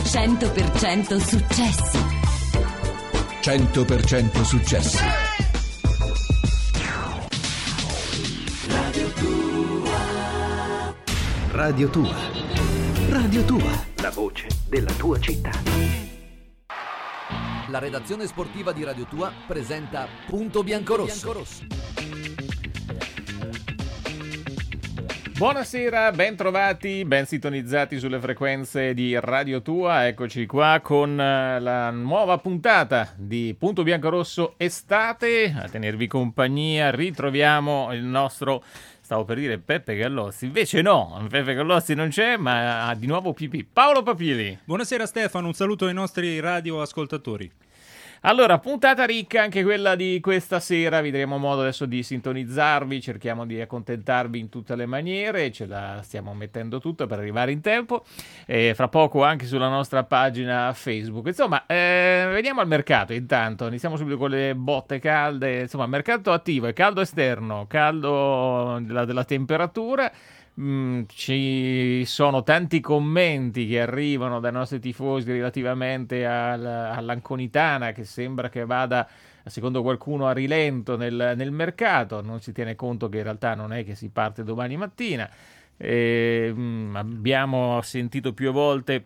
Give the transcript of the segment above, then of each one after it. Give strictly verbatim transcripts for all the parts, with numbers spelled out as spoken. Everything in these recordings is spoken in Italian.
cento per cento successi. cento per cento successi. Radio tua. Radio tua. Radio tua. La voce della tua città. La redazione sportiva di Radio Tua presenta Punto Biancorosso. Buonasera, ben trovati, ben sintonizzati sulle frequenze di Radio Tua. Eccoci qua con la nuova puntata di Punto Biancorosso Estate. A tenervi compagnia ritroviamo il nostro, stavo per dire Peppe Gallossi, invece no, Peppe Gallossi non c'è, ma ha di nuovo pipì. Paolo Papili. Buonasera Stefano, un saluto ai nostri radioascoltatori. Allora, puntata ricca anche quella di questa sera, vi daremo modo adesso di sintonizzarvi, cerchiamo di accontentarvi in tutte le maniere, ce la stiamo mettendo tutta per arrivare in tempo, e fra poco anche sulla nostra pagina Facebook. Insomma, eh, veniamo al mercato intanto, iniziamo subito con le botte calde, insomma, mercato attivo, è caldo esterno, caldo della, della temperatura. Mm, ci sono tanti commenti che arrivano dai nostri tifosi relativamente al, all'Anconitana, che sembra che vada, secondo qualcuno, a rilento nel, nel mercato. Non si tiene conto che in realtà non è che si parte domani mattina. E, mm, abbiamo sentito più volte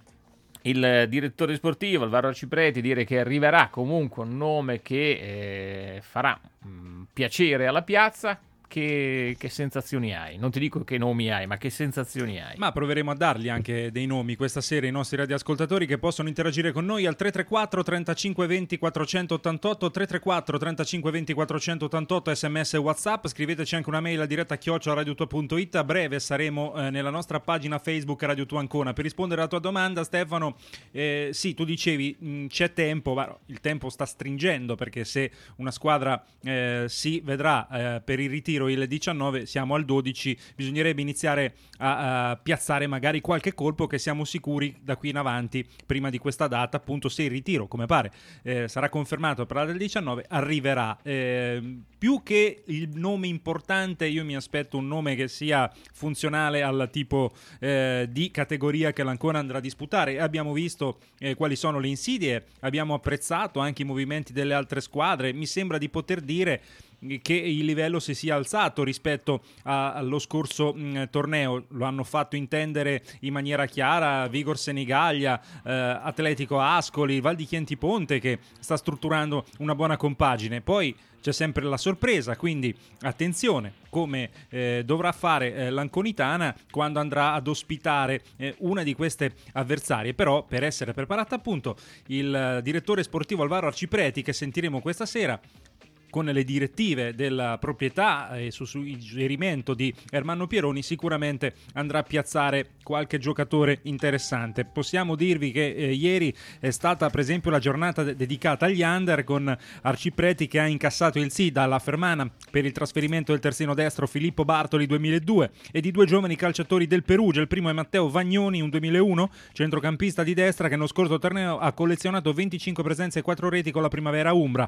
il direttore sportivo Alvaro Arcipreti dire che arriverà comunque un nome che eh, farà mm, piacere alla piazza. Che, che sensazioni hai? Non ti dico che nomi hai, ma che sensazioni hai? Ma proveremo a dargli anche dei nomi questa sera ai nostri radioascoltatori che possono interagire con noi al tre tre quattro trentacinque venti quattrocentottantotto, tre tre quattro trentacinque venti quattrocentottantotto, sms e WhatsApp. Scriveteci anche una mail a diretta chiocciola radiotua punto it. A breve saremo eh, nella nostra pagina Facebook Radio Tua Ancona. Per rispondere alla tua domanda, Stefano, eh, sì, tu dicevi mh, c'è tempo, ma il tempo sta stringendo, perché se una squadra eh, si vedrà eh, per il ritiro il diciannove, siamo al dodici, bisognerebbe iniziare a, a piazzare magari qualche colpo che siamo sicuri da qui in avanti, prima di questa data, appunto, se il ritiro, come pare, eh, sarà confermato per la del diciannove, arriverà. Eh, più che il nome importante, io mi aspetto un nome che sia funzionale al tipo eh, di categoria che l'Ancona andrà a disputare. Abbiamo visto eh, quali sono le insidie, abbiamo apprezzato anche i movimenti delle altre squadre, mi sembra di poter dire che il livello si sia alzato rispetto a, allo scorso mh, torneo. Lo hanno fatto intendere in maniera chiara Vigor Senigallia, eh, Atletico Ascoli, Val di Chieti Ponte, che sta strutturando una buona compagine. Poi c'è sempre la sorpresa, quindi attenzione come eh, dovrà fare eh, l'Anconitana quando andrà ad ospitare eh, una di queste avversarie. Però, per essere preparata, appunto, il eh, direttore sportivo Alvaro Arcipreti, che sentiremo questa sera, con le direttive della proprietà e su suggerimento di Ermanno Pieroni, sicuramente andrà a piazzare qualche giocatore interessante. Possiamo dirvi che eh, ieri è stata per esempio la giornata de- dedicata agli under, con Arcipreti che ha incassato il sì dalla Fermana per il trasferimento del terzino destro Filippo Bartoli duemiladue e di due giovani calciatori del Perugia. Il primo è Matteo Vagnoni, un duemilauno, centrocampista di destra che nello scorso torneo ha collezionato venticinque presenze e quattro reti con la Primavera Umbra.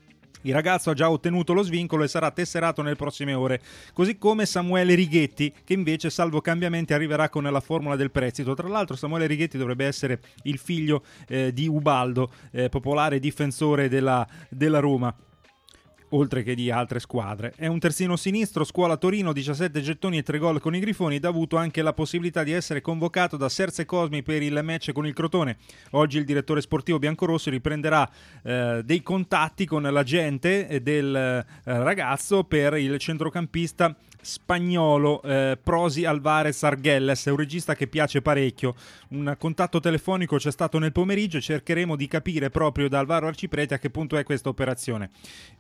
Il ragazzo ha già ottenuto lo svincolo e sarà tesserato nelle prossime ore, così come Samuele Righetti, che invece, salvo cambiamenti, arriverà con la formula del prestito. Tra l'altro Samuele Righetti dovrebbe essere il figlio eh, di Ubaldo, eh, popolare difensore della, della Roma, oltre che di altre squadre. È un terzino sinistro, scuola Torino, diciassette gettoni e tre gol con i Grifoni, ed ha avuto anche la possibilità di essere convocato da Serse Cosmi per il match con il Crotone. Oggi il direttore sportivo biancorosso riprenderà eh, dei contatti con la gente del eh, ragazzo per il centrocampista spagnolo eh, Prosi Alvarez Arguelles. È un regista che piace parecchio. Un contatto telefonico c'è stato nel pomeriggio e cercheremo di capire proprio da Alvaro Arcipreti a che punto è questa operazione.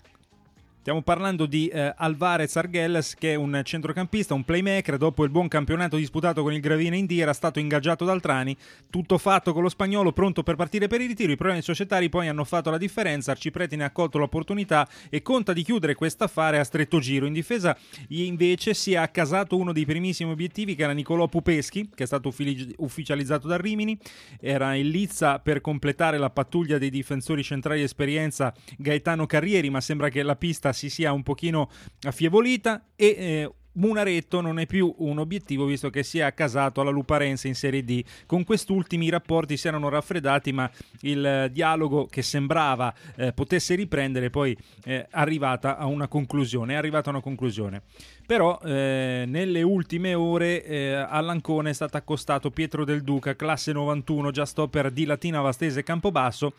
Stiamo parlando di eh, Alvarez Arguelles, che è un centrocampista, un playmaker. Dopo il buon campionato disputato con il Gravina Indie era stato ingaggiato dal Trani, tutto fatto con lo spagnolo, pronto per partire per il ritiro. I problemi societari poi hanno fatto la differenza. Arcipreti ne ha colto l'opportunità e conta di chiudere quest'affare a stretto giro. In difesa invece si è accasato uno dei primissimi obiettivi, che era Nicolò Pupeschi, che è stato uffi- ufficializzato da Rimini. Era in lizza per completare la pattuglia dei difensori centrali di esperienza Gaetano Carrieri, ma sembra che la pista si sia un pochino affievolita, e eh, Munaretto non è più un obiettivo visto che si è accasato alla Luparense in Serie D. Con quest'ultimi i rapporti si erano raffreddati, ma il eh, dialogo che sembrava eh, potesse riprendere poi è arrivata a una conclusione. È arrivata a una conclusione. Però eh, nelle ultime ore eh, all'Ancona è stato accostato Pietro Del Duca, classe novantuno, già stopper di Latina Vastese Campobasso,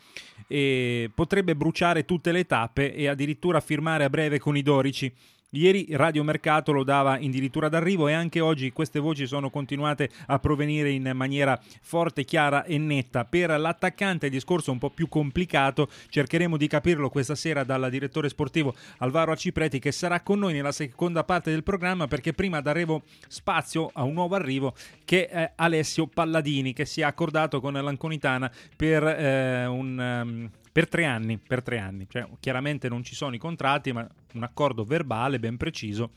e potrebbe bruciare tutte le tappe e addirittura firmare a breve con i dorici. Ieri Radio Mercato lo dava addirittura d'arrivo e anche oggi queste voci sono continuate a provenire in maniera forte, chiara e netta. Per l'attaccante il discorso è un po' più complicato, cercheremo di capirlo questa sera dal direttore sportivo Alvaro Acipreti, che sarà con noi nella seconda parte del programma, perché prima daremo spazio a un nuovo arrivo che è Alessio Palladini, che si è accordato con l'Anconitana per eh, un... Um, Per tre anni, per tre anni. Cioè, chiaramente non ci sono i contratti, ma un accordo verbale ben preciso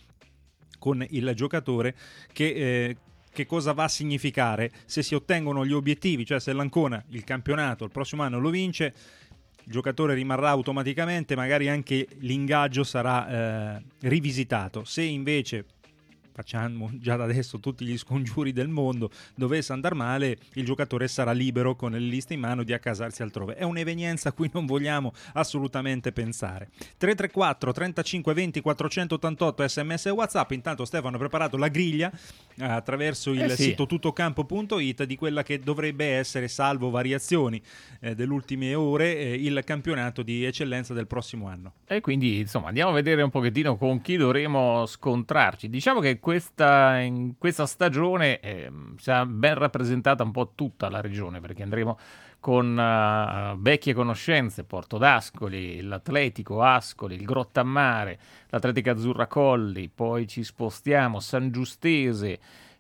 con il giocatore che, eh, che cosa va a significare se si ottengono gli obiettivi, cioè se l'Ancona il campionato il prossimo anno lo vince, il giocatore rimarrà automaticamente, magari anche l'ingaggio sarà eh, rivisitato. Se invece, facciamo già da adesso tutti gli scongiuri del mondo, dovesse andare male, il giocatore sarà libero con le liste in mano di accasarsi altrove. È un'evenienza a cui non vogliamo assolutamente pensare. tre tre quattro trentacinque venti quattrocentottantotto sms e WhatsApp. Intanto Stefano ha preparato la griglia eh, attraverso il eh sì. sito tuttocampo punto it di quella che dovrebbe essere, salvo variazioni eh, delle ultime ore, eh, il campionato di eccellenza del prossimo anno. E quindi insomma andiamo a vedere un pochettino con chi dovremo scontrarci. Diciamo che questa, in questa stagione eh, sarà ben rappresentata un po' tutta la regione, perché andremo con uh, vecchie conoscenze, Porto d'Ascoli, l'Atletico Ascoli, il Grottammare, l'Atletica Azzurra Colli, poi ci spostiamo San Giustese,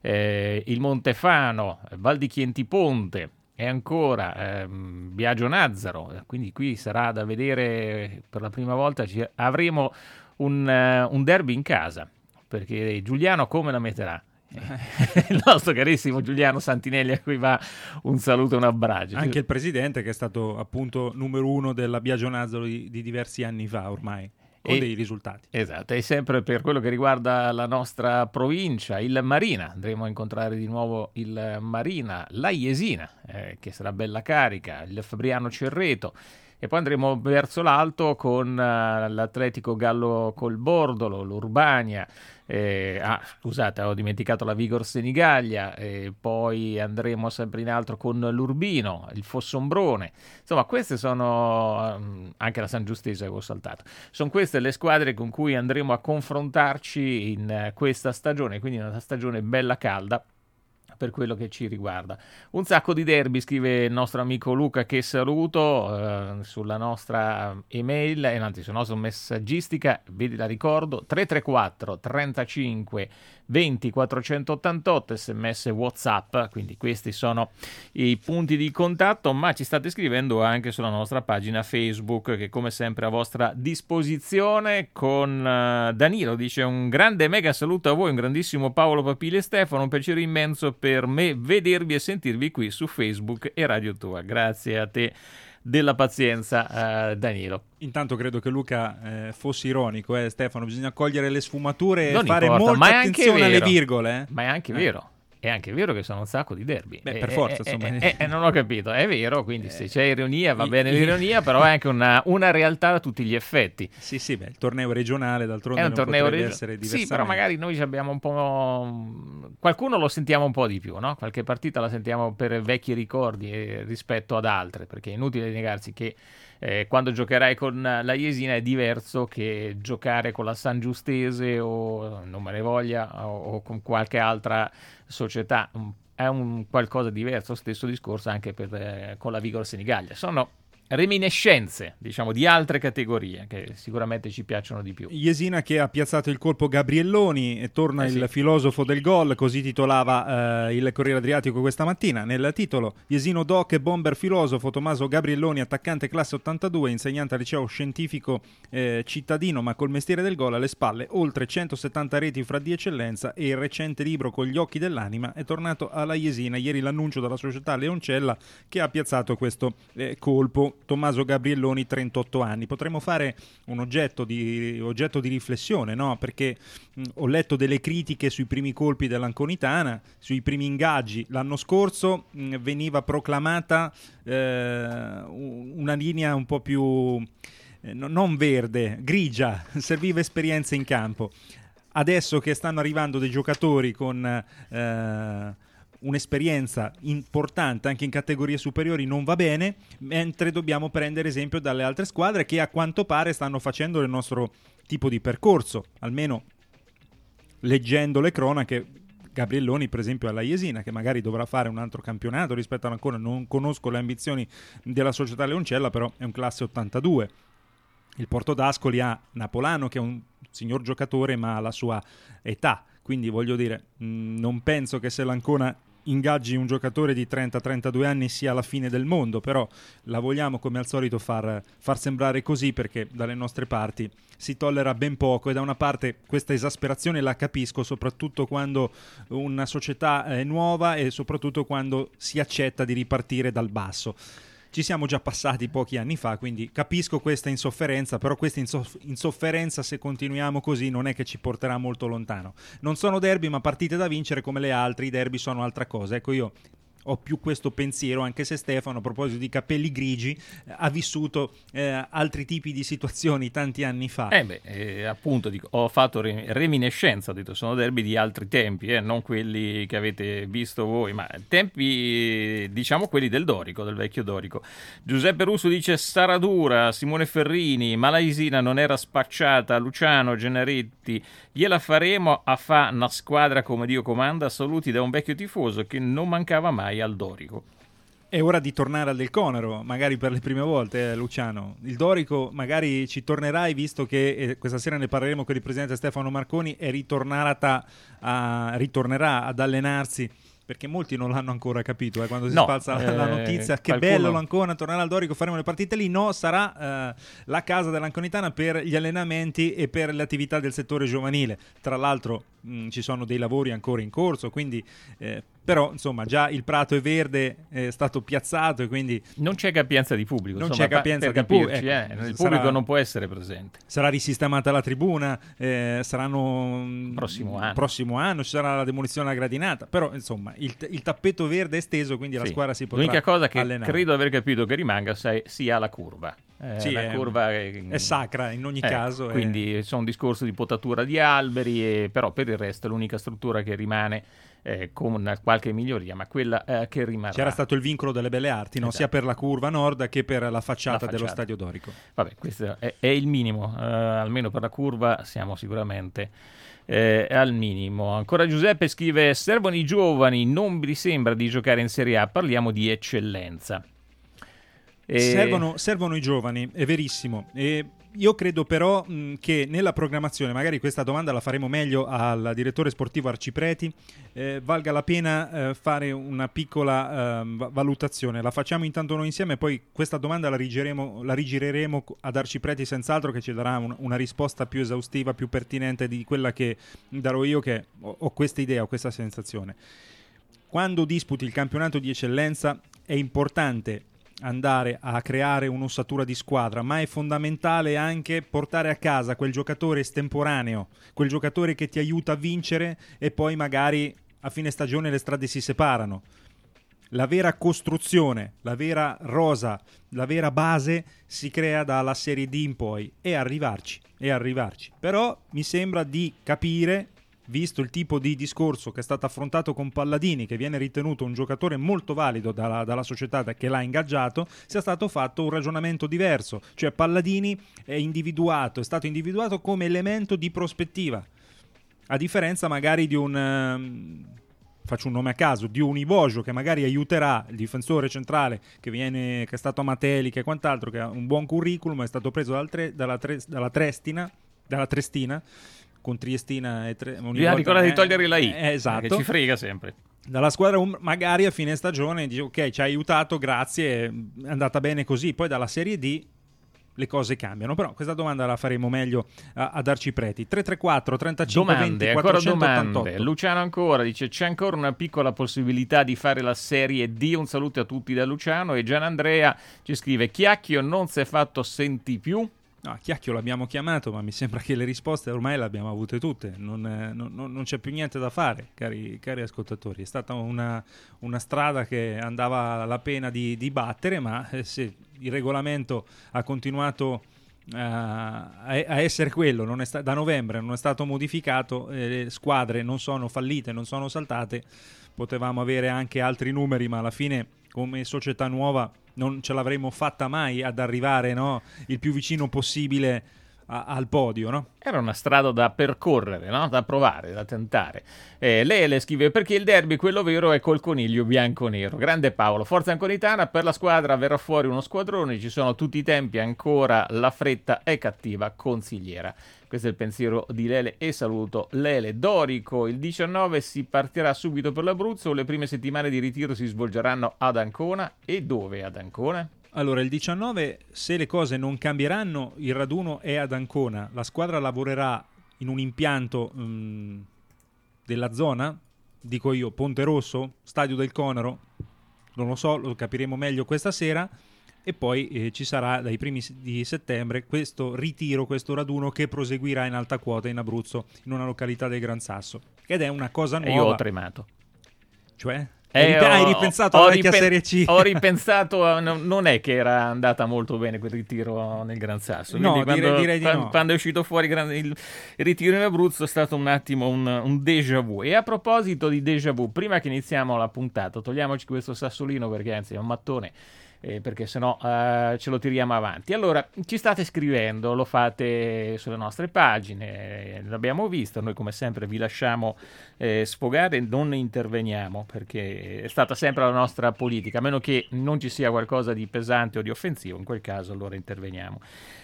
eh, il Montefano, Val di Chienti Ponte e ancora ehm, Biagio Nazzaro. Quindi qui sarà da vedere, per la prima volta ci, avremo un, uh, un derby in casa, perché Giuliano come la metterà? Il nostro carissimo Giuliano Santinelli, a cui va un saluto e un abbraccio. Anche il presidente, che è stato appunto numero uno della Biagio Nazzaro di, di diversi anni fa ormai, con e, dei risultati. Esatto, e sempre per quello che riguarda la nostra provincia, il Marina, andremo a incontrare di nuovo il Marina, la Jesina, eh, che sarà bella carica, il Fabriano Cerreto. E poi andremo verso l'alto con uh, l'Atletico Gallo Colbordolo, l'Urbania, eh, ah scusate ho dimenticato la Vigor Senigallia, e poi andremo sempre in alto con l'Urbino, il Fossombrone. Insomma, queste sono, um, anche la San Giustese avevo saltato, sono queste le squadre con cui andremo a confrontarci in uh, questa stagione, quindi una stagione bella calda per quello che ci riguarda. Un sacco di derby, scrive il nostro amico Luca, che saluto, eh, sulla nostra email, e anzi sulla nostra messaggistica, vedi la ricordo, tre tre quattro trentacinque venti quattrocentottantotto, sms WhatsApp, quindi questi sono i punti di contatto, ma ci state scrivendo anche sulla nostra pagina Facebook, che come sempre a vostra disposizione. Con uh, Danilo dice: un grande mega saluto a voi, un grandissimo Paolo Papile e Stefano, un piacere immenso per me vedervi e sentirvi qui su Facebook e Radio Tua. Grazie a te della pazienza, uh, Danilo. Intanto credo che Luca eh, fosse ironico, eh, Stefano, bisogna cogliere le sfumature non e fare importa, molta ma è attenzione anche alle vero. virgole. Eh? Ma è anche eh. vero. È anche vero che sono un sacco di derby. Beh, eh, per forza, eh, insomma. Eh, eh, non ho capito, è vero, quindi se c'è ironia va i- bene i- l'ironia, però è anche una, una realtà a tutti gli effetti. Sì, sì, beh, il torneo regionale d'altronde È un non torneo potrebbe reg- essere Sì, diversamente. però magari noi ci abbiamo un po'... Qualcuno lo sentiamo un po' di più, no? Qualche partita la sentiamo per vecchi ricordi eh, rispetto ad altre, perché è inutile negarsi che eh, quando giocherai con la Jesina è diverso che giocare con la San Giustese o non me ne voglia o, o con qualche altra società. È un qualcosa diverso, stesso discorso anche per, eh, con la Vigor Senigallia. Sono reminiscenze, diciamo, di altre categorie che sicuramente ci piacciono di più. Jesina che ha piazzato il colpo Gabrielloni e torna Eh sì. il filosofo del gol, così titolava eh, il Corriere Adriatico questa mattina. Nel titolo: Jesino Doc e bomber filosofo. Tommaso Gabrielloni, attaccante classe ottantadue, insegnante al liceo scientifico eh, cittadino ma col mestiere del gol alle spalle, oltre centosettanta reti fra di eccellenza e il recente libro Con gli occhi dell'anima, è tornato alla Jesina. Ieri l'annuncio dalla società Leoncella che ha piazzato questo eh, colpo. Tommaso Gabrielloni, trentotto anni. Potremmo fare un oggetto di, oggetto di riflessione, no? Perché mh, ho letto delle critiche sui primi colpi dell'Anconitana, sui primi ingaggi. L'anno scorso mh, veniva proclamata eh, una linea un po' più eh, non verde, grigia, serviva esperienza in campo. Adesso che stanno arrivando dei giocatori con eh, un'esperienza importante anche in categorie superiori non va bene, mentre dobbiamo prendere esempio dalle altre squadre che a quanto pare stanno facendo il nostro tipo di percorso, almeno leggendo le cronache. Gabrielloni per esempio alla Jesina, che magari dovrà fare un altro campionato rispetto all'Ancona, non conosco le ambizioni della società Leoncella, però è un classe ottantadue. Il Porto d'Ascoli ha Napolano, che è un signor giocatore ma ha la sua età, quindi voglio dire, mh, non penso che se l'Ancona ingaggi un giocatore di trenta trentadue anni sia la fine del mondo, però la vogliamo come al solito far, far sembrare così, perché dalle nostre parti si tollera ben poco, e da una parte questa esasperazione la capisco, soprattutto quando una società è nuova e soprattutto quando si accetta di ripartire dal basso. Ci siamo già passati pochi anni fa, quindi capisco questa insofferenza, però questa insoff- insofferenza, se continuiamo così, non è che ci porterà molto lontano. Non sono derby, ma partite da vincere come le altre. I derby sono altra cosa. Ecco, io ho più questo pensiero, anche se Stefano, a proposito di capelli grigi, eh, ha vissuto eh, altri tipi di situazioni tanti anni fa. Eh beh, eh, appunto, dico, ho fatto re- reminiscenza, ho detto, sono derby di altri tempi, eh, non quelli che avete visto voi, ma tempi, diciamo, quelli del Dorico, del vecchio Dorico. Giuseppe Russo dice: sarà dura, Simone Ferrini, ma la Jesina non era spacciata, Luciano, Gennaretti, gliela faremo a fa una squadra come Dio comanda. Saluti da un vecchio tifoso che non mancava mai al Dorico. È ora di tornare al Del Conero, magari per le prime volte, eh, Luciano. Il Dorico magari ci tornerai, visto che eh, questa sera ne parleremo con il presidente Stefano Marconi, e ritornerà, a, ritornerà ad allenarsi, perché molti non l'hanno ancora capito, eh, quando si no, spalza eh, la notizia che qualcuno... bello l'Ancona, tornerà al Dorico, faremo le partite lì. No, sarà eh, la casa dell'Anconitana per gli allenamenti e per le attività del settore giovanile. Tra l'altro mh, ci sono dei lavori ancora in corso, quindi eh, però insomma già il prato è verde, è stato piazzato, e quindi non c'è capienza di pubblico, non insomma, c'è capienza per di pubblico, capirci, ecco, eh, il sarà, pubblico non può essere presente. Sarà risistemata la tribuna, eh, saranno prossimo anno. prossimo anno ci sarà la demolizione della gradinata, però insomma il, il tappeto verde è esteso, quindi sì, la squadra si potrà l'unica cosa che allenare. Credo aver capito che rimanga sai, sia la curva. Eh, sì, la è, curva è, è sacra in ogni eh, caso, quindi è... c'è un discorso di potatura di alberi, e, però per il resto è l'unica struttura che rimane, eh, con qualche miglioria, ma quella eh, che rimarrà. C'era stato il vincolo delle belle arti, no? Esatto. Sia per la curva nord che per la facciata, la facciata. dello Stadio Dorico. Vabbè, questo è, è il minimo, eh, almeno per la curva siamo sicuramente eh, al minimo. Ancora Giuseppe scrive: servono i giovani, non vi sembra di giocare in Serie A, parliamo di eccellenza. E... Servono, servono i giovani, è verissimo. E io credo però mh, che nella programmazione, magari questa domanda la faremo meglio al direttore sportivo Arcipreti, eh, valga la pena eh, fare una piccola eh, valutazione. La facciamo intanto noi insieme, poi questa domanda la, rigiremo, la rigireremo ad Arcipreti senz'altro, che ci darà un, una risposta più esaustiva, più pertinente di quella che darò io, che ho, ho questa idea, ho questa sensazione. Quando disputi il campionato di eccellenza è importante andare a creare un'ossatura di squadra, ma è fondamentale anche portare a casa quel giocatore estemporaneo, quel giocatore che ti aiuta a vincere, e poi magari a fine stagione le strade si separano. La vera costruzione, la vera rosa, la vera base si crea dalla Serie D in poi, e arrivarci, e arrivarci. Però mi sembra di capire, visto il tipo di discorso che è stato affrontato con Palladini, che viene ritenuto un giocatore molto valido dalla, dalla società che l'ha ingaggiato, sia stato fatto un ragionamento diverso. Cioè Palladini è individuato, è stato individuato come elemento di prospettiva, a differenza magari di un... Um, faccio un nome a caso, di un Ivogio, che magari aiuterà il difensore centrale che viene, che è stato a Matelica e quant'altro, che ha un buon curriculum, è stato preso dal tre, dalla, tre, dalla Trestina, dalla Trestina, con Triestina e tre, vi ha ricordato di togliere la I, eh, esatto, che ci frega sempre. Dalla squadra um, magari a fine stagione dice ok, ci ha aiutato, grazie, è andata bene così. Poi dalla Serie D le cose cambiano. Però questa domanda la faremo meglio a, ad Arcipreti. tre tre quattro trentacinque venti quattrocentottantotto. Domande. Luciano ancora dice: c'è ancora una piccola possibilità di fare la Serie D? Un saluto a tutti da Luciano. E Gianandrea ci scrive: Chiacchio non si è fatto senti più? No, Chiacchio l'abbiamo chiamato, ma mi sembra che le risposte ormai le abbiamo avute tutte. Non, eh, non, non c'è più niente da fare, cari, cari ascoltatori. È stata una, una strada che andava la pena di, di battere, ma eh, se il regolamento ha continuato uh, a, a essere quello, non è sta- da novembre non è stato modificato, eh, le squadre non sono fallite, non sono saltate, potevamo avere anche altri numeri, ma alla fine come società nuova non ce l'avremmo fatta mai ad arrivare, no, il più vicino possibile a, al podio, no? Era una strada da percorrere, no? Da provare, da tentare. Eh, lei le scrive: perché il derby, quello vero, è col coniglio bianco-nero. Grande Paolo, forza anconitana, per la squadra verrà fuori uno squadrone, ci sono tutti i tempi, ancora la fretta è cattiva consigliera. Questo è il pensiero di Lele e saluto Lele. Dorico, il diciannove si partirà subito per l'Abruzzo, le prime settimane di ritiro si svolgeranno ad Ancona. E dove ad Ancona? Allora, il diciannove, se le cose non cambieranno, il raduno è ad Ancona. La squadra lavorerà in un impianto mh, della zona, dico io, Ponte Rosso, Stadio del Conero, non lo so, lo capiremo meglio questa sera. E poi eh, ci sarà dai primi di settembre questo ritiro, questo raduno che proseguirà in alta quota in Abruzzo, in una località del Gran Sasso. Ed è una cosa nuova. E io ho tremato. Cioè? Eh, hai ho, ripensato ho alla vecchia ripen- Serie C? Ho ripensato, a, no, non è che era andata molto bene quel ritiro nel Gran Sasso. No, Quindi direi, quando, direi di quando, no. quando è uscito fuori il, il ritiro in Abruzzo è stato un attimo un, un déjà vu. E a proposito di déjà vu, prima che iniziamo la puntata, togliamoci questo sassolino perché anzi è un mattone. Eh, perché sennò uh, ce lo tiriamo avanti. Allora, ci state scrivendo, lo fate sulle nostre pagine, eh, l'abbiamo visto, noi come sempre vi lasciamo eh, sfogare, non ne interveniamo perché è stata sempre la nostra politica, a meno che non ci sia qualcosa di pesante o di offensivo, in quel caso allora interveniamo.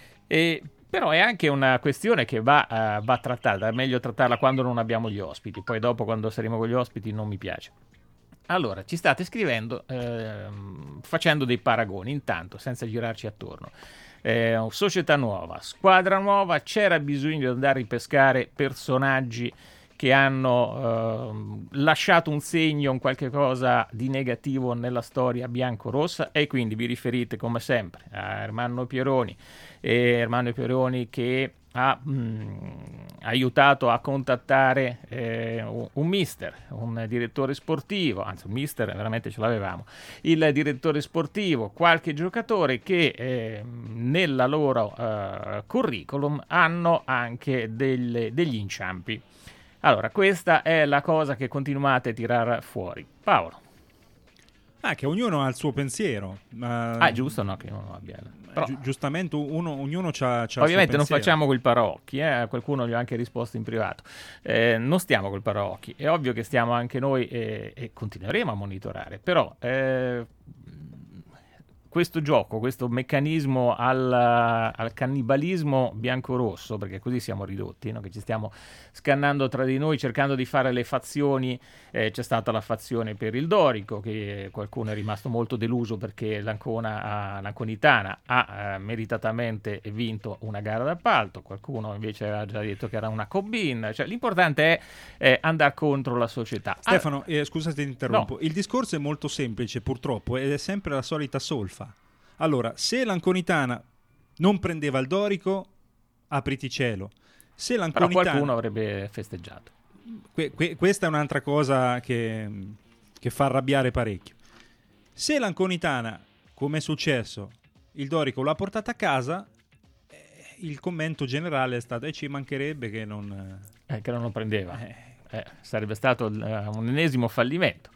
E però è anche una questione che va, uh, va trattata, è meglio trattarla quando non abbiamo gli ospiti, poi dopo quando saremo con gli ospiti non mi piace. Allora, ci state scrivendo ehm, facendo dei paragoni, intanto, senza girarci attorno. Eh, società nuova, squadra nuova, c'era bisogno di andare a ripescare personaggi che hanno eh, lasciato un segno, un qualche cosa di negativo nella storia bianco-rossa, e quindi vi riferite come sempre a Ermanno Pieroni, e Ermanno Pieroni che ha mh, aiutato a contattare eh, un, un mister, un direttore sportivo, anzi un mister veramente ce l'avevamo, il direttore sportivo, qualche giocatore che eh, nella loro eh, curriculum hanno anche delle, degli inciampi. Allora, questa è la cosa che continuate a tirar fuori. Paolo. Ah, che ognuno ha il suo pensiero. Ma... Ah, giusto, no, che uno abbia... Però... Gi- giustamente uno, ognuno c'ha, c'ha Ovviamente il non suo pensiero. facciamo quel paraocchi, eh? Qualcuno gli ha anche risposto in privato. Eh, non stiamo col paraocchi, è ovvio che stiamo anche noi e, e continueremo a monitorare, però eh, questo gioco, questo meccanismo al, al cannibalismo bianco-rosso, perché così siamo ridotti, no? Che ci stiamo scannando tra di noi cercando di fare le fazioni. Eh, c'è stata la fazione per il Dorico, che qualcuno è rimasto molto deluso perché l'Ancona, l'Anconitana ha eh, meritatamente vinto una gara d'appalto, qualcuno invece aveva già detto che era una combin, cioè l'importante è eh, andare contro la società. Stefano, eh, scusa se ti interrompo, No. Il discorso è molto semplice purtroppo ed è sempre la solita solfa. Allora, se l'Anconitana non prendeva il Dorico, apriti cielo. Se Però l'Anconitana... qualcuno avrebbe festeggiato. Que- que- questa è un'altra cosa che, che fa arrabbiare parecchio. Se l'Anconitana, come è successo, il Dorico l'ha portata a casa, eh, il commento generale è stato e ci mancherebbe che non... Eh, che non lo prendeva. Eh, eh, sarebbe stato uh, un ennesimo fallimento.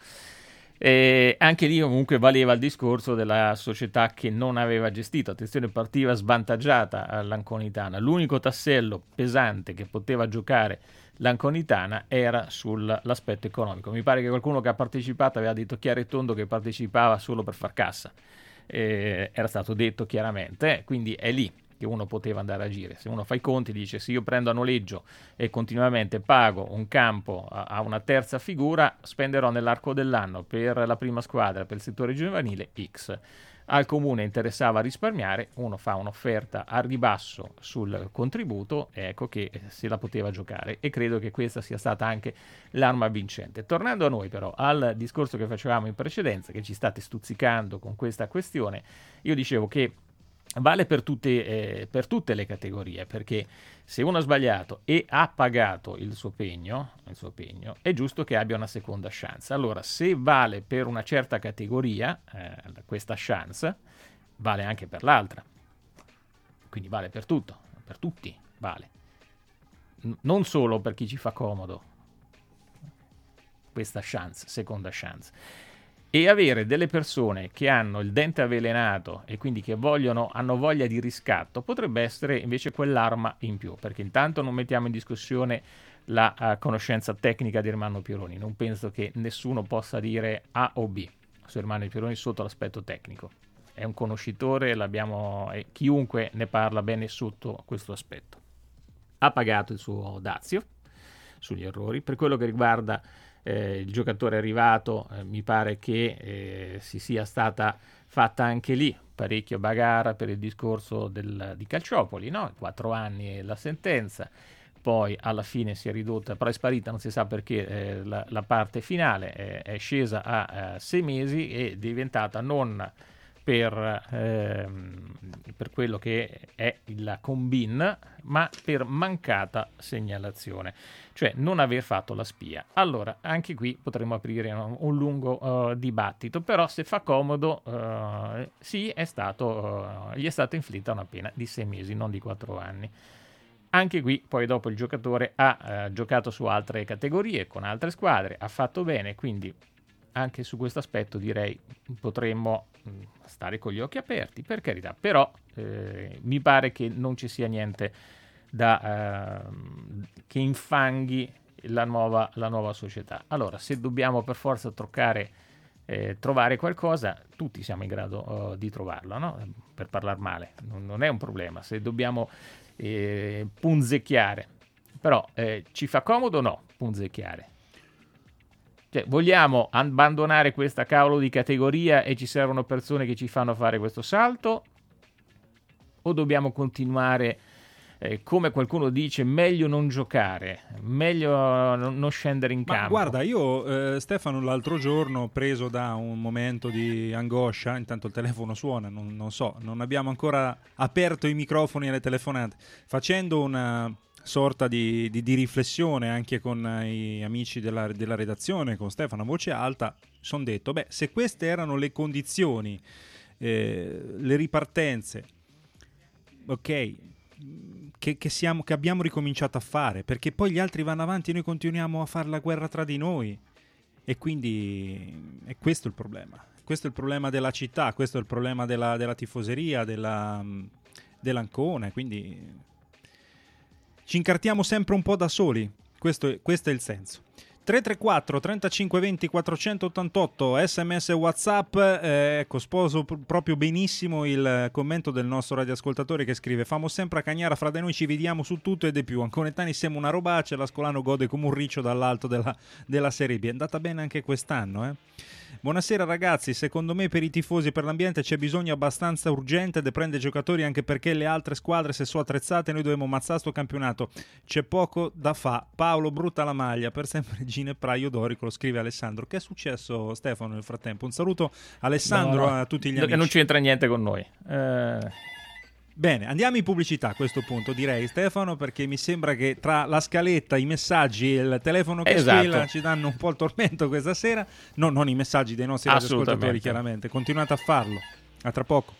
E anche lì comunque valeva il discorso della società che non aveva gestito. Attenzione, partiva svantaggiata all'Anconitana. L'unico tassello pesante che poteva giocare l'Anconitana era sull'aspetto economico. Mi pare che qualcuno che ha partecipato aveva detto chiaro e tondo che partecipava solo per far cassa. Eh, era stato detto chiaramente, eh, quindi è lì che uno poteva andare a agire. Se uno fa i conti dice se io prendo a noleggio e continuamente pago un campo a, a una terza figura, spenderò nell'arco dell'anno per la prima squadra, per il settore giovanile X. al comune interessava risparmiare, uno fa un'offerta a ribasso sul contributo e ecco che se la poteva giocare, e credo che questa sia stata anche l'arma vincente. Tornando a noi però, al discorso che facevamo in precedenza, che ci state stuzzicando con questa questione, io dicevo che vale per tutte, eh, per tutte le categorie, perché se uno ha sbagliato e ha pagato il suo pegno, il suo pegno, è giusto che abbia una seconda chance. Allora, se vale per una certa categoria eh, questa chance, vale anche per l'altra. Quindi vale per tutto, per tutti vale. N- non solo per chi ci fa comodo questa chance, seconda chance. E avere delle persone che hanno il dente avvelenato e quindi che vogliono, hanno voglia di riscatto, potrebbe essere invece quell'arma in più, perché intanto non mettiamo in discussione la uh, conoscenza tecnica di Ermanno Pieroni. Non penso che nessuno possa dire A o B su Ermanno Pieroni sotto l'aspetto tecnico. È un conoscitore, l'abbiamo, e chiunque ne parla bene sotto questo aspetto. Ha pagato il suo dazio sugli errori. Per quello che riguarda Eh, il giocatore arrivato, eh, mi pare che eh, si sia stata fatta anche lì parecchio bagarra per il discorso del, di Calciopoli, no? Quattro anni e la sentenza, poi alla fine si è ridotta, però è sparita, non si sa perché, eh, la, la parte finale è, è scesa a eh, sei mesi e è diventata non per, ehm, per quello che è la combin, ma per mancata segnalazione, cioè non aver fatto la spia. Allora, anche qui potremmo aprire un, un lungo uh, dibattito, però se fa comodo, uh, sì, è stato, uh, gli è stata inflitta una pena di sei mesi, non di quattro anni. Anche qui, poi dopo il giocatore ha uh, giocato su altre categorie, con altre squadre, ha fatto bene, quindi anche su questo aspetto direi potremmo mh, stare con gli occhi aperti, per carità, però eh, mi pare che non ci sia niente da, uh, che infanghi la nuova, la nuova società. Allora, se dobbiamo per forza troccare, eh, trovare qualcosa, tutti siamo in grado uh, di trovarlo, no? Per parlare male, non, non è un problema. Se dobbiamo eh, punzecchiare, però eh, ci fa comodo o no punzecchiare? Cioè, vogliamo abbandonare questa cavolo di categoria e ci servono persone che ci fanno fare questo salto? O dobbiamo continuare, eh, come qualcuno dice, meglio non giocare, meglio non, non scendere in Ma campo? guarda, io eh, Stefano l'altro giorno, preso da un momento di angoscia, intanto il telefono suona, non, non so, non abbiamo ancora aperto i microfoni alle telefonate, facendo una sorta di, di, di riflessione anche con i amici della, della redazione, con Stefano a voce alta, sono detto, beh, se queste erano le condizioni, eh, le ripartenze, ok, che, che, siamo, che abbiamo ricominciato a fare, perché poi gli altri vanno avanti e noi continuiamo a fare la guerra tra di noi, e quindi è questo il problema, questo è il problema della città, questo è il problema della, della tifoseria, della, dell'Ancona, quindi ci incartiamo sempre un po' da soli, questo è, questo è il senso. tre tre quattro trentacinque venti quattrocentottantotto sms WhatsApp, eh, ecco, sposo pr- proprio benissimo il commento del nostro radioascoltatore che scrive: famo sempre a cagnara fra di noi, ci vediamo su tutto e di più, Anconetani siamo una robaccia, l'Ascolano gode come un riccio dall'alto della, della Serie B, è andata bene anche quest'anno, eh. Buonasera ragazzi, secondo me per i tifosi e per l'ambiente c'è bisogno abbastanza urgente di prendere giocatori, anche perché le altre squadre se sono attrezzate noi dobbiamo ammazzare sto campionato, c'è poco da fa. Paolo brutta la maglia, per sempre Gine Praio Dorico, lo scrive Alessandro. Che è successo Stefano nel frattempo? Un saluto Alessandro, no, a tutti gli no, amici. Non c'entra niente con noi. Eh... Bene, andiamo in pubblicità a questo punto, direi Stefano, perché mi sembra che tra la scaletta, i messaggi e il telefono che esatto. squilla ci danno un po' il tormento questa sera. No, non i messaggi dei nostri ascoltatori, chiaramente. Continuate a farlo. A tra poco.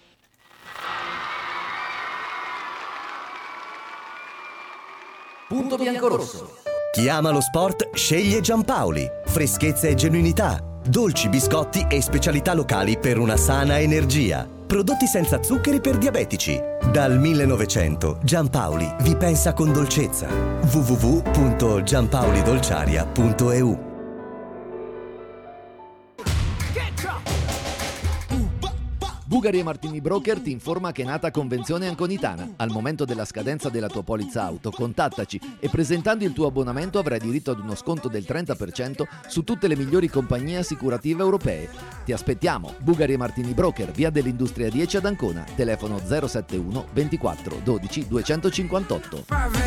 Punto bianco-rosso. Chi ama lo sport sceglie Giampaoli. Freschezza e genuinità. Dolci, biscotti e specialità locali per una sana energia. Prodotti senza zuccheri per diabetici. Dal millenovecento Giampaoli vi pensa con dolcezza. w w w punto giampaolidolciaria punto e u. Bugari e Martini Broker ti informa che è nata Convenzione Anconitana. Al momento della scadenza della tua polizza auto, contattaci e presentando il tuo abbonamento avrai diritto ad uno sconto del trenta per cento su tutte le migliori compagnie assicurative europee. Ti aspettiamo. Bugari e Martini Broker, via dell'Industria dieci ad Ancona, telefono zero settantuno ventiquattro dodici duecentocinquantotto.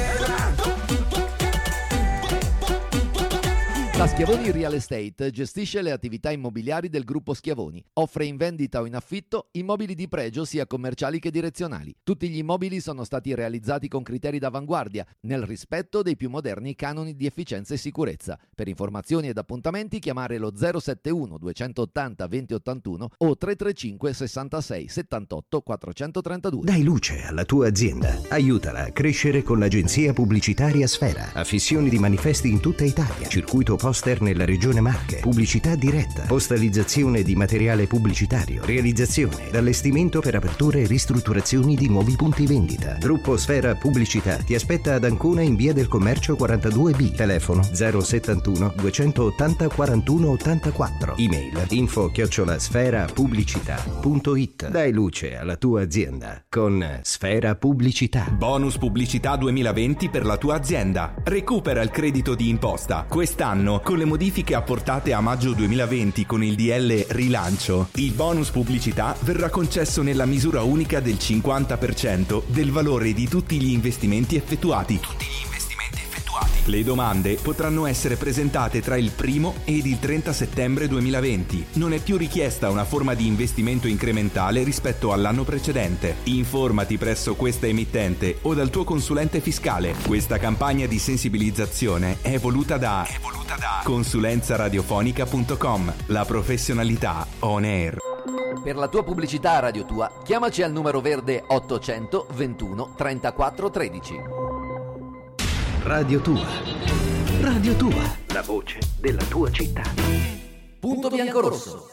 La Schiavoni Real Estate gestisce le attività immobiliari del gruppo Schiavoni. Offre in vendita o in affitto immobili di pregio sia commerciali che direzionali. Tutti gli immobili sono stati realizzati con criteri d'avanguardia, nel rispetto dei più moderni canoni di efficienza e sicurezza. Per informazioni ed appuntamenti chiamare lo zero settantuno duecentottanta venti ottantuno o tre tre cinque sessantasei settantotto quattrocentotrentadue. Dai luce alla tua azienda. Aiutala a crescere con l'agenzia pubblicitaria Sfera. Affissioni di manifesti in tutta Italia. Circuito poster nella regione Marche, pubblicità diretta, postalizzazione di materiale pubblicitario, realizzazione, allestimento per aperture e ristrutturazioni di nuovi punti vendita. Gruppo Sfera Pubblicità ti aspetta ad Ancona in via del Commercio quarantadue B, telefono zero settantuno duecentottanta quarantuno ottantaquattro, email info chiocciola sfera pubblicità punto it. Dai luce alla tua azienda con Sfera Pubblicità. Bonus pubblicità duemilaventi per la tua azienda. Recupera il credito di imposta. Quest'anno, con le modifiche apportate a maggio duemilaventi con il D L Rilancio, il bonus pubblicità verrà concesso nella misura unica del cinquanta per cento del valore di tutti gli investimenti effettuati. Tutti gli investimenti effettuati. Le domande potranno essere presentate tra il primo ed il trenta settembre duemilaventi. Non è più richiesta una forma di investimento incrementale rispetto all'anno precedente. Informati presso questa emittente o dal tuo consulente fiscale. Questa campagna di sensibilizzazione è voluta da, è voluta da consulenza radiofonica punto com. La professionalità on air. Per la tua pubblicità a Radio Tua, chiamaci al numero verde ottocento ventuno trentaquattro tredici. Radio Tua. Radio Tua. La voce della tua città. Punto bianco rosso.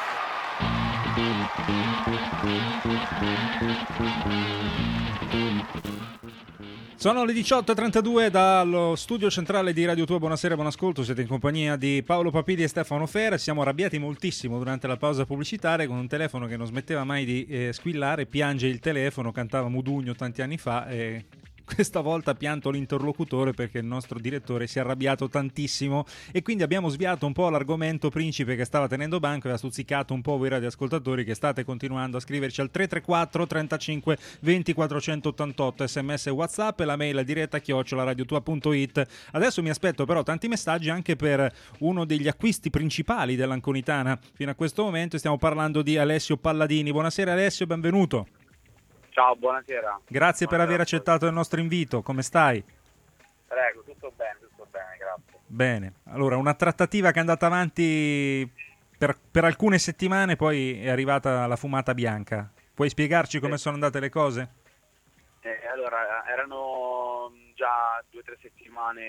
Sono le diciotto e trentadue dallo studio centrale di Radio Tua. Buonasera, buon ascolto. Siete in compagnia di Paolo Papidi e Stefano Fera. Siamo arrabbiati moltissimo durante la pausa pubblicitaria con un telefono che non smetteva mai di eh, squillare. Piange il telefono, cantava Mudugno tanti anni fa e questa volta ha pianto l'interlocutore perché il nostro direttore si è arrabbiato tantissimo e quindi abbiamo sviato un po' l'argomento principe che stava tenendo banco e ha stuzzicato un po' voi radioascoltatori che state continuando a scriverci al tre tre quattro trentacinque venti quattrocentottantotto, sms e WhatsApp e la mail diretta chiocciola radiotua punto it. Adesso mi aspetto però tanti messaggi anche per uno degli acquisti principali dell'Anconitana fino a questo momento. Stiamo parlando di Alessio Palladini. Buonasera Alessio, benvenuto. Ciao, buonasera. Grazie buonasera per aver accettato il nostro invito, come stai? Prego, tutto bene, tutto bene, grazie. Bene, allora una trattativa che è andata avanti per, per alcune settimane, poi è arrivata la fumata bianca. Puoi spiegarci come sono andate le cose? Eh, allora, erano già due o tre settimane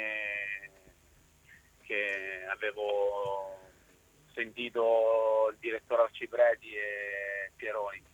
che avevo sentito il direttore Arcipreti e Pieroni.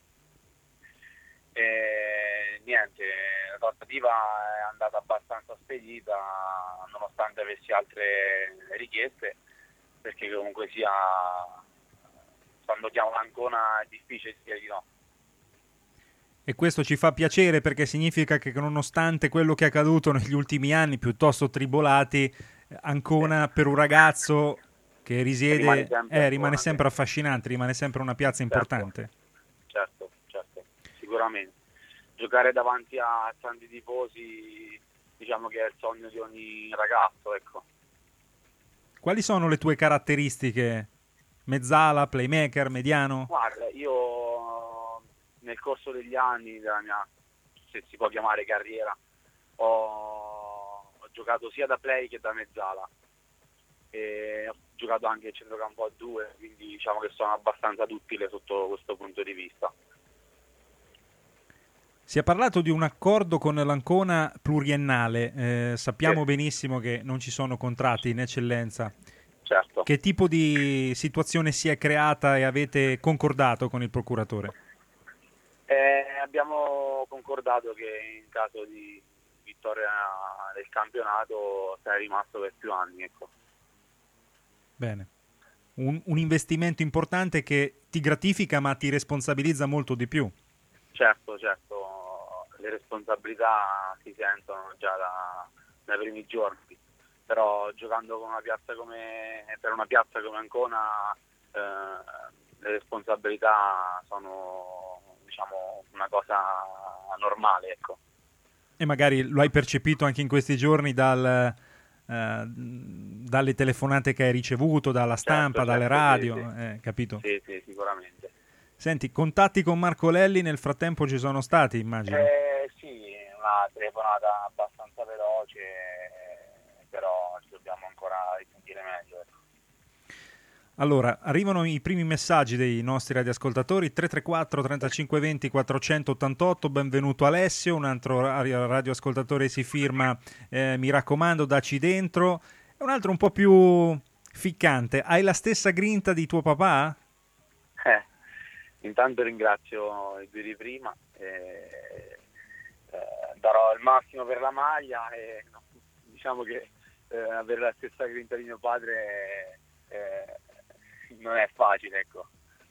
E niente, la trattativa è andata abbastanza spedita nonostante avessi altre richieste, perché comunque sia, quando chiamo l'Ancona è difficile dire di no. E questo ci fa piacere perché significa che nonostante quello che è accaduto negli ultimi anni piuttosto tribolati, Ancona per un ragazzo che risiede rimane sempre, eh, rimane sempre affascinante, rimane sempre una piazza importante. Certo, certo, sicuramente. Giocare davanti a tanti tifosi, diciamo che è il sogno di ogni ragazzo, ecco. Quali sono le tue caratteristiche? Mezzala, playmaker, mediano? Guarda, io nel corso degli anni della mia, se si può chiamare carriera, ho, ho giocato sia da play che da mezzala. E ho giocato anche il centrocampo a due, quindi diciamo che sono abbastanza duttile sotto questo punto di vista. Si è parlato di un accordo con l'Ancona pluriennale, eh, sappiamo sì. benissimo che non ci sono contratti in eccellenza. Certo. Che tipo di situazione si è creata e avete concordato con il procuratore? Eh, abbiamo concordato che in caso di vittoria del campionato sarei rimasto per più anni, ecco. Bene. un, un investimento importante che ti gratifica ma ti responsabilizza molto di più. Certo, certo, le responsabilità si sentono già da, dai primi giorni, però giocando con una piazza come, per una piazza come Ancona eh, le responsabilità sono, diciamo, una cosa normale, ecco. E magari lo hai percepito anche in questi giorni dal, eh, dalle telefonate che hai ricevuto, dalla stampa, certo, dalle certo, radio, sì, sì. Eh, capito? Sì, sì, sicuramente. Senti, contatti con Marco Lelli nel frattempo ci sono stati, immagino? Eh, sì, una telefonata abbastanza veloce, però ci dobbiamo ancora risentire meglio, ecco. Allora, arrivano i primi messaggi dei nostri radioascoltatori. Tre tre quattro trentacinque venti quattrocentottantotto, benvenuto Alessio. Un altro radioascoltatore si firma eh, mi raccomando, dacci dentro. E un altro un po' più ficcante, hai la stessa grinta di tuo papà? Eh, intanto ringrazio i due di prima, eh, eh, darò il massimo per la maglia e no, diciamo che eh, avere la stessa grinta di mio padre eh, non è facile, ecco,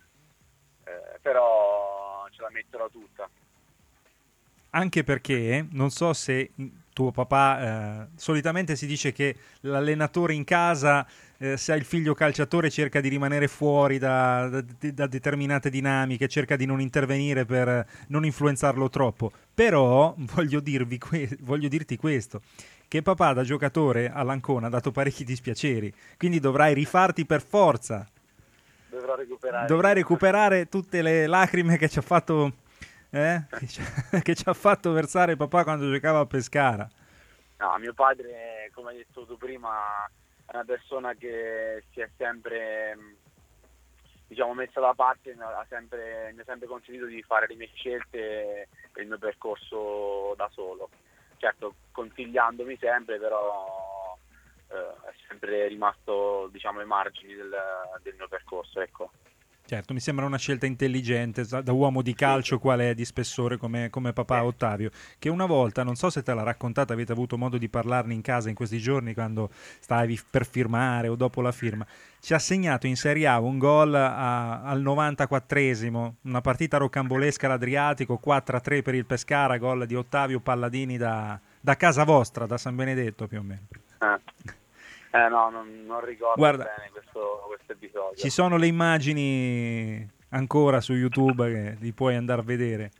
eh, però ce la metterò tutta. Anche perché, non so se tuo papà, eh, solitamente si dice che l'allenatore in casa, eh, se ha il figlio calciatore, cerca di rimanere fuori da, da, da determinate dinamiche, cerca di non intervenire per non influenzarlo troppo. Però voglio dirvi que- voglio dirti questo, che papà da giocatore all'Ancona ha dato parecchi dispiaceri, quindi dovrai rifarti per forza. Dovrò recuperare. Dovrai recuperare tutte le lacrime che ci ha fatto, eh? che, ci, che ci ha fatto versare papà quando giocava a Pescara. No, mio padre, come hai detto tu prima, è una persona che si è sempre, diciamo, messa da parte, ha sempre, mi ha sempre consentito di fare le mie scelte per il mio percorso da solo. Certo, consigliandomi sempre, però eh, è sempre rimasto, diciamo, ai margini del, del mio percorso, ecco. Certo, mi sembra una scelta intelligente da uomo di calcio, sì, quale è di spessore come, come papà Ottavio, che una volta, non so se te l'ha raccontata, avete avuto modo di parlarne in casa in questi giorni quando stavi per firmare o dopo la firma, ci ha segnato in Serie A un gol a, al novantaquattresimo, una partita rocambolesca all'Adriatico, quattro a tre per il Pescara, gol di Ottavio Palladini da, da casa vostra, da San Benedetto più o meno. Eh. Eh no, non, non ricordo Guarda, bene questo, questo episodio. Ci sono le immagini ancora su YouTube che li puoi andare a vedere.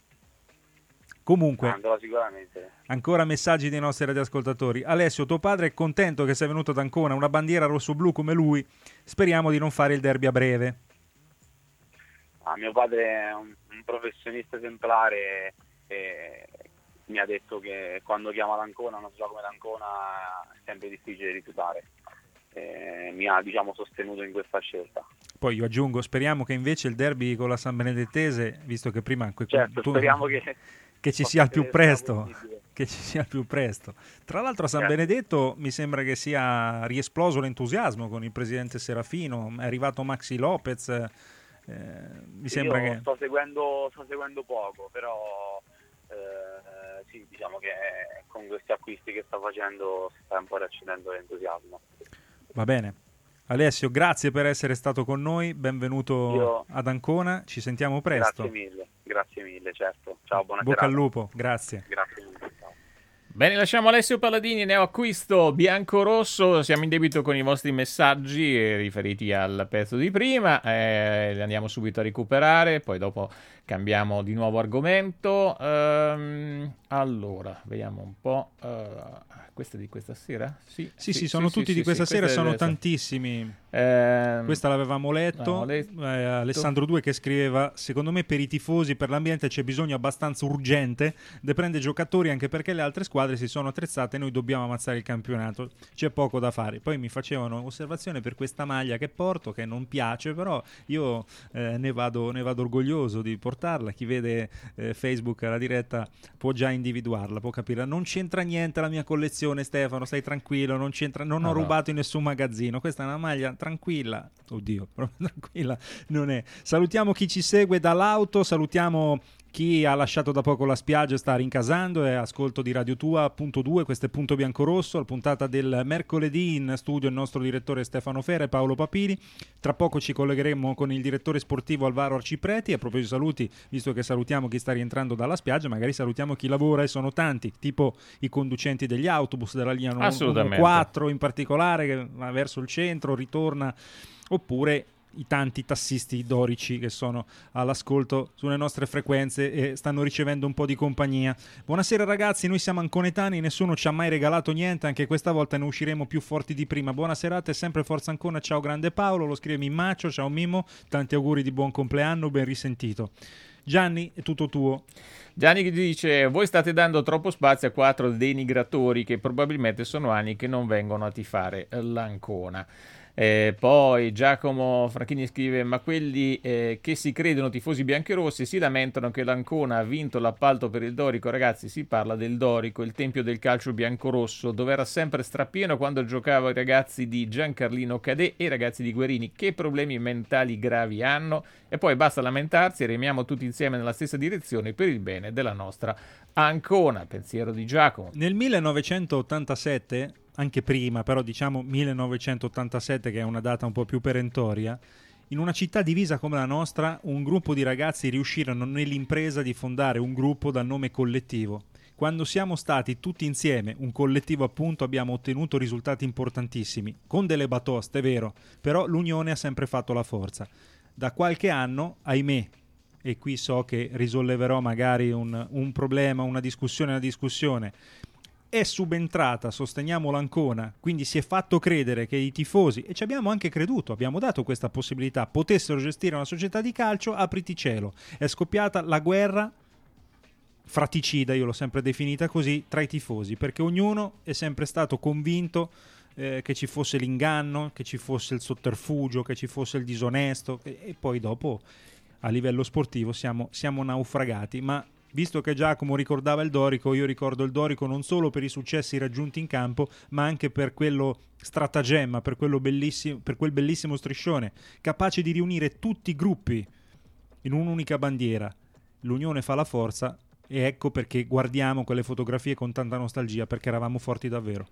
Comunque, andrò sicuramente. Ancora messaggi dei nostri radioascoltatori. Alessio, tuo padre è contento che sei venuto ad Ancona, una bandiera rosso-blu come lui. Speriamo di non fare il derby a breve. Ah, mio padre è un, un professionista esemplare e mi ha detto che quando chiama l'Ancona, una società come l'Ancona, è sempre difficile rifiutare. Eh, mi ha, diciamo, sostenuto in questa scelta. Poi io aggiungo, speriamo che invece il derby con la San Benedettese, visto che prima certo, tu, speriamo che, che ci sia al più presto, che ci sia al più presto. Tra l'altro a San certo. Benedetto mi sembra che sia riesploso l'entusiasmo con il presidente Serafino, è arrivato Maxi Lopez, eh, mi sembra io che sto seguendo, sto seguendo poco, però Eh, sì, diciamo che con questi acquisti che sta facendo si sta un po' riaccendendo l'entusiasmo. Va bene. Alessio, grazie per essere stato con noi, benvenuto Io... ad Ancona, ci sentiamo presto. Grazie mille, grazie mille, certo. Ciao, buona Bocca serata. al lupo, grazie. Grazie mille, ciao. Bene, lasciamo Alessio Palladini, neoacquisto bianco-rosso, siamo in debito con i vostri messaggi eh, riferiti al pezzo di prima, eh, li andiamo subito a recuperare, poi dopo cambiamo di nuovo argomento. Ehm, allora, vediamo un po'. Uh, questa di questa sera? Sì, sì, sì, sì sono sì, tutti sì, di questa sì, sera, sono tantissimi. Eh, questa l'avevamo letto. letto. Eh, Alessandro due che scriveva: secondo me per i tifosi, per l'ambiente c'è bisogno abbastanza urgente di prendere giocatori, anche perché le altre squadre si sono attrezzate e noi dobbiamo ammazzare il campionato, c'è poco da fare. Poi mi facevano osservazione per questa maglia che porto, che non piace, però io eh, ne, vado, ne vado orgoglioso di portarla. Chi vede eh, Facebook la diretta può già individuarla, può capire. Non c'entra niente la mia collezione, Stefano, stai tranquillo, non c'entra, non ah, ho rubato no. in nessun magazzino, questa è una maglia tranquilla, oddio, proprio tranquilla non è. Salutiamo chi ci segue dall'auto, salutiamo Chi ha lasciato da poco la spiaggia sta rincasando, è ascolto di Radio Tua, punto due, questo è Punto Biancorosso, la puntata del mercoledì, in studio il nostro direttore Stefano Fera e Paolo Papini. Tra poco ci collegheremo con il direttore sportivo Alvaro Arcipreti. A proposito di saluti, visto che salutiamo chi sta rientrando dalla spiaggia, magari salutiamo chi lavora, e sono tanti, tipo i conducenti degli autobus della linea uno quattro in particolare, che va verso il centro, ritorna, oppure i tanti tassisti dorici che sono all'ascolto sulle nostre frequenze e stanno ricevendo un po' di compagnia. Buonasera ragazzi, noi siamo anconetani, nessuno ci ha mai regalato niente, anche questa volta ne usciremo più forti di prima. Buona serata e sempre forza Ancona. Ciao grande Paolo, lo scrive Mimaccio, ciao Mimmo, tanti auguri di buon compleanno, ben risentito. Gianni, è tutto tuo. Gianni che dice: voi state dando troppo spazio a quattro denigratori che probabilmente sono anni che non vengono a tifare l'Ancona. Eh, poi Giacomo Franchini scrive: ma quelli eh, che si credono tifosi biancherossi si lamentano che l'Ancona ha vinto l'appalto per il Dorico. Ragazzi, si parla del Dorico, il tempio del calcio biancorosso, dove era sempre strapieno quando giocavo i ragazzi di Giancarlino Cadè e i ragazzi di Guerini. Che problemi mentali gravi hanno? E poi basta lamentarsi e remiamo tutti insieme nella stessa direzione per il bene della nostra Ancona. Pensiero di Giacomo. Nel millenovecentottantasette, anche prima, però diciamo millenovecentottantasette, che è una data un po' più perentoria, in una città divisa come la nostra, un gruppo di ragazzi riuscirono nell'impresa di fondare un gruppo dal nome Collettivo. Quando siamo stati tutti insieme, un collettivo appunto, abbiamo ottenuto risultati importantissimi, con delle batoste, è vero, però l'unione ha sempre fatto la forza. Da qualche anno, ahimè, e qui so che risolleverò magari un, un problema, una discussione, una discussione, è subentrata Sosteniamo l'Ancona, quindi si è fatto credere che i tifosi, e ci abbiamo anche creduto, abbiamo dato questa possibilità, potessero gestire una società di calcio, apriti cielo. È scoppiata la guerra fraticida, io l'ho sempre definita così, tra i tifosi, perché ognuno è sempre stato convinto eh, che ci fosse l'inganno, che ci fosse il sotterfugio, che ci fosse il disonesto, e, e poi dopo a livello sportivo siamo, siamo naufragati. Ma visto che Giacomo ricordava il Dorico, io ricordo il Dorico non solo per i successi raggiunti in campo, ma anche per quello stratagemma, per, quello bellissimo, per quel bellissimo striscione, capace di riunire tutti i gruppi in un'unica bandiera. L'unione fa la forza, e ecco perché guardiamo quelle fotografie con tanta nostalgia, perché eravamo forti davvero.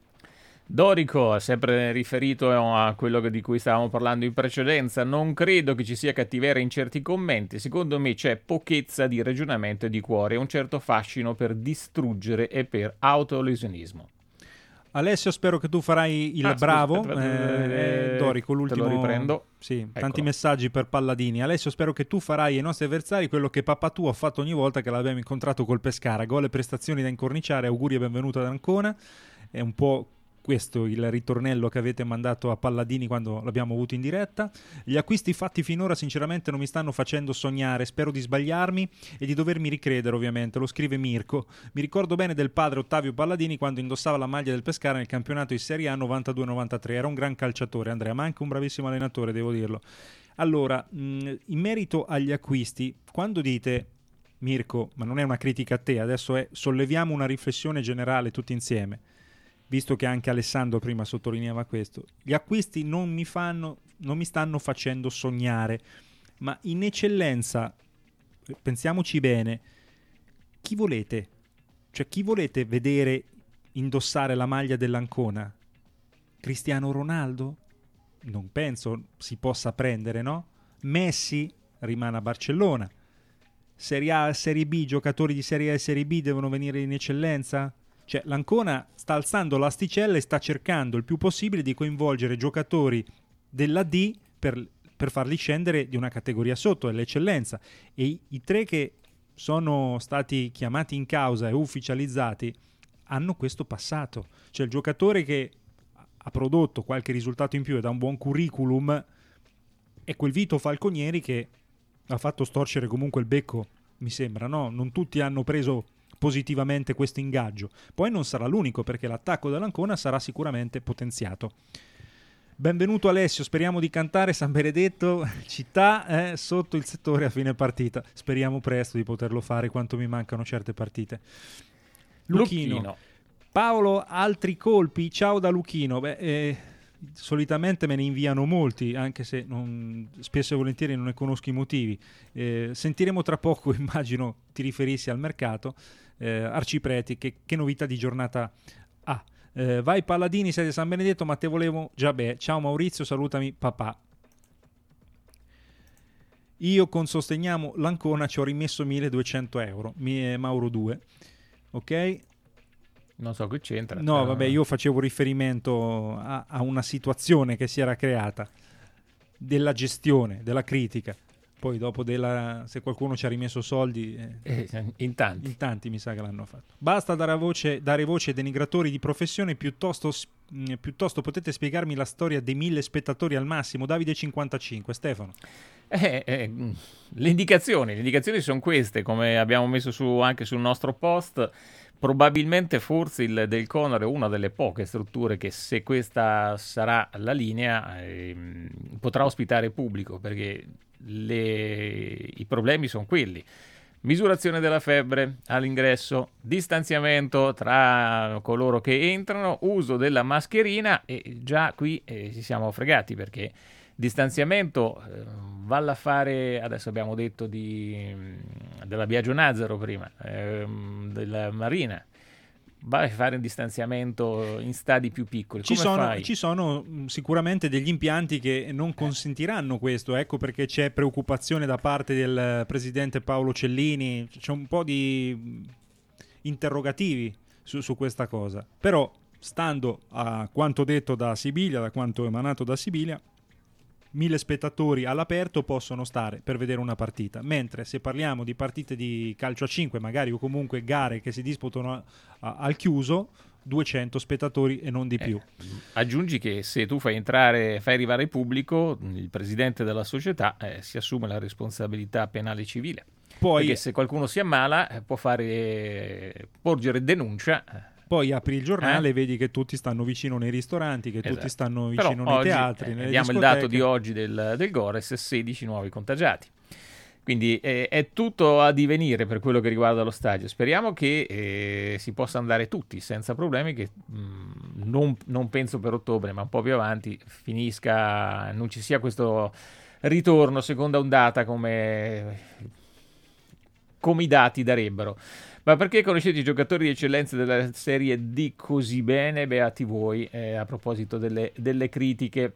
Dorico, sempre riferito a quello di cui stavamo parlando in precedenza, non credo che ci sia cattiveria in certi commenti, secondo me c'è pochezza di ragionamento e di cuore, un certo fascino per distruggere e per autolesionismo. Alessio, spero che tu farai il ah, bravo. Scusa, eh, eh, Dorico, l'ultimo. Te lo riprendo. Sì, Eccolo. Tanti messaggi per Palladini. Alessio, spero che tu farai ai nostri avversari quello che papà tu ha fatto ogni volta che l'abbiamo incontrato col Pescara. Gol e prestazioni da incorniciare, auguri e benvenuto ad Ancona. È un po' questo il ritornello che avete mandato a Palladini quando l'abbiamo avuto in diretta. Gli acquisti fatti finora sinceramente non mi stanno facendo sognare, spero di sbagliarmi e di dovermi ricredere, ovviamente. Lo scrive Mirko. Mi ricordo bene del padre Ottavio Palladini quando indossava la maglia del Pescara nel campionato di Serie A novantadue novantatré. Era un gran calciatore, Andrea, ma anche un bravissimo allenatore, devo dirlo. Allora, mh, in merito agli acquisti, quando dite, Mirko, ma non è una critica a te, adesso è solleviamo una riflessione generale tutti insieme, visto che anche Alessandro prima sottolineava questo, gli acquisti non mi fanno, non mi stanno facendo sognare, ma in eccellenza, pensiamoci bene, chi volete? Cioè chi volete vedere indossare la maglia dell'Ancona? Cristiano Ronaldo? Non penso si possa prendere, no? Messi rimane a Barcellona. Serie A, Serie B, giocatori di Serie A e Serie B devono venire in eccellenza? Cioè l'Ancona sta alzando l'asticella e sta cercando il più possibile di coinvolgere giocatori della D per, per farli scendere di una categoria sotto, dell'eccellenza. E i, i tre che sono stati chiamati in causa e ufficializzati hanno questo passato. Cioè il giocatore che ha prodotto qualche risultato in più e da un buon curriculum è quel Vito Falconieri che ha fatto storcere comunque il becco, mi sembra, no? Non tutti hanno preso positivamente questo ingaggio. Poi non sarà l'unico, perché l'attacco dell'Ancona sarà sicuramente potenziato. Benvenuto Alessio, speriamo di cantare San Benedetto città eh, sotto il settore a fine partita. Speriamo presto di poterlo fare, quanto mi mancano certe partite. Luchino, Luchino. Paolo, altri colpi? Ciao da Luchino. Beh, eh, solitamente me ne inviano molti, anche se non, spesso e volentieri non ne conosco i motivi. Eh, sentiremo tra poco, immagino ti riferissi al mercato. eh, Arcipreti, che, che novità di giornata ha? Eh, vai Palladini, sei di San Benedetto, ma te volevo già beh. Ciao Maurizio, salutami papà. Io con Sosteniamo l'Ancona ci ho rimesso milleduecento euro, mi, Mauro due, ok? Non so che c'entra. No, però... vabbè, io facevo riferimento a, a una situazione che si era creata, della gestione, della critica. Poi dopo della, se qualcuno ci ha rimesso soldi, eh, eh, in tanti. in tanti mi sa che l'hanno fatto. Basta dare voce, dare voce ai denigratori di professione, piuttosto, mh, piuttosto potete spiegarmi la storia dei mille spettatori al massimo. Davide cinquantacinque, Stefano. Eh, eh, le indicazioni, le indicazioni sono queste, come abbiamo messo su anche sul nostro post. Probabilmente forse il Del Conor è una delle poche strutture che, se questa sarà la linea, eh, potrà ospitare pubblico, perché le... i problemi sono quelli: misurazione della febbre all'ingresso, distanziamento tra coloro che entrano, uso della mascherina, e già qui eh, ci siamo fregati, perché distanziamento eh, valla a fare, adesso abbiamo detto di, della Biagio Nazaro prima, ehm, della Marina, vai a fare un distanziamento in stadi più piccoli. Ci Come sono, fai? ci sono mh, sicuramente degli impianti che non consentiranno questo, ecco perché c'è preoccupazione da parte del presidente Paolo Cellini, c'è un po' di mh, interrogativi su, su questa cosa, però stando a quanto detto da Sibilia, da quanto emanato da Sibilia, mille spettatori all'aperto possono stare per vedere una partita, mentre se parliamo di partite di calcio a cinque magari, o comunque gare che si disputano a, a, al chiuso, duecento spettatori e non di più. Eh, aggiungi che se tu fai entrare, fai arrivare il pubblico, il presidente della società eh, si assume la responsabilità penale e civile. Poi, perché se qualcuno si ammala eh, può fare eh, porgere denuncia. Poi apri il giornale eh? e vedi che tutti stanno vicino nei ristoranti, che Esatto. tutti stanno vicino Però nei oggi, teatri, eh, nelle vediamo discoteche. il dato di oggi del, del Gores, sedici nuovi contagiati. Quindi eh, è tutto a divenire per quello che riguarda lo stadio. Speriamo che eh, si possa andare tutti senza problemi, che mh, non, non penso per ottobre, ma un po' più avanti finisca, non ci sia questo ritorno, seconda ondata, come, come i dati darebbero. Ma perché conoscete i giocatori di eccellenza della Serie D così bene? Beati voi, eh, a proposito delle, delle critiche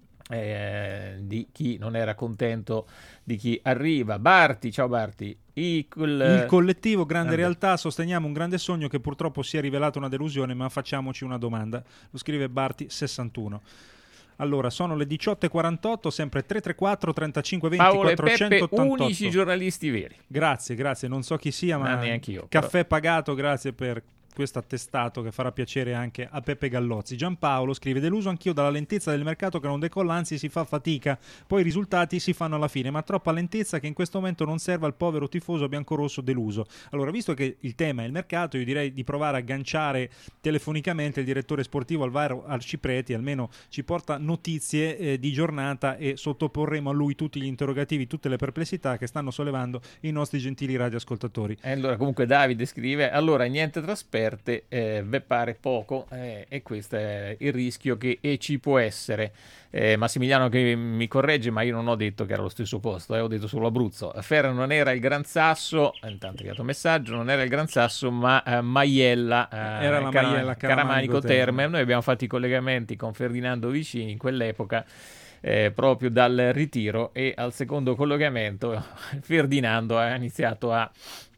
eh, di chi non era contento di chi arriva. Barti, ciao Barti. I, quel... Il collettivo Grande Grande. Realtà, sosteniamo un grande sogno che purtroppo si è rivelato una delusione, ma facciamoci una domanda. Lo scrive Barti sessantuno. Allora, sono le diciotto e quarantotto, sempre tre tre quattro trentacinque venti Paolo e quattrocentottantotto. Peppe, unici giornalisti veri. Grazie, grazie, non so chi sia, ma No, neanche io, caffè pagato, grazie per questo attestato che farà piacere anche a Peppe Gallozzi. Giampaolo scrive: deluso anch'io dalla lentezza del mercato che non decolla, anzi si fa fatica, poi i risultati si fanno alla fine, ma troppa lentezza che in questo momento non serve al povero tifoso biancorosso deluso. Allora, visto che il tema è il mercato, io direi di provare a agganciare telefonicamente il direttore sportivo Alvaro Arcipreti, almeno ci porta notizie eh, di giornata, e sottoporremo a lui tutti gli interrogativi, tutte le perplessità che stanno sollevando i nostri gentili radioascoltatori. E allora, comunque Davide scrive: allora niente trasferte, eh, beh, pare poco, eh, e questo è il rischio che e ci può essere. eh, Massimiliano che mi corregge, ma io non ho detto che era lo stesso posto, eh, ho detto solo Abruzzo. Ferro non era il Gran Sasso, intanto è arrivato un messaggio, non era il Gran Sasso ma eh, Maiella, eh, Era la Cara- Maiella, Caramanico Caramanico Terme. Terme. Noi abbiamo fatto i collegamenti con Ferdinando Vicini in quell'epoca, Eh, proprio dal ritiro, e al secondo collegamento Ferdinando ha iniziato a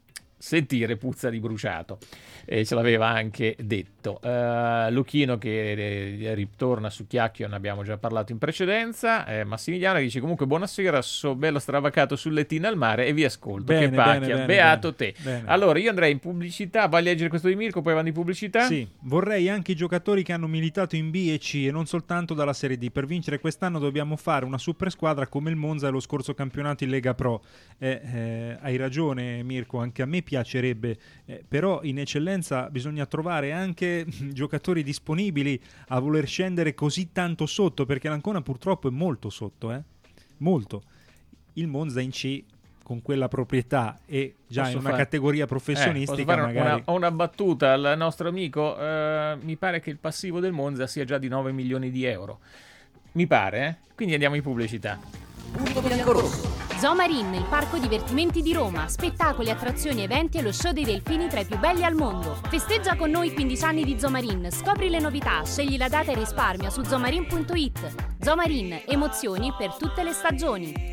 sentire puzza di bruciato, e ce l'aveva anche detto. uh, Lucchino che eh, ritorna su Chiacchio, ne abbiamo già parlato in precedenza. eh, Massimiliano dice: comunque buonasera, so bello stravacato sul lettino al mare e vi ascolto. Bene, che pacchia, bene, bene, beato bene, te. bene. Allora io andrei in pubblicità. Vai a leggere questo di Mirko, poi vanno in pubblicità. Sì, vorrei anche i giocatori che hanno militato in B e C e non soltanto dalla Serie D. Per vincere quest'anno dobbiamo fare una super squadra come il Monza e lo scorso campionato in Lega Pro. Eh, eh, hai ragione Mirko, anche a me piacerebbe, eh, però in eccellenza bisogna trovare anche giocatori disponibili a voler scendere così tanto sotto, perché l'Ancona purtroppo è molto sotto, eh? Molto. Il Monza in C con quella proprietà e già Posso in una fare- categoria Eh, professionistica, posso fare magari... una, una battuta al nostro amico? Eh, mi pare che il passivo del Monza sia già di nove milioni di euro. Mi pare, eh? Quindi andiamo in pubblicità. Punto biancorosso. Zomarin, il parco divertimenti di Roma. Spettacoli, attrazioni, eventi e lo show dei delfini tra i più belli al mondo. Festeggia con noi quindici anni di Zomarin. Scopri le novità, scegli la data e risparmia su zomarin punto it. Zomarin, emozioni per tutte le stagioni.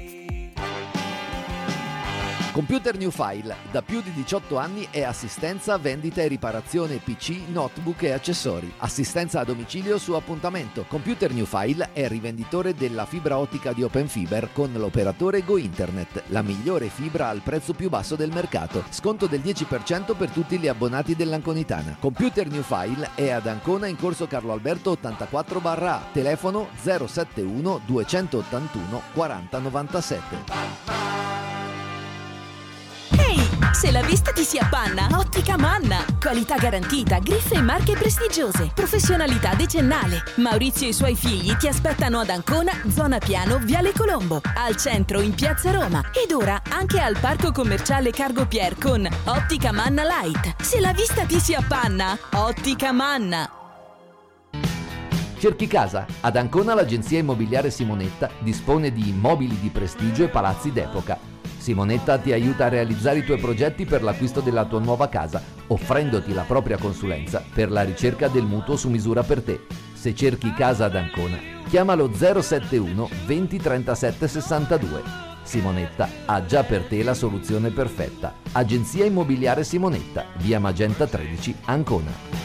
Computer New File, da più di diciotto anni è assistenza, vendita e riparazione P C, notebook e accessori. Assistenza a domicilio su appuntamento. Computer New File è rivenditore della fibra ottica di Open Fiber con l'operatore Go Internet, la migliore fibra al prezzo più basso del mercato. Sconto del dieci per cento per tutti gli abbonati dell'Anconitana. Computer New File è ad Ancona in corso Carlo Alberto ottantaquattro A, telefono zero settantuno duecentottantuno quaranta novantasette. Se la vista ti si appanna, Ottica Manna. Qualità garantita, griffe e marche prestigiose. Professionalità decennale. Maurizio e i suoi figli ti aspettano ad Ancona, zona Piano, Viale Colombo. Al centro, in Piazza Roma. Ed ora anche al Parco Commerciale Cargo Pier con Ottica Manna Light. Se la vista ti si appanna, Ottica Manna. Cerchi casa? Ad Ancona l'agenzia immobiliare Simonetta dispone di immobili di prestigio e palazzi d'epoca. Simonetta ti aiuta a realizzare i tuoi progetti per l'acquisto della tua nuova casa, offrendoti la propria consulenza per la ricerca del mutuo su misura per te. Se cerchi casa ad Ancona, chiamalo zero settantuno venti trentasette sessantadue. Simonetta ha già per te la soluzione perfetta. Agenzia immobiliare Simonetta, via Magenta tredici, Ancona.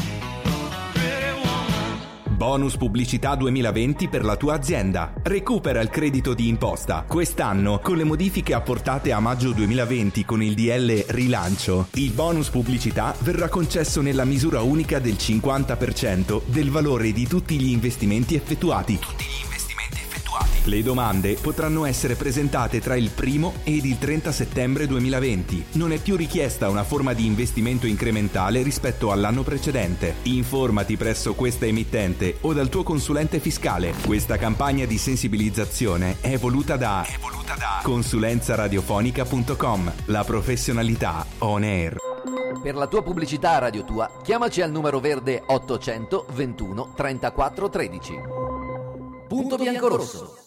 Bonus pubblicità duemilaventi per la tua azienda. Recupera il credito di imposta. Quest'anno, con le modifiche apportate a maggio duemilaventi con il D L Rilancio, il bonus pubblicità verrà concesso nella misura unica del cinquanta per cento del valore di tutti gli investimenti effettuati. Tutti gli investimenti effettuati. Le domande potranno essere presentate tra il primo ed il trenta settembre duemilaventi. Non è più richiesta una forma di investimento incrementale rispetto all'anno precedente. Informati presso questa emittente o dal tuo consulente fiscale. Questa campagna di sensibilizzazione è voluta da, è voluta da consulenza radiofonica punto com. La professionalità on air. Per la tua pubblicità a Radio Tua, chiamaci al numero verde ottocento ventuno trentaquattro tredici. Punto biancorosso.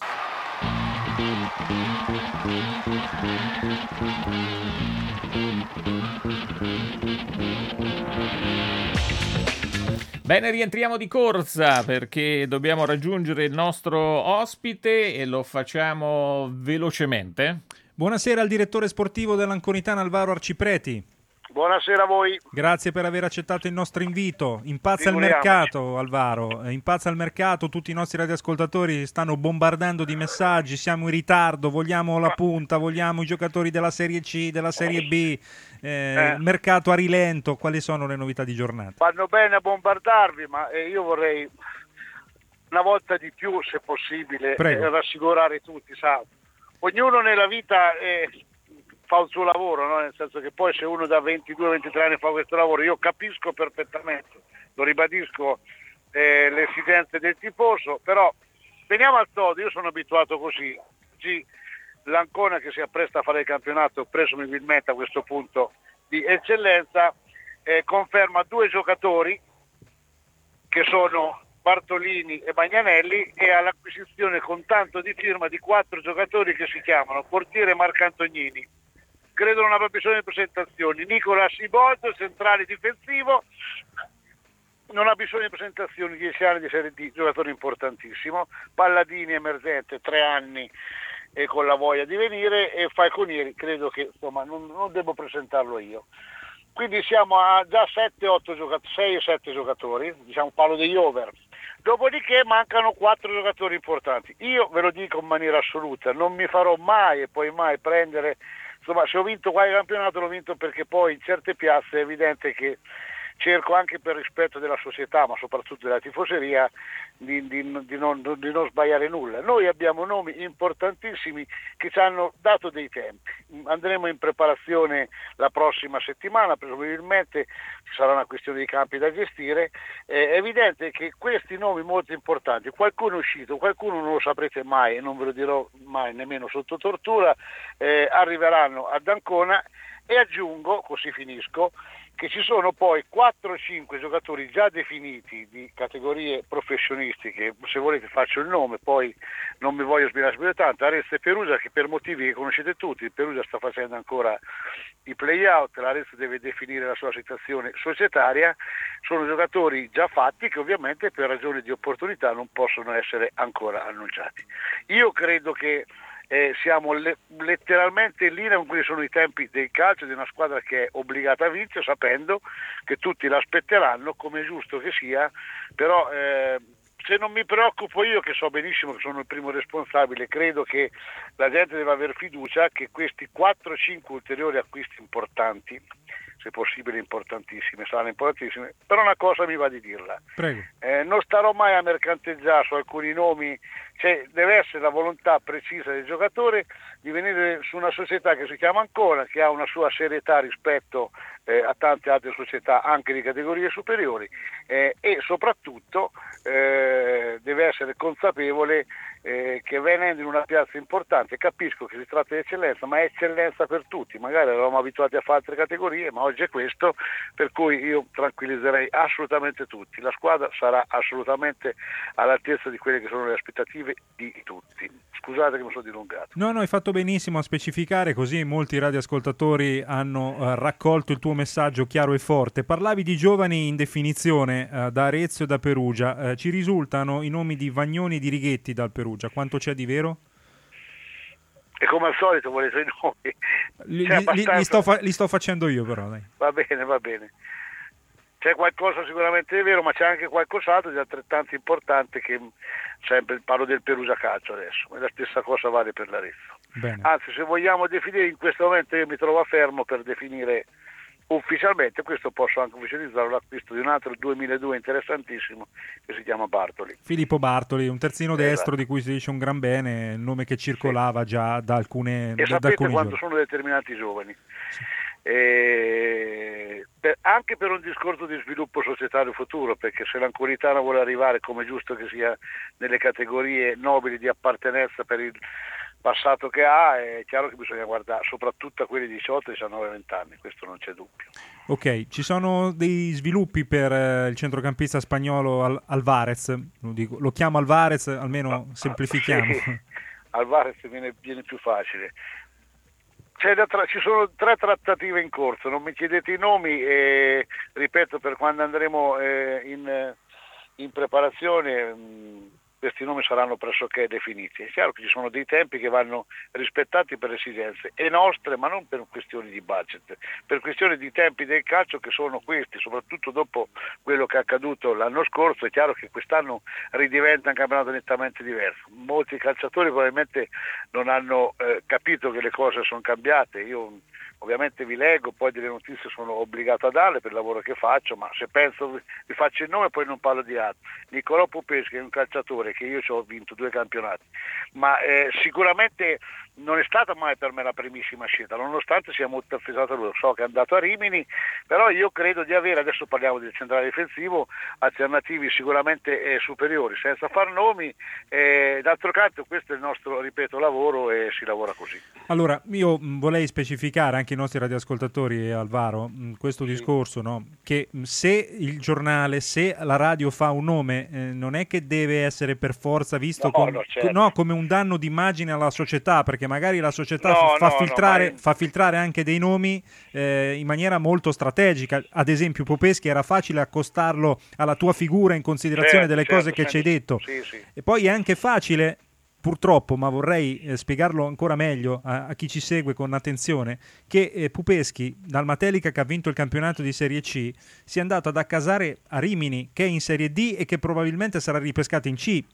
Bene, rientriamo di corsa perché dobbiamo raggiungere il nostro ospite e lo facciamo velocemente. Buonasera al direttore sportivo dell'Anconitana Alvaro Arcipreti. Buonasera a voi. Grazie per aver accettato il nostro invito. Impazza il mercato, Alvaro, impazza il mercato, tutti i nostri radioascoltatori stanno bombardando di messaggi, siamo in ritardo, vogliamo la punta, vogliamo i giocatori della Serie C, della Serie B, eh, eh. il mercato a rilento, quali sono le novità di giornata? Fanno bene a bombardarvi, ma eh, io vorrei una volta di più, se possibile, eh, rassicurare tutti, sa. Ognuno nella vita è... fa un suo lavoro, no? Nel senso che poi se uno da ventidue ventitré anni fa questo lavoro, io capisco perfettamente, lo ribadisco, eh, le esigenze del tifoso, però veniamo al sodo, io sono abituato così. Oggi l'Ancona che si appresta a fare il campionato, presumibilmente a questo punto di eccellenza, eh, conferma due giocatori che sono Bartolini e Magnanelli e all'acquisizione con tanto di firma di quattro giocatori che si chiamano portiere Marcantonini. Credo non abbia bisogno di presentazioni. Nicola Siboggio, centrale difensivo, non ha bisogno di presentazioni, dieci anni di Serie D, giocatore importantissimo. Palladini emergente, tre anni e con la voglia di venire, e Falconieri credo che insomma non, non devo presentarlo io. Quindi siamo a già sette otto giocatori, sei o sette giocatori, diciamo parlo degli over. Dopodiché mancano quattro giocatori importanti. Io ve lo dico in maniera assoluta, non mi farò mai e poi mai prendere, insomma se ho vinto qualche campionato l'ho vinto perché poi in certe piazze è evidente che cerco anche per rispetto della società, ma soprattutto della tifoseria, di, di, di, non, di non sbagliare nulla. Noi abbiamo nomi importantissimi che ci hanno dato dei tempi. Andremo in preparazione la prossima settimana, probabilmente ci sarà una questione di campi da gestire. È evidente che questi nomi molto importanti, qualcuno è uscito, qualcuno non lo saprete mai e non ve lo dirò mai nemmeno sotto tortura, eh, arriveranno ad Ancona. E aggiungo, così finisco, che ci sono poi quattro o cinque giocatori già definiti di categorie professionistiche, se volete faccio il nome, poi non mi voglio sbirare più tanto, Arezzo e Perugia, che per motivi che conoscete tutti, il Perugia sta facendo ancora i play-out, l'Arezzo deve definire la sua situazione societaria, sono giocatori già fatti che ovviamente per ragioni di opportunità non possono essere ancora annunciati. Io credo che Eh, siamo le- letteralmente in linea con quelli sono i tempi del calcio di una squadra che è obbligata a vincere, sapendo che tutti l'aspetteranno, come è giusto che sia, però eh, se non mi preoccupo io, che so benissimo che sono il primo responsabile, credo che la gente deve aver fiducia che questi quattro cinque ulteriori acquisti importanti, se possibile importantissime, saranno importantissime, però una cosa mi va di dirla. Prego. Eh, non starò mai a mercanteggiare su alcuni nomi, cioè deve essere la volontà precisa del giocatore di venire su una società che si chiama Ancona, che ha una sua serietà rispetto eh, a tante altre società anche di categorie superiori, eh, e soprattutto eh, deve essere consapevole eh, che venendo in una piazza importante, capisco che si tratta di eccellenza, ma è eccellenza per tutti, magari eravamo abituati a fare altre categorie, ma oggi è questo, per cui io tranquillizzerei assolutamente tutti, la squadra sarà assolutamente all'altezza di quelle che sono le aspettative di tutti. Scusate che mi sono dilungato. No, no, hai fatto benissimo a specificare, così molti radioascoltatori hanno uh, raccolto il tuo messaggio chiaro e forte. Parlavi di giovani in definizione uh, da Arezzo e da Perugia, uh, ci risultano i nomi di Vagnoni e di Righetti dal Perugia, quanto c'è di vero? E come al solito volete i nomi? Li, li, li, sto fa- li sto facendo io però, dai. Va bene, va bene. C'è qualcosa sicuramente di vero, ma c'è anche qualcos'altro di altrettanto importante, che sempre parlo del Perugia Calcio adesso, e la stessa cosa vale per l'Arezzo. Bene. Anzi, se vogliamo definire in questo momento, io mi trovo fermo per definire ufficialmente, questo posso anche ufficializzare, l'acquisto di un altro duemiladue interessantissimo che si chiama Bartoli. Filippo Bartoli, un terzino esatto. destro di cui si dice un gran bene, il nome che circolava sì. già da alcune e da, sapete da quando giorni. sono determinati giovani. Sì. E per, anche per un discorso di sviluppo societario futuro, perché se l'Anconitana vuole arrivare, come è giusto che sia, nelle categorie nobili di appartenenza per il passato che ha, è chiaro che bisogna guardare soprattutto a quelli di diciotto, diciannove, venti anni, questo non c'è dubbio. Ok, ci sono dei sviluppi per eh, il centrocampista spagnolo Al- Alvarez, lo, dico, lo chiamo Alvarez, almeno ah, semplifichiamo. Sì, Alvarez viene, viene più facile. C'è da tra- ci sono tre trattative in corso, non mi chiedete i nomi e ripeto, per quando andremo eh, in, in preparazione mh, questi nomi saranno pressoché definiti. È chiaro che ci sono dei tempi che vanno rispettati per esigenze e nostre, ma non per questioni di budget, per questioni di tempi del calcio che sono questi, soprattutto dopo quello che è accaduto l'anno scorso. È chiaro che quest'anno ridiventa un campionato nettamente diverso. Molti calciatori probabilmente non hanno eh, capito che le cose sono cambiate. Io ovviamente vi leggo, poi delle notizie sono obbligato a darle per il lavoro che faccio, ma se penso vi faccio il nome e poi non parlo di altro. Nicolò Popeschi è un calciatore che io ci ho vinto due campionati, ma eh, sicuramente non è stata mai per me la primissima scelta, nonostante sia molto affezionato a lui. So che è andato a Rimini, però io credo di avere, adesso parliamo del centrale difensivo, alternativi sicuramente eh, superiori, senza far nomi. Eh, d'altro canto questo è il nostro, ripeto, lavoro e si lavora così. Allora, io mh, vorrei specificare anche i nostri radioascoltatori e Alvaro mh, questo sì. discorso, no? Che mh, se il giornale, se la radio fa un nome, eh, non è che deve essere per forza visto no, com- no, certo. no, come un danno d'immagine alla società, perché magari la società no, fa, no, filtrare, no, fa filtrare anche dei nomi eh, in maniera molto strategica. Ad esempio Popeschi era facile accostarlo alla tua figura in considerazione certo, delle certo, cose che certo. ci hai detto. Sì, sì. E poi è anche facile, purtroppo, ma vorrei eh, spiegarlo ancora meglio a, a chi ci segue con attenzione, che eh, Popeschi, dal Matelica che ha vinto il campionato di Serie C, si è andato ad accasare a Rimini, che è in Serie D e che probabilmente sarà ripescato in C.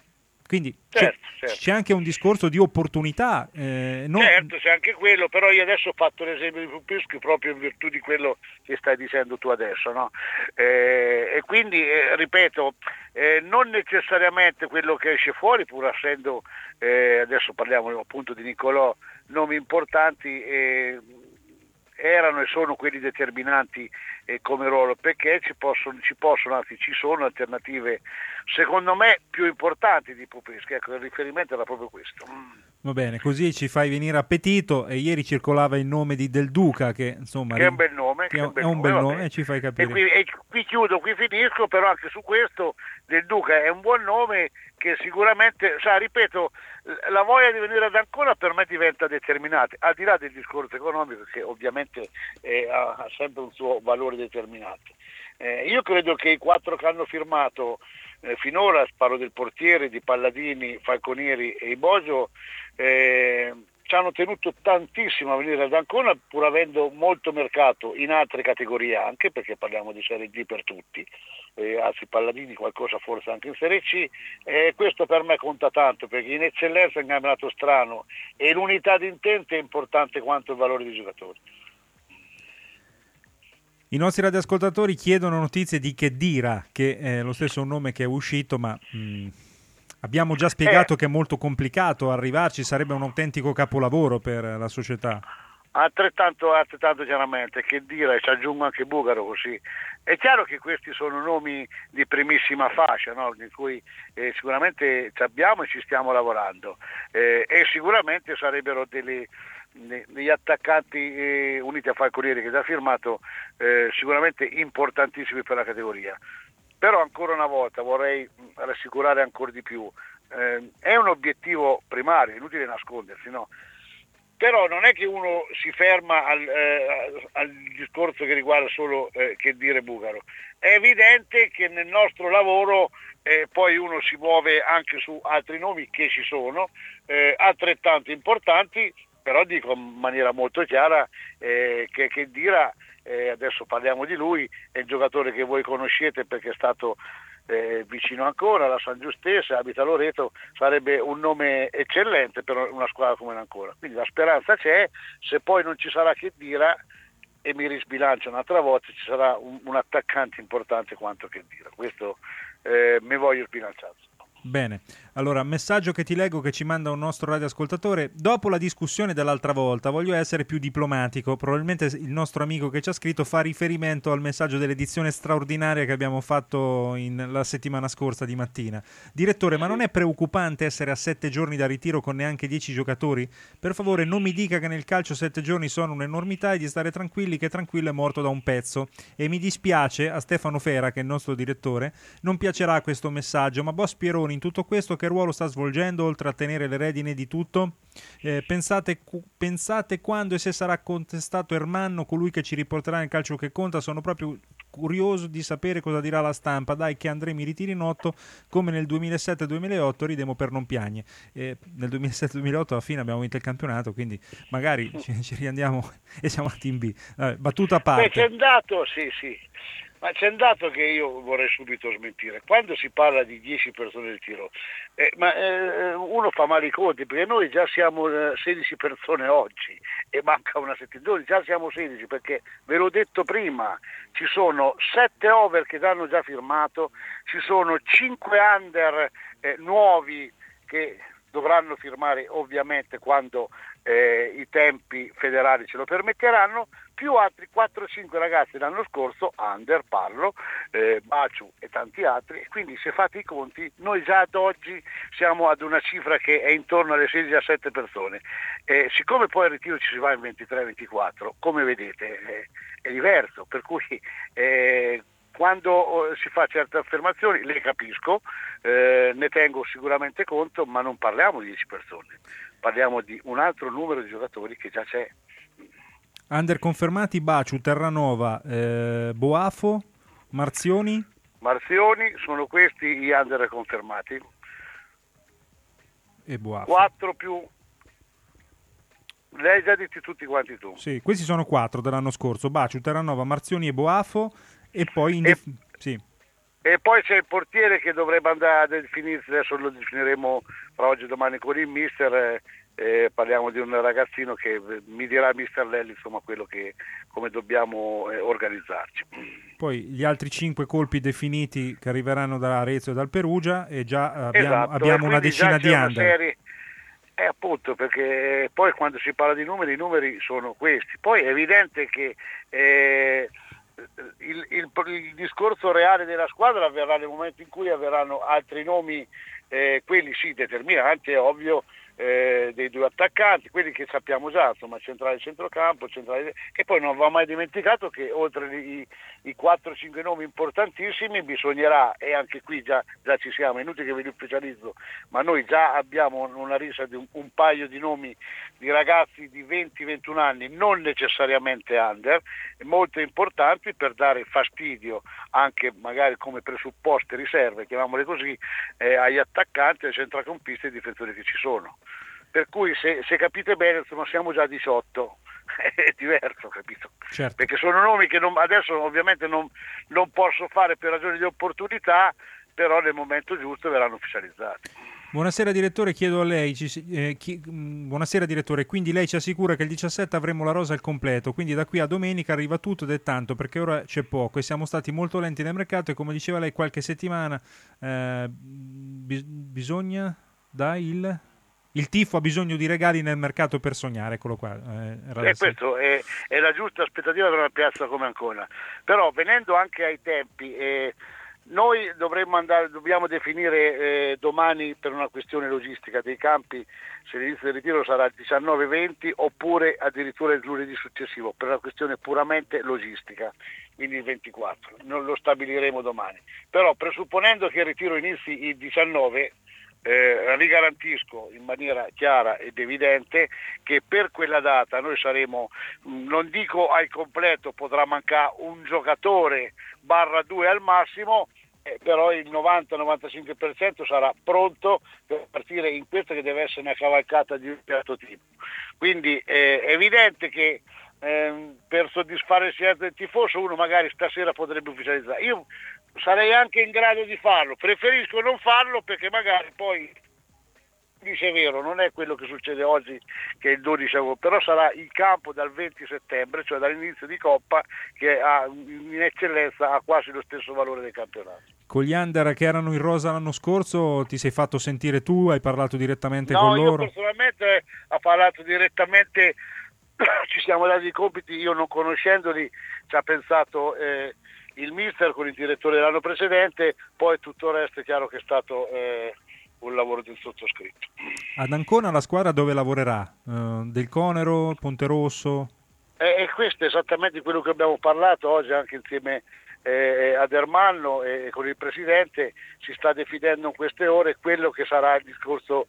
Quindi certo, c'è, certo. c'è anche un discorso di opportunità. Eh, non... Certo, c'è anche quello, però io adesso ho fatto l'esempio di Pupescu proprio in virtù di quello che stai dicendo tu adesso, no? Eh, e quindi, eh, ripeto, eh, non necessariamente quello che esce fuori, pur essendo, eh, adesso parliamo appunto di Nicolò, nomi importanti, eh, erano e sono quelli determinanti eh, come ruolo, perché ci possono, ci possono, anzi ci sono alternative secondo me più importanti di Pupescu. Ecco, il riferimento era proprio questo. Va bene, così ci fai venire appetito. E ieri circolava il nome di Del Duca, che insomma che è un bel nome, che è, è un bel è un bel nome, nome, e ci fai capire. E qui, e qui chiudo, qui finisco, però anche su questo Del Duca è un buon nome che sicuramente, sa, ripeto, la voglia di venire ad Ancona per me diventa determinante, al di là del discorso economico che ovviamente eh, ha, ha sempre un suo valore determinante. Eh, io credo che i quattro che hanno firmato eh, finora, parlo del portiere, di Palladini, Falconieri e Ibogio, eh, ci hanno tenuto tantissimo a venire ad Ancona, pur avendo molto mercato in altre categorie anche, perché parliamo di Serie D per tutti, eh, anzi Palladini qualcosa forse anche in Serie C, eh, questo per me conta tanto, perché in eccellenza è un campionato strano e l'unità di intento è importante quanto il valore dei giocatori. I nostri radioascoltatori chiedono notizie di Khedira, che è lo stesso nome che è uscito, ma mh, abbiamo già spiegato eh, che è molto complicato arrivarci, sarebbe un autentico capolavoro per la società. Altrettanto, altrettanto chiaramente, Khedira, e ci aggiungo anche Bugaro così. È chiaro che questi sono nomi di primissima fascia, no? Di cui eh, sicuramente ci abbiamo e ci stiamo lavorando, eh, e sicuramente sarebbero delle... degli attaccanti eh, uniti a Falconieri che già firmato, eh, sicuramente importantissimi per la categoria. Però ancora una volta vorrei rassicurare ancora di più, eh, è un obiettivo primario, è inutile nascondersi, no? Però non è che uno si ferma al, eh, al discorso che riguarda solo eh, Khedira e Bugaro, è evidente che nel nostro lavoro eh, poi uno si muove anche su altri nomi che ci sono, eh, altrettanto importanti. Però dico in maniera molto chiara eh, che Khedira, eh, adesso parliamo di lui, è il giocatore che voi conoscete perché è stato eh, vicino ancora alla San Giustese, abita a Loreto, sarebbe un nome eccellente per una squadra come l'Ancona. Quindi la speranza c'è, se poi non ci sarà Khedira, e mi risbilancio un'altra volta, ci sarà un, un attaccante importante quanto Khedira. Questo eh, mi voglio sbilanciare. Bene, allora messaggio che ti leggo che ci manda un nostro radioascoltatore: dopo la discussione dell'altra volta voglio essere più diplomatico, probabilmente il nostro amico che ci ha scritto fa riferimento al messaggio dell'edizione straordinaria che abbiamo fatto in, la settimana scorsa di mattina. Direttore, ma non è preoccupante essere a sette giorni da ritiro con neanche dieci giocatori? Per favore non mi dica che nel calcio sette giorni sono un'enormità e di stare tranquilli che tranquillo è morto da un pezzo. E mi dispiace, a Stefano Fera, che è il nostro direttore, non piacerà questo messaggio, ma boss Pieroni in tutto questo che ruolo sta svolgendo oltre a tenere le redine di tutto? Eh, pensate, cu- pensate quando e se sarà contestato Ermanno, colui che ci riporterà nel calcio che conta? Sono proprio curioso di sapere cosa dirà la stampa. Dai che Andrei mi ritiri in otto come nel duemilasette duemilaotto, ridemo per non piagne. Eh, nel duemilasette duemilaotto alla fine abbiamo vinto il campionato, quindi magari ci, ci riandiamo e siamo al team B. Eh, battuta a parte. Beh, c'è un dato, sì sì, ma c'è un dato che io vorrei subito smentire. Quando si parla di dieci persone del tiro, eh, ma eh, uno fa male i conti, perché noi già siamo eh, sedici persone oggi e manca una settimana, già siamo sedici, perché ve l'ho detto prima, ci sono sette over che hanno già firmato, ci sono cinque under eh, nuovi che dovranno firmare ovviamente quando eh, i tempi federali ce lo permetteranno, più altri quattro cinque ragazzi l'anno scorso, under parlo, eh, Baciu e tanti altri, e quindi se fate i conti noi già ad oggi siamo ad una cifra che è intorno alle sedici a sette persone. Eh, siccome poi al ritiro ci si va in ventitré ventiquattro, come vedete eh, è diverso, per cui eh, quando si fa certe affermazioni le capisco, eh, ne tengo sicuramente conto, ma non parliamo di dieci persone, parliamo di un altro numero di giocatori che già c'è. Under confermati: Baciu, Terranova, eh, Boafo, Marzioni? Marzioni, sono questi gli under confermati. E Boafo. quattro più... Lei già detti tutti quanti tu. Sì, questi sono quattro dell'anno scorso: Baciu, Terranova, Marzioni e Boafo. E poi in e, def- sì. E poi c'è il portiere che dovrebbe andare a definirsi, adesso lo definiremo fra oggi e domani con il mister, eh, eh, parliamo di un ragazzino che mi dirà mister Lelli insomma quello che, come dobbiamo eh, organizzarci. Poi gli altri cinque colpi definiti che arriveranno da Arezzo e dal Perugia e già abbiamo, esatto, abbiamo una decina di una under. Serie, eh, appunto, perché poi quando si parla di numeri, i numeri sono questi. Poi è evidente che eh, il, il, il discorso reale della squadra avverrà nel momento in cui avverranno altri nomi, eh, quelli sì determinanti, è ovvio, eh, dei due attaccanti, quelli che sappiamo già, insomma, centrale centrocampo, centrale, e poi non va mai dimenticato che oltre i, i quattro cinque nomi importantissimi bisognerà, e anche qui già, già ci siamo, è inutile che ve li ufficializzo, ma noi già abbiamo una risa di un, un paio di nomi di ragazzi di venti ventuno anni, non necessariamente under, molto importanti per dare fastidio anche magari come presupposte riserve, chiamiamole così, eh, agli attaccanti, ai centrocampisti e ai difensori che ci sono. Per cui se, se capite bene, insomma, siamo già a diciotto, è diverso, capito? Certo. Perché sono nomi che non, adesso ovviamente non, non posso fare per ragioni di opportunità, però nel momento giusto verranno ufficializzati. Buonasera direttore, chiedo a lei, ci, eh, chi, mh, buonasera direttore, quindi lei ci assicura che il diciassette avremo la rosa al completo, quindi da qui a domenica arriva tutto ed è tanto, perché ora c'è poco e siamo stati molto lenti nel mercato e come diceva lei qualche settimana eh, bis- bisogna da il... Il tifo ha bisogno di regali nel mercato per sognare, eccolo qua. Eh, e questo è, è la giusta aspettativa per una piazza come Ancona. Però venendo anche ai tempi, eh, noi dovremmo andare, dobbiamo definire eh, domani per una questione logistica dei campi se l'inizio del ritiro sarà il diciannove venti oppure addirittura il lunedì successivo, per una questione puramente logistica, quindi il ventiquattro. Non lo stabiliremo domani. Però presupponendo che il ritiro inizi il diciannove, Eh, rigarantisco in maniera chiara ed evidente che per quella data noi saremo, non dico al completo, potrà mancare un giocatore barra due al massimo, eh, però il novanta novantacinque per cento sarà pronto per partire in questa che deve essere una cavalcata di un certo tipo. Quindi eh, è evidente che eh, per soddisfare il silenzio del tifoso uno magari stasera potrebbe ufficializzare. Io sarei anche in grado di farlo, preferisco non farlo perché magari poi, dice vero, non è quello che succede oggi che è il dodici agosto, però sarà il campo dal venti settembre, cioè dall'inizio di Coppa, che ha, in eccellenza ha quasi lo stesso valore del campionato. Con gli under che erano in rosa l'anno scorso ti sei fatto sentire tu, hai parlato direttamente no, con loro? No, io personalmente ho parlato direttamente, ci siamo dati i compiti, io non conoscendoli ci ha pensato eh, il mister con il direttore dell'anno precedente, poi tutto il resto è chiaro che è stato eh, un lavoro del sottoscritto. Ad Ancona la squadra dove lavorerà? Uh, del Conero, Ponte Rosso? E, e questo è esattamente quello che abbiamo parlato oggi anche insieme eh, ad Ermanno e con il presidente, si sta definendo in queste ore quello che sarà il discorso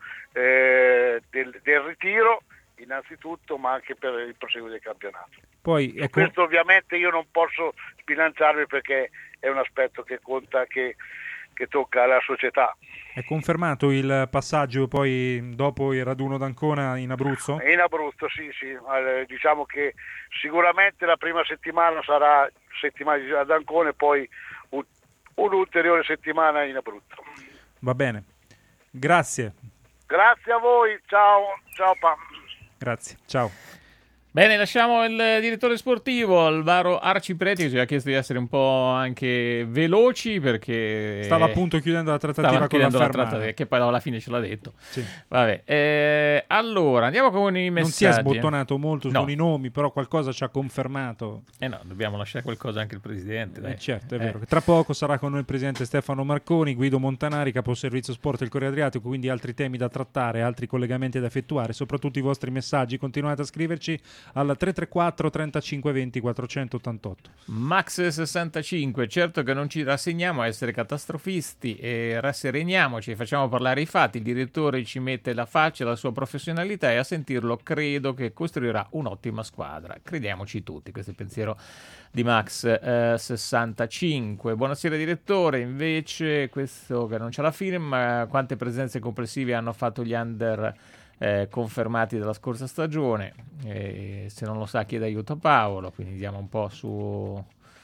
eh, del, del ritiro innanzitutto, ma anche per il proseguo del campionato. Poi, ecco... Questo ovviamente io non posso sbilanciarmi perché è un aspetto che conta, che, che tocca alla società. È confermato il passaggio poi dopo il raduno d'Ancona in Abruzzo? In Abruzzo sì, sì. Eh, diciamo che sicuramente la prima settimana sarà settimana ad Ancona e poi un, un'ulteriore settimana in Abruzzo. Va bene, grazie. Grazie a voi, ciao, ciao Pa. Grazie, ciao. Bene, lasciamo il direttore sportivo Alvaro Arcipreti, che ci ha chiesto di essere un po' anche veloci perché stava appunto chiudendo la trattativa stava con chiudendo la la trattativa, che poi alla fine ce l'ha detto. Sì. Vabbè, eh, allora andiamo con i messaggi. Non si è sbottonato molto no. con i nomi, però qualcosa ci ha confermato. Eh no, dobbiamo lasciare qualcosa anche al presidente. Dai. Eh certo, è eh. vero. Tra poco sarà con noi il presidente Stefano Marconi, Guido Montanari, caposervizio sport del Corriere Adriatico, quindi altri temi da trattare, altri collegamenti da effettuare, soprattutto i vostri messaggi. Continuate a scriverci alla tre tre quattro trentacinque venti quattrocentottantotto. Max sessantacinque, certo che non ci rassegniamo a essere catastrofisti e rassereniamoci, facciamo parlare i fatti, il direttore ci mette la faccia, la sua professionalità e a sentirlo credo che costruirà un'ottima squadra. Crediamoci tutti, questo è il pensiero di Max eh, sessantacinque. Buonasera direttore, invece questo che non c'è la firma, quante presenze complessive hanno fatto gli under Eh, confermati dalla scorsa stagione, eh, se non lo sa chiede aiuto a Paolo, quindi andiamo un po' su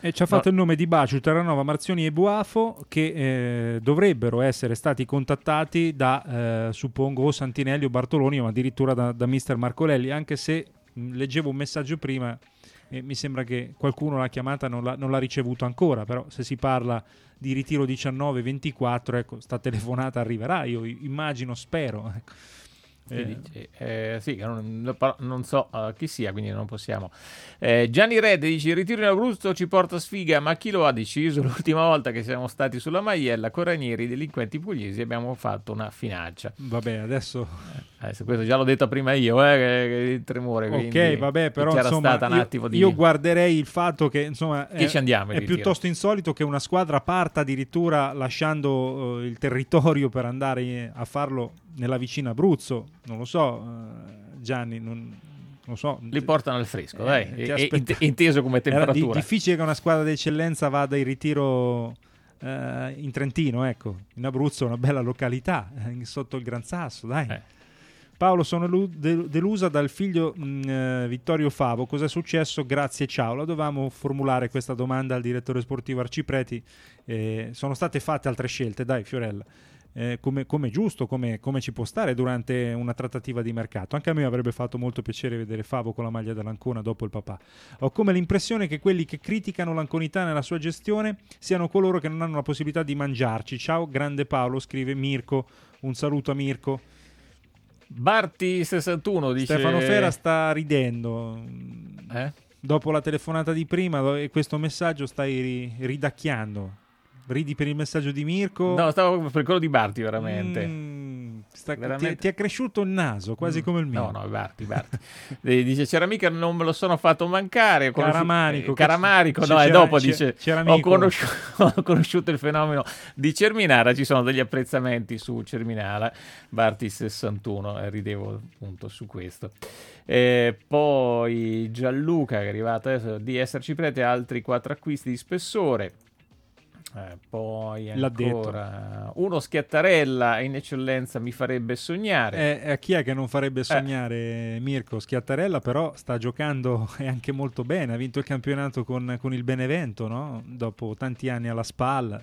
E ci ha fatto no. il nome di Baciu, Terranova, Marzioni e Buafo, che eh, dovrebbero essere stati contattati da, eh, suppongo, o Santinelli o Bartoloni, o addirittura da, da mister Marcolelli, anche se mh, leggevo un messaggio prima e mi sembra che qualcuno la chiamata non l'ha, non l'ha ricevuto ancora, però se si parla di ritiro diciannove ventiquattro, ecco, sta telefonata arriverà, io immagino, spero, ecco. Eh. Eh, sì, non, non so uh, chi sia, quindi non possiamo. eh, Gianni Red dice: il ritiro in Abruzzo ci porta sfiga, ma chi lo ha deciso? L'ultima volta che siamo stati sulla Maiella con Ranieri, delinquenti pugliesi, abbiamo fatto una finaccia. Vabbè, adesso eh, se questo già l'ho detto prima io, eh, che, che il tremore, ok, vabbè, però c'era insomma, stata un io, attimo di... io guarderei il fatto che insomma che è, ci andiamo è piuttosto insolito che una squadra parta addirittura lasciando uh, il territorio per andare a farlo nella vicina Abruzzo. Non lo so, uh, Gianni, non, non so. Li portano al fresco, eh, dai, e, int- inteso come temperatura. Era di, difficile che una squadra d'eccellenza vada in ritiro uh, in Trentino, ecco. In Abruzzo è una bella località, eh, sotto il Gran Sasso, dai. Eh. Paolo, sono lu- de- delusa dal figlio mh, eh, Vittorio Favo. Cos'è successo? Grazie, ciao. La dovevamo formulare questa domanda al direttore sportivo Arcipreti. Eh, sono state fatte altre scelte, dai Fiorella. Eh, come, come giusto, come, come ci può stare durante una trattativa di mercato. Anche a me avrebbe fatto molto piacere vedere Favo con la maglia dell'Ancona dopo il papà. Ho come l'impressione che quelli che criticano l'Anconità nella sua gestione siano coloro che non hanno la possibilità di mangiarci. Ciao, grande Paolo, scrive Mirko. Un saluto a Mirko. Barti sessantuno dice: Stefano Fera sta ridendo. Eh? Dopo la telefonata di prima e questo messaggio stai ri- ridacchiando. Ridi per il messaggio di Mirko? No, stavo per quello di Barti, veramente. Mm, sta, veramente. Ti, ti è cresciuto il naso, quasi mm. come il mio. No, no, Barti, Barti. Dice: c'era mica, non me lo sono fatto mancare. Caramanico. Eh, Caramanico, no, c'era, e dopo c'era, dice: c'era ho conosciuto, ho conosciuto il fenomeno di Cerminara. Ci sono degli apprezzamenti su Cerminara. Barti sessantuno, eh, ridevo appunto su questo. E poi Gianluca, che è arrivato adesso di esserci prete, altri quattro acquisti di spessore. Eh, poi ancora uno Schiattarella in eccellenza mi farebbe sognare. Eh, eh, chi è che non farebbe sognare? eh. Mirko Schiattarella però sta giocando e anche molto bene, ha vinto il campionato con, con il Benevento, no? Dopo tanti anni alla spalla.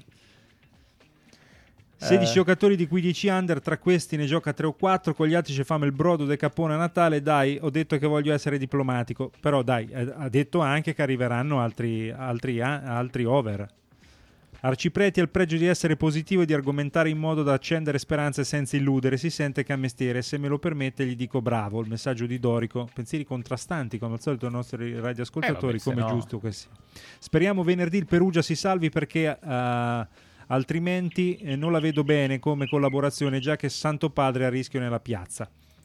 sedici eh. giocatori di quindici under, tra questi ne gioca tre o quattro, con gli altri ci famo il brodo de Capone a Natale. Dai, ho detto che voglio essere diplomatico, però dai, ha detto anche che arriveranno altri, altri, altri over. Arcipreti ha il pregio di essere positivo e di argomentare in modo da accendere speranze senza illudere. Si sente che ha mestiere, se me lo permette gli dico bravo. Il messaggio di Dorico, pensieri contrastanti come al solito ai nostri radioascoltatori, eh, come no. Giusto che sia. Speriamo venerdì il Perugia si salvi, perché uh, altrimenti eh, non la vedo bene come collaborazione, già che Santo Padre è a rischio nella piazza.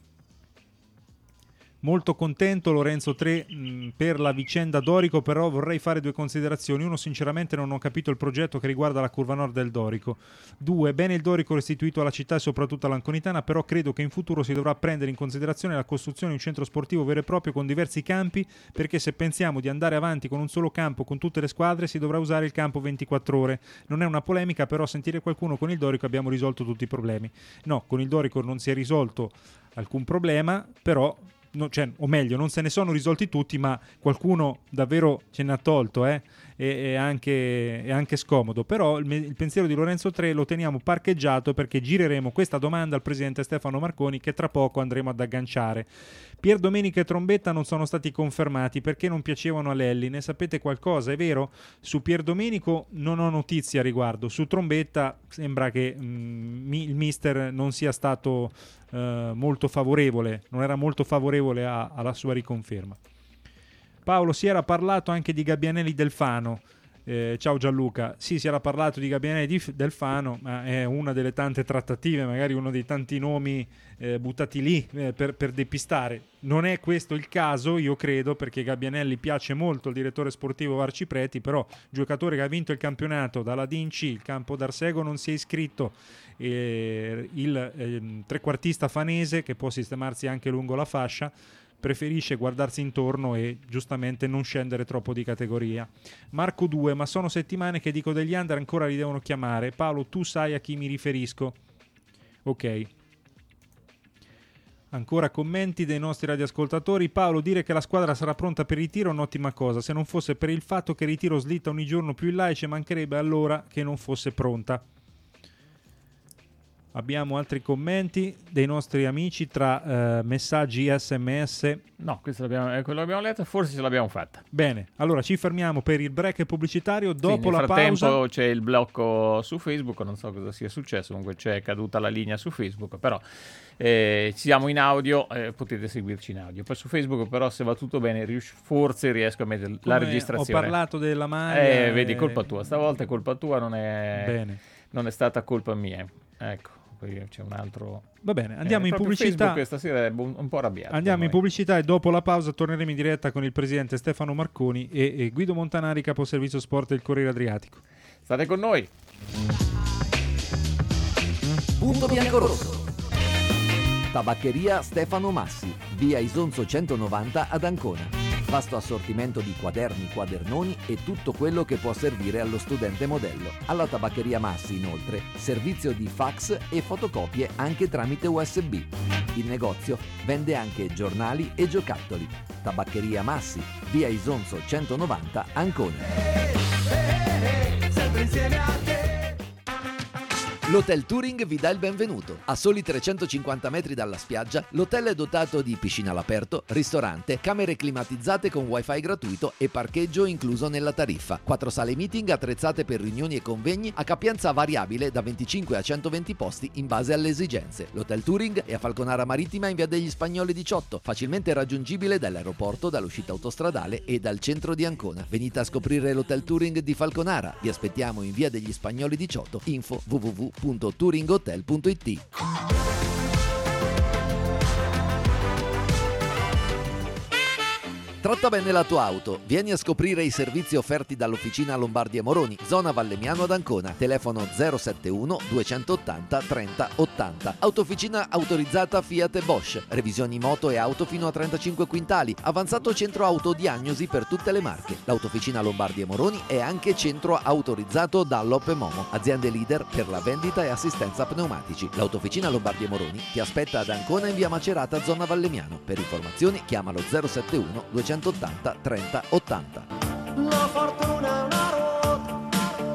Molto contento Lorenzo tre mh, per la vicenda Dorico, però vorrei fare due considerazioni. Uno, sinceramente non ho capito il progetto che riguarda la curva nord del Dorico. Due, bene il Dorico restituito alla città e soprattutto all'Anconitana, però credo che in futuro si dovrà prendere in considerazione la costruzione di un centro sportivo vero e proprio con diversi campi, perché se pensiamo di andare avanti con un solo campo con tutte le squadre si dovrà usare il campo ventiquattro ore. Non è una polemica, però sentire qualcuno con il Dorico abbiamo risolto tutti i problemi. No, con il Dorico non si è risolto alcun problema, però No, cioè, o meglio, non se ne sono risolti tutti, ma qualcuno davvero ce ne ha tolto, eh? e, e anche, è anche scomodo. Però il, il pensiero di Lorenzo tre lo teniamo parcheggiato, perché gireremo questa domanda al presidente Stefano Marconi, che tra poco andremo ad agganciare. Pier Domenica e Trombetta non sono stati confermati perché non piacevano a Lelli. Ne sapete qualcosa? È vero? Su Pier Domenico non ho notizie a riguardo. Su Trombetta sembra che mm, il mister non sia stato uh, molto favorevole, non era molto favorevole a, alla sua riconferma. Paolo, si era parlato anche di Gabbianelli Delfano. Eh, ciao Gianluca. Sì, si era parlato di Gabbianelli di Delfano, ma è una delle tante trattative, magari uno dei tanti nomi eh, buttati lì eh, per, per depistare. Non è questo il caso, io credo, perché Gabbianelli piace molto al direttore sportivo Arcipreti, però giocatore che ha vinto il campionato dalla D in C, il campo d'Arsego non si è iscritto, eh, il eh, trequartista fanese che può sistemarsi anche lungo la fascia preferisce guardarsi intorno e giustamente non scendere troppo di categoria. Marco due, ma sono settimane che dico degli under, ancora li devono chiamare. Paolo, tu sai a chi mi riferisco? Ok. Ancora commenti dei nostri radioascoltatori. Paolo, dire che la squadra sarà pronta per il ritiro è un'ottima cosa, se non fosse per il fatto che il ritiro slitta ogni giorno più in là e ci mancherebbe allora che non fosse pronta. Abbiamo altri commenti dei nostri amici tra eh, messaggi sms. No, questo l'abbiamo, eh, quello l'abbiamo letto, forse ce l'abbiamo fatta. Bene, allora ci fermiamo per il break pubblicitario. Dopo sì, la pausa. Nel frattempo c'è il blocco su Facebook, non so cosa sia successo, comunque c'è caduta la linea su Facebook, però eh, siamo in audio, eh, potete seguirci in audio. Poi su Facebook però se va tutto bene ries- forse riesco a mettere la registrazione. Ho parlato della maglia. Eh, vedi, colpa tua, stavolta è colpa tua, non è, bene. Non è stata colpa mia. Ecco. Poi c'è un altro. Va bene, andiamo eh, in pubblicità. Questa sera è un, un po' arrabbiato. Andiamo in pubblicità e dopo la pausa torneremo in diretta con il presidente Stefano Marconi e, e Guido Montanari, caposervizio sport del Corriere Adriatico. State con noi. Punto bianco-rosso. Tabaccheria Stefano Massi, via Isonzo centonovanta ad Ancona. Vasto assortimento di quaderni, quadernoni e tutto quello che può servire allo studente modello. Alla Tabaccheria Massi, inoltre, servizio di fax e fotocopie anche tramite U S B. Il negozio vende anche giornali e giocattoli. Tabaccheria Massi, via Isonzo centonovanta, Ancona. Sempre insieme a te. L'Hotel Touring vi dà il benvenuto. A soli trecentocinquanta metri dalla spiaggia, l'hotel è dotato di piscina all'aperto, ristorante, camere climatizzate con wifi gratuito e parcheggio incluso nella tariffa. Quattro sale meeting attrezzate per riunioni e convegni a capienza variabile da venticinque a centoventi posti in base alle esigenze. L'Hotel Touring è a Falconara Marittima in via degli Spagnoli diciotto, facilmente raggiungibile dall'aeroporto, dall'uscita autostradale e dal centro di Ancona. Venite a scoprire l'Hotel Touring di Falconara. Vi aspettiamo in via degli Spagnoli diciotto. Info w w w punto touringhotel punto i t. Tratta bene la tua auto. Vieni a scoprire i servizi offerti dall'Officina Lombardi e Moroni, zona Vallemiano ad Ancona. Telefono zero sette uno duecentottanta trenta ottanta. Autofficina autorizzata Fiat e Bosch. Revisioni moto e auto fino a trentacinque quintali. Avanzato centro autodiagnosi per tutte le marche. L'Autofficina Lombardi e Moroni è anche centro autorizzato Dunlop e Momo, aziende leader per la vendita e assistenza pneumatici. L'Autofficina Lombardi e Moroni ti aspetta ad Ancona in via Macerata, zona Vallemiano. Per informazioni chiamalo zero sette uno duecentottanta trenta ottanta. La fortuna è una ruota.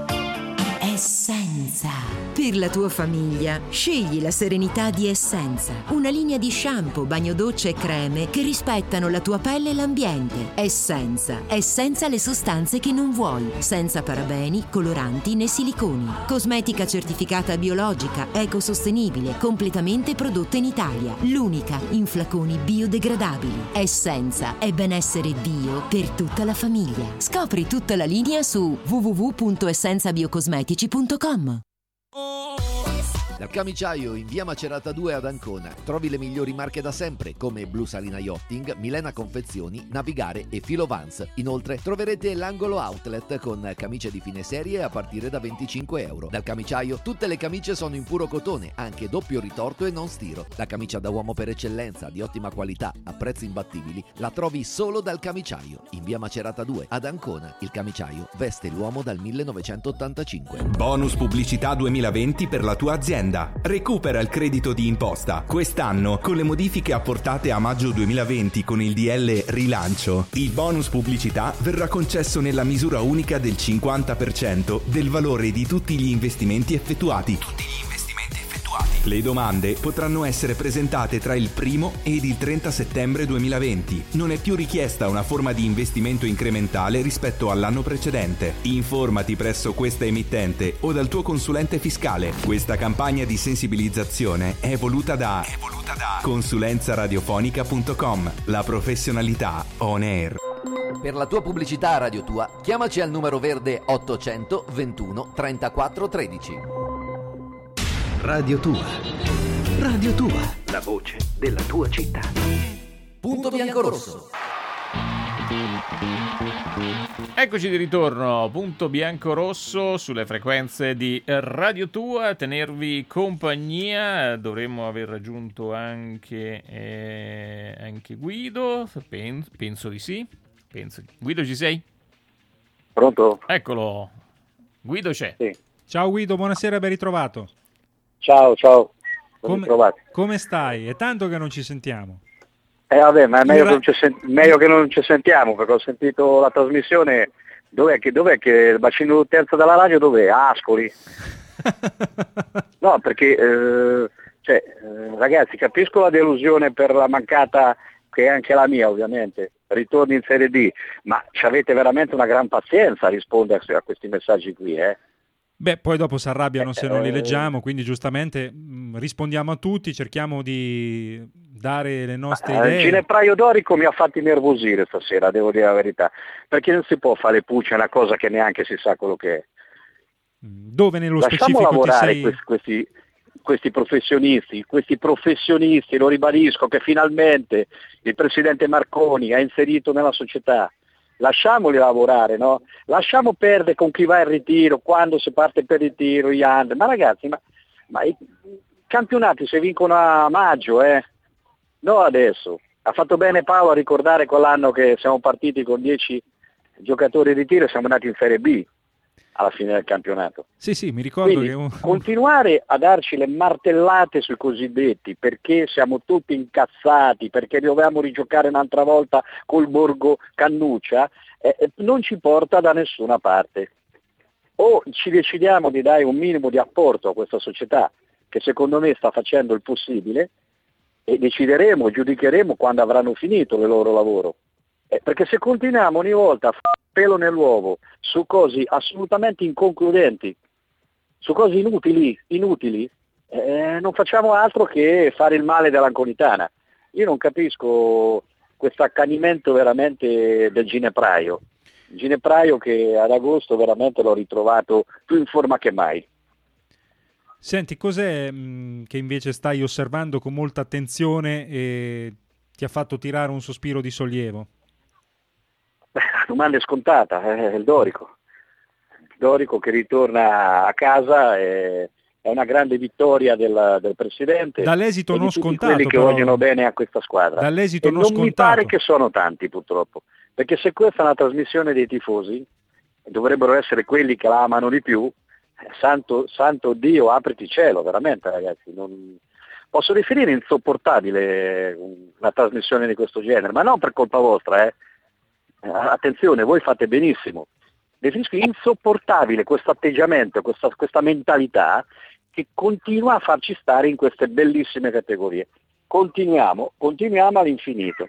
Essenza. Per la tua famiglia, scegli la serenità di Essenza. Una linea di shampoo, bagno doccia e creme che rispettano la tua pelle e l'ambiente. Essenza. Essenza le sostanze che non vuoi. Senza parabeni, coloranti né siliconi. Cosmetica certificata biologica, ecosostenibile, completamente prodotta in Italia. L'unica in flaconi biodegradabili. Essenza è benessere bio per tutta la famiglia. Scopri tutta la linea su w w w punto essenza biocosmetici punto com. Dal Camiciaio in via Macerata due ad Ancona trovi le migliori marche da sempre come Blu Salina Yachting, Milena Confezioni, Navigare e Filo Vans. Inoltre troverete l'angolo outlet con camicie di fine serie a partire da venticinque euro. Dal Camiciaio tutte le camicie sono in puro cotone, anche doppio ritorto e non stiro. La camicia da uomo per eccellenza, di ottima qualità, a prezzi imbattibili, la trovi solo dal Camiciaio in via Macerata due ad Ancona. Il Camiciaio veste l'uomo dal millenovecentottantacinque. Bonus pubblicità duemilaventi per la tua azienda. Recupera il credito di imposta. Quest'anno, con le modifiche apportate a maggio duemilaventi con il D L Rilancio, il bonus pubblicità verrà concesso nella misura unica del cinquanta per cento del valore di tutti gli investimenti effettuati. Tutti gli investimenti effettuati. Le domande potranno essere presentate tra il primo ed il trenta settembre duemilaventi. Non è più richiesta una forma di investimento incrementale rispetto all'anno precedente. Informati presso questa emittente o dal tuo consulente fiscale. Questa campagna di sensibilizzazione è voluta da, è voluta da consulenza radiofonica punto com. La professionalità on air. Per la tua pubblicità a Radio Tua, chiamaci al numero verde ottocento ventuno trentaquattro tredici. Radio Tua. Radio Tua. La voce della tua città. Punto bianco-rosso. Eccoci di ritorno, punto bianco-rosso sulle frequenze di Radio Tua, a tenervi compagnia. Dovremmo aver raggiunto anche, eh, anche Guido, Pen- penso di sì. Penso. Guido, ci sei? Pronto? Eccolo, Guido c'è. Sì. Ciao Guido, buonasera, ben ritrovato. Ciao, ciao. come, come stai? È tanto che non ci sentiamo. Eh vabbè, ma è meglio, Ira... che non ci sen- meglio che non ci sentiamo, perché ho sentito la trasmissione. Dov'è che, dov'è che il bacino d'utenza della radio dov'è? Ascoli? No, perché eh, cioè, eh, ragazzi, capisco la delusione per la mancata, che è anche la mia ovviamente, ritorni in Serie D, ma ci avete veramente una gran pazienza a rispondere a questi messaggi qui, eh? Beh, poi dopo si arrabbiano eh, se non li eh, leggiamo, quindi giustamente mh, rispondiamo a tutti, cerchiamo di dare le nostre eh, idee. Il Ginepraio Dorico mi ha fatti nervosire stasera, devo dire la verità, perché non si può fare puccia, è una cosa che neanche si sa quello che è. Dove nello Lasciamo specifico lavorare ti sei... questi, questi, questi professionisti, questi professionisti, lo ribadisco, che finalmente il presidente Marconi ha inserito nella società. Lasciamoli lavorare, no? Lasciamo perdere con chi va in ritiro, quando si parte per il ritiro, gli under. Ma ragazzi, ma, ma i campionati si vincono a maggio, eh? No adesso. Ha fatto bene Paolo a ricordare quell'anno che siamo partiti con dieci giocatori in ritiro e siamo andati in Serie B alla fine del campionato. Sì, sì, mi ricordo. Quindi, che un... continuare a darci le martellate sui cosiddetti perché siamo tutti incazzati, perché dovevamo rigiocare un'altra volta col Borgo Cannuccia, eh, non ci porta da nessuna parte. O ci decidiamo di dare un minimo di apporto a questa società, che secondo me sta facendo il possibile, e decideremo, giudicheremo quando avranno finito il loro lavoro. Eh, perché se continuiamo ogni volta a fare pelo nell'uovo su cose assolutamente inconcludenti, su cose inutili, inutili eh, non facciamo altro che fare il male dell'Anconitana. Io non capisco questo accanimento veramente del Ginepraio. Il Ginepraio che ad agosto veramente l'ho ritrovato più in forma che mai. Senti, cos'è mh, che invece stai osservando con molta attenzione e ti ha fatto tirare un sospiro di sollievo? Beh, la domanda è scontata, è il Dorico. Il Dorico che ritorna a casa è, è una grande vittoria del, del presidente. Dall'esito e non di tutti scontato, quelli che però. vogliono bene a questa squadra. Dall'esito e non non scontato. mi pare che sono tanti purtroppo, perché se questa è una trasmissione dei tifosi, dovrebbero essere quelli che la amano di più. Santo, santo Dio, apriti cielo, veramente ragazzi, non... posso definire insopportabile una trasmissione di questo genere, ma non per colpa vostra, eh. Attenzione, voi fate benissimo, definisco insopportabile questo atteggiamento, questa, questa mentalità che continua a farci stare in queste bellissime categorie. Continuiamo, continuiamo all'infinito.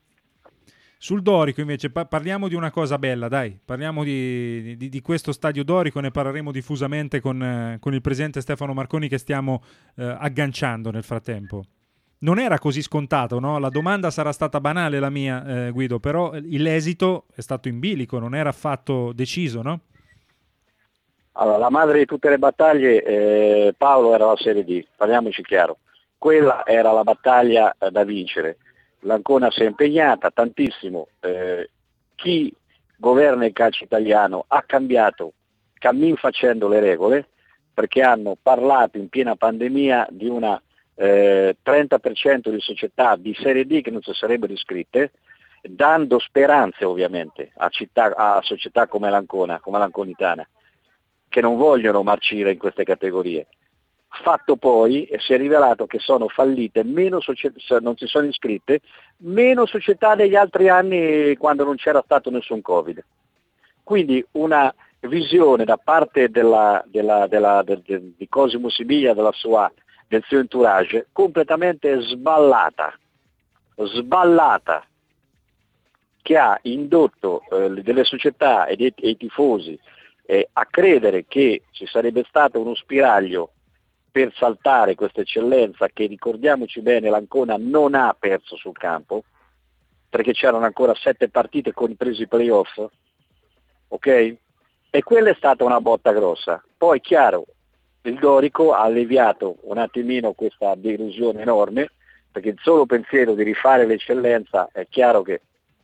Sul Dorico invece pa- parliamo di una cosa bella, dai, parliamo di, di, di questo stadio Dorico, ne parleremo diffusamente con, eh, con il presidente Stefano Marconi che stiamo eh, agganciando nel frattempo. Non era così scontato, no? La domanda sarà stata banale la mia, eh, Guido, però l'esito è stato in bilico, non era affatto deciso, no? Allora, la madre di tutte le battaglie, eh, Paolo, era la Serie D, parliamoci chiaro, quella era la battaglia eh, da vincere. L'Ancona si è impegnata tantissimo, eh, chi governa il calcio italiano ha cambiato cammin facendo le regole, perché hanno parlato in piena pandemia di una eh, trenta per cento di società di Serie D che non si sarebbero iscritte, dando speranze ovviamente a, città, a società come l'Ancona, come l'Anconitana, che non vogliono marcire in queste categorie. Fatto poi, e si è rivelato che sono fallite, meno società, non si sono iscritte, meno società degli altri anni quando non c'era stato nessun Covid. Quindi una visione da parte della, della, della, del, del, di Cosimo Sibilia, della sua, del suo entourage, completamente sballata, sballata, che ha indotto eh, delle società e, dei, e i tifosi eh, a credere che ci sarebbe stato uno spiraglio per saltare questa eccellenza che, ricordiamoci bene, l'Ancona non ha perso sul campo, perché c'erano ancora sette partite compresi i playoff, ok? E quella è stata una botta grossa. Poi chiaro, il Dorico ha alleviato un attimino questa delusione enorme, perché il solo pensiero di rifare l'eccellenza è chiaro che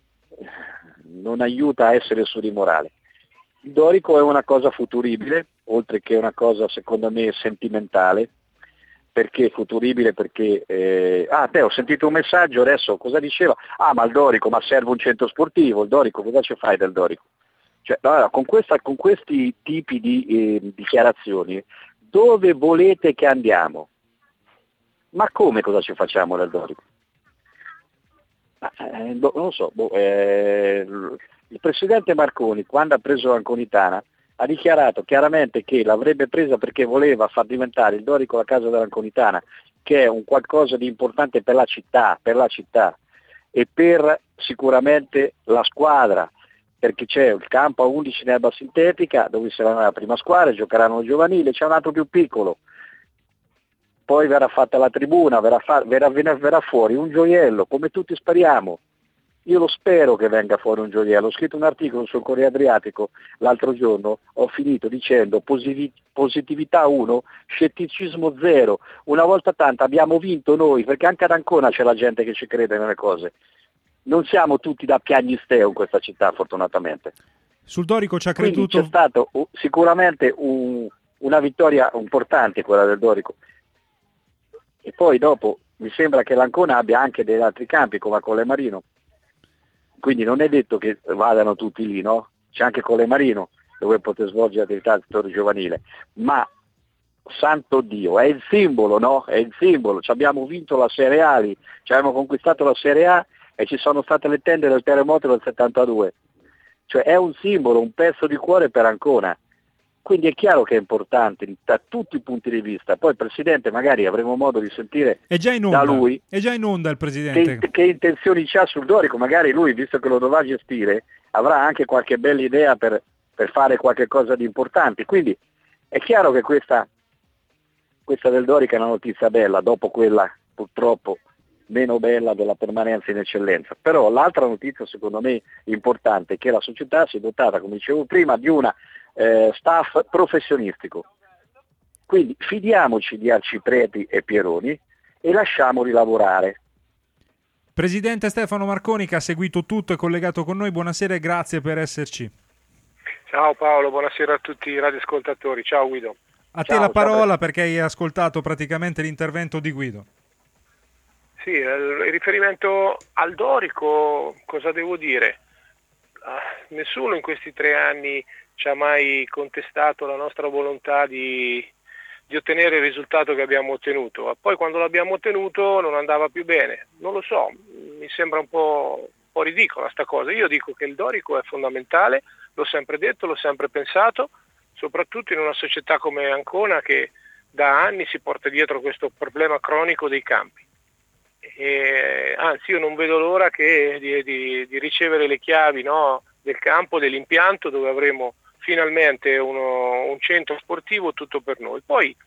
non aiuta a essere su di morale. Il Dorico è una cosa futuribile, oltre che una cosa secondo me sentimentale. Perché futuribile? Perché eh... ah te ho sentito un messaggio adesso, cosa diceva? Ah, ma il Dorico, ma serve un centro sportivo, il Dorico, cosa ci fai del Dorico? Cioè, allora, con, questa, con questi tipi di eh, dichiarazioni, dove volete che andiamo? Ma come cosa ci facciamo del Dorico? Eh, non lo so, boh, eh, il presidente Marconi quando ha preso l'Anconitana ha dichiarato chiaramente che l'avrebbe presa perché voleva far diventare il Dorico la casa dell'Anconitana, che è un qualcosa di importante per la città, per la città e per sicuramente la squadra, perché c'è il campo a undici in erba sintetica dove sarà la prima squadra, giocheranno il giovanile, c'è un altro più piccolo, poi verrà fatta la tribuna, verrà, fa- verrà, verrà fuori un gioiello, come tutti speriamo. Io lo spero che venga fuori un gioiello. Ho scritto un articolo sul Corriere Adriatico l'altro giorno, ho finito dicendo positiv- positività uno, scetticismo zero. Una volta tanto abbiamo vinto noi, perché anche ad Ancona c'è la gente che ci crede nelle cose. Non siamo tutti da piagnisteo in questa città, fortunatamente. Sul Dorico ci ha creduto... Quindi c'è stato uh, sicuramente un, una vittoria importante quella del Dorico. E poi dopo mi sembra che l'Ancona abbia anche degli altri campi come a Colle Marino, quindi non è detto che vadano tutti lì, no? C'è anche Colle Marino dove poter svolgere attività del settore giovanile, ma santo Dio, è il simbolo, no? È il simbolo, ci abbiamo vinto la Serie A lì, ci abbiamo conquistato la Serie A e ci sono state le tende del terremoto del settantadue, cioè è un simbolo, un pezzo di cuore per Ancona. Quindi è chiaro che è importante da tutti i punti di vista. Poi il Presidente magari avremo modo di sentire è già in onda, da lui è già in onda il Presidente. Che, che intenzioni c'ha sul Dorico. Magari lui, visto che lo dovrà gestire, avrà anche qualche bella idea per, per fare qualche cosa di importante. Quindi è chiaro che questa, questa del Dorico è una notizia bella, dopo quella purtroppo meno bella della permanenza in eccellenza. Però l'altra notizia secondo me importante è che la società si è dotata, come dicevo prima, di una Eh, staff professionistico, quindi fidiamoci di Arcipreti e Pieroni e lasciamoli lavorare. Presidente Stefano Marconi, che ha seguito tutto e collegato con noi, buonasera e grazie per esserci. Ciao Paolo, buonasera a tutti i radioascoltatori, ciao Guido. A ciao, te la parola ciao. Perché hai ascoltato praticamente l'intervento di Guido. Sì, il riferimento al Dorico, cosa devo dire? Uh, nessuno in questi tre anni ci ha mai contestato la nostra volontà di, di ottenere il risultato che abbiamo ottenuto. Poi quando l'abbiamo ottenuto non andava più bene. Non lo so, mi sembra un po', un po' ridicola sta cosa. Io dico che il Dorico è fondamentale, l'ho sempre detto, l'ho sempre pensato, soprattutto in una società come Ancona che da anni si porta dietro questo problema cronico dei campi. E, anzi, io non vedo l'ora che, di, di, di ricevere le chiavi, no, del campo, dell'impianto, dove avremo finalmente uno, un centro sportivo tutto per noi. Poi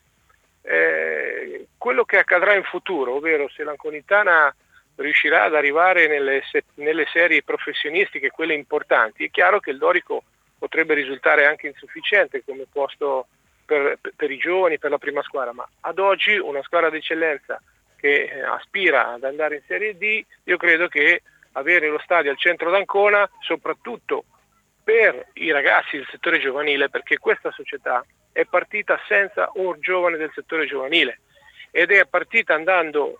eh, quello che accadrà in futuro, ovvero se l'Anconitana riuscirà ad arrivare nelle, se, nelle serie professionistiche, quelle importanti, è chiaro che il Dorico potrebbe risultare anche insufficiente come posto per, per i giovani, per la prima squadra, ma ad oggi una squadra d'eccellenza che aspira ad andare in Serie D, io credo che avere lo stadio al centro d'Ancona, soprattutto per i ragazzi del settore giovanile, perché questa società è partita senza un giovane del settore giovanile ed è partita andando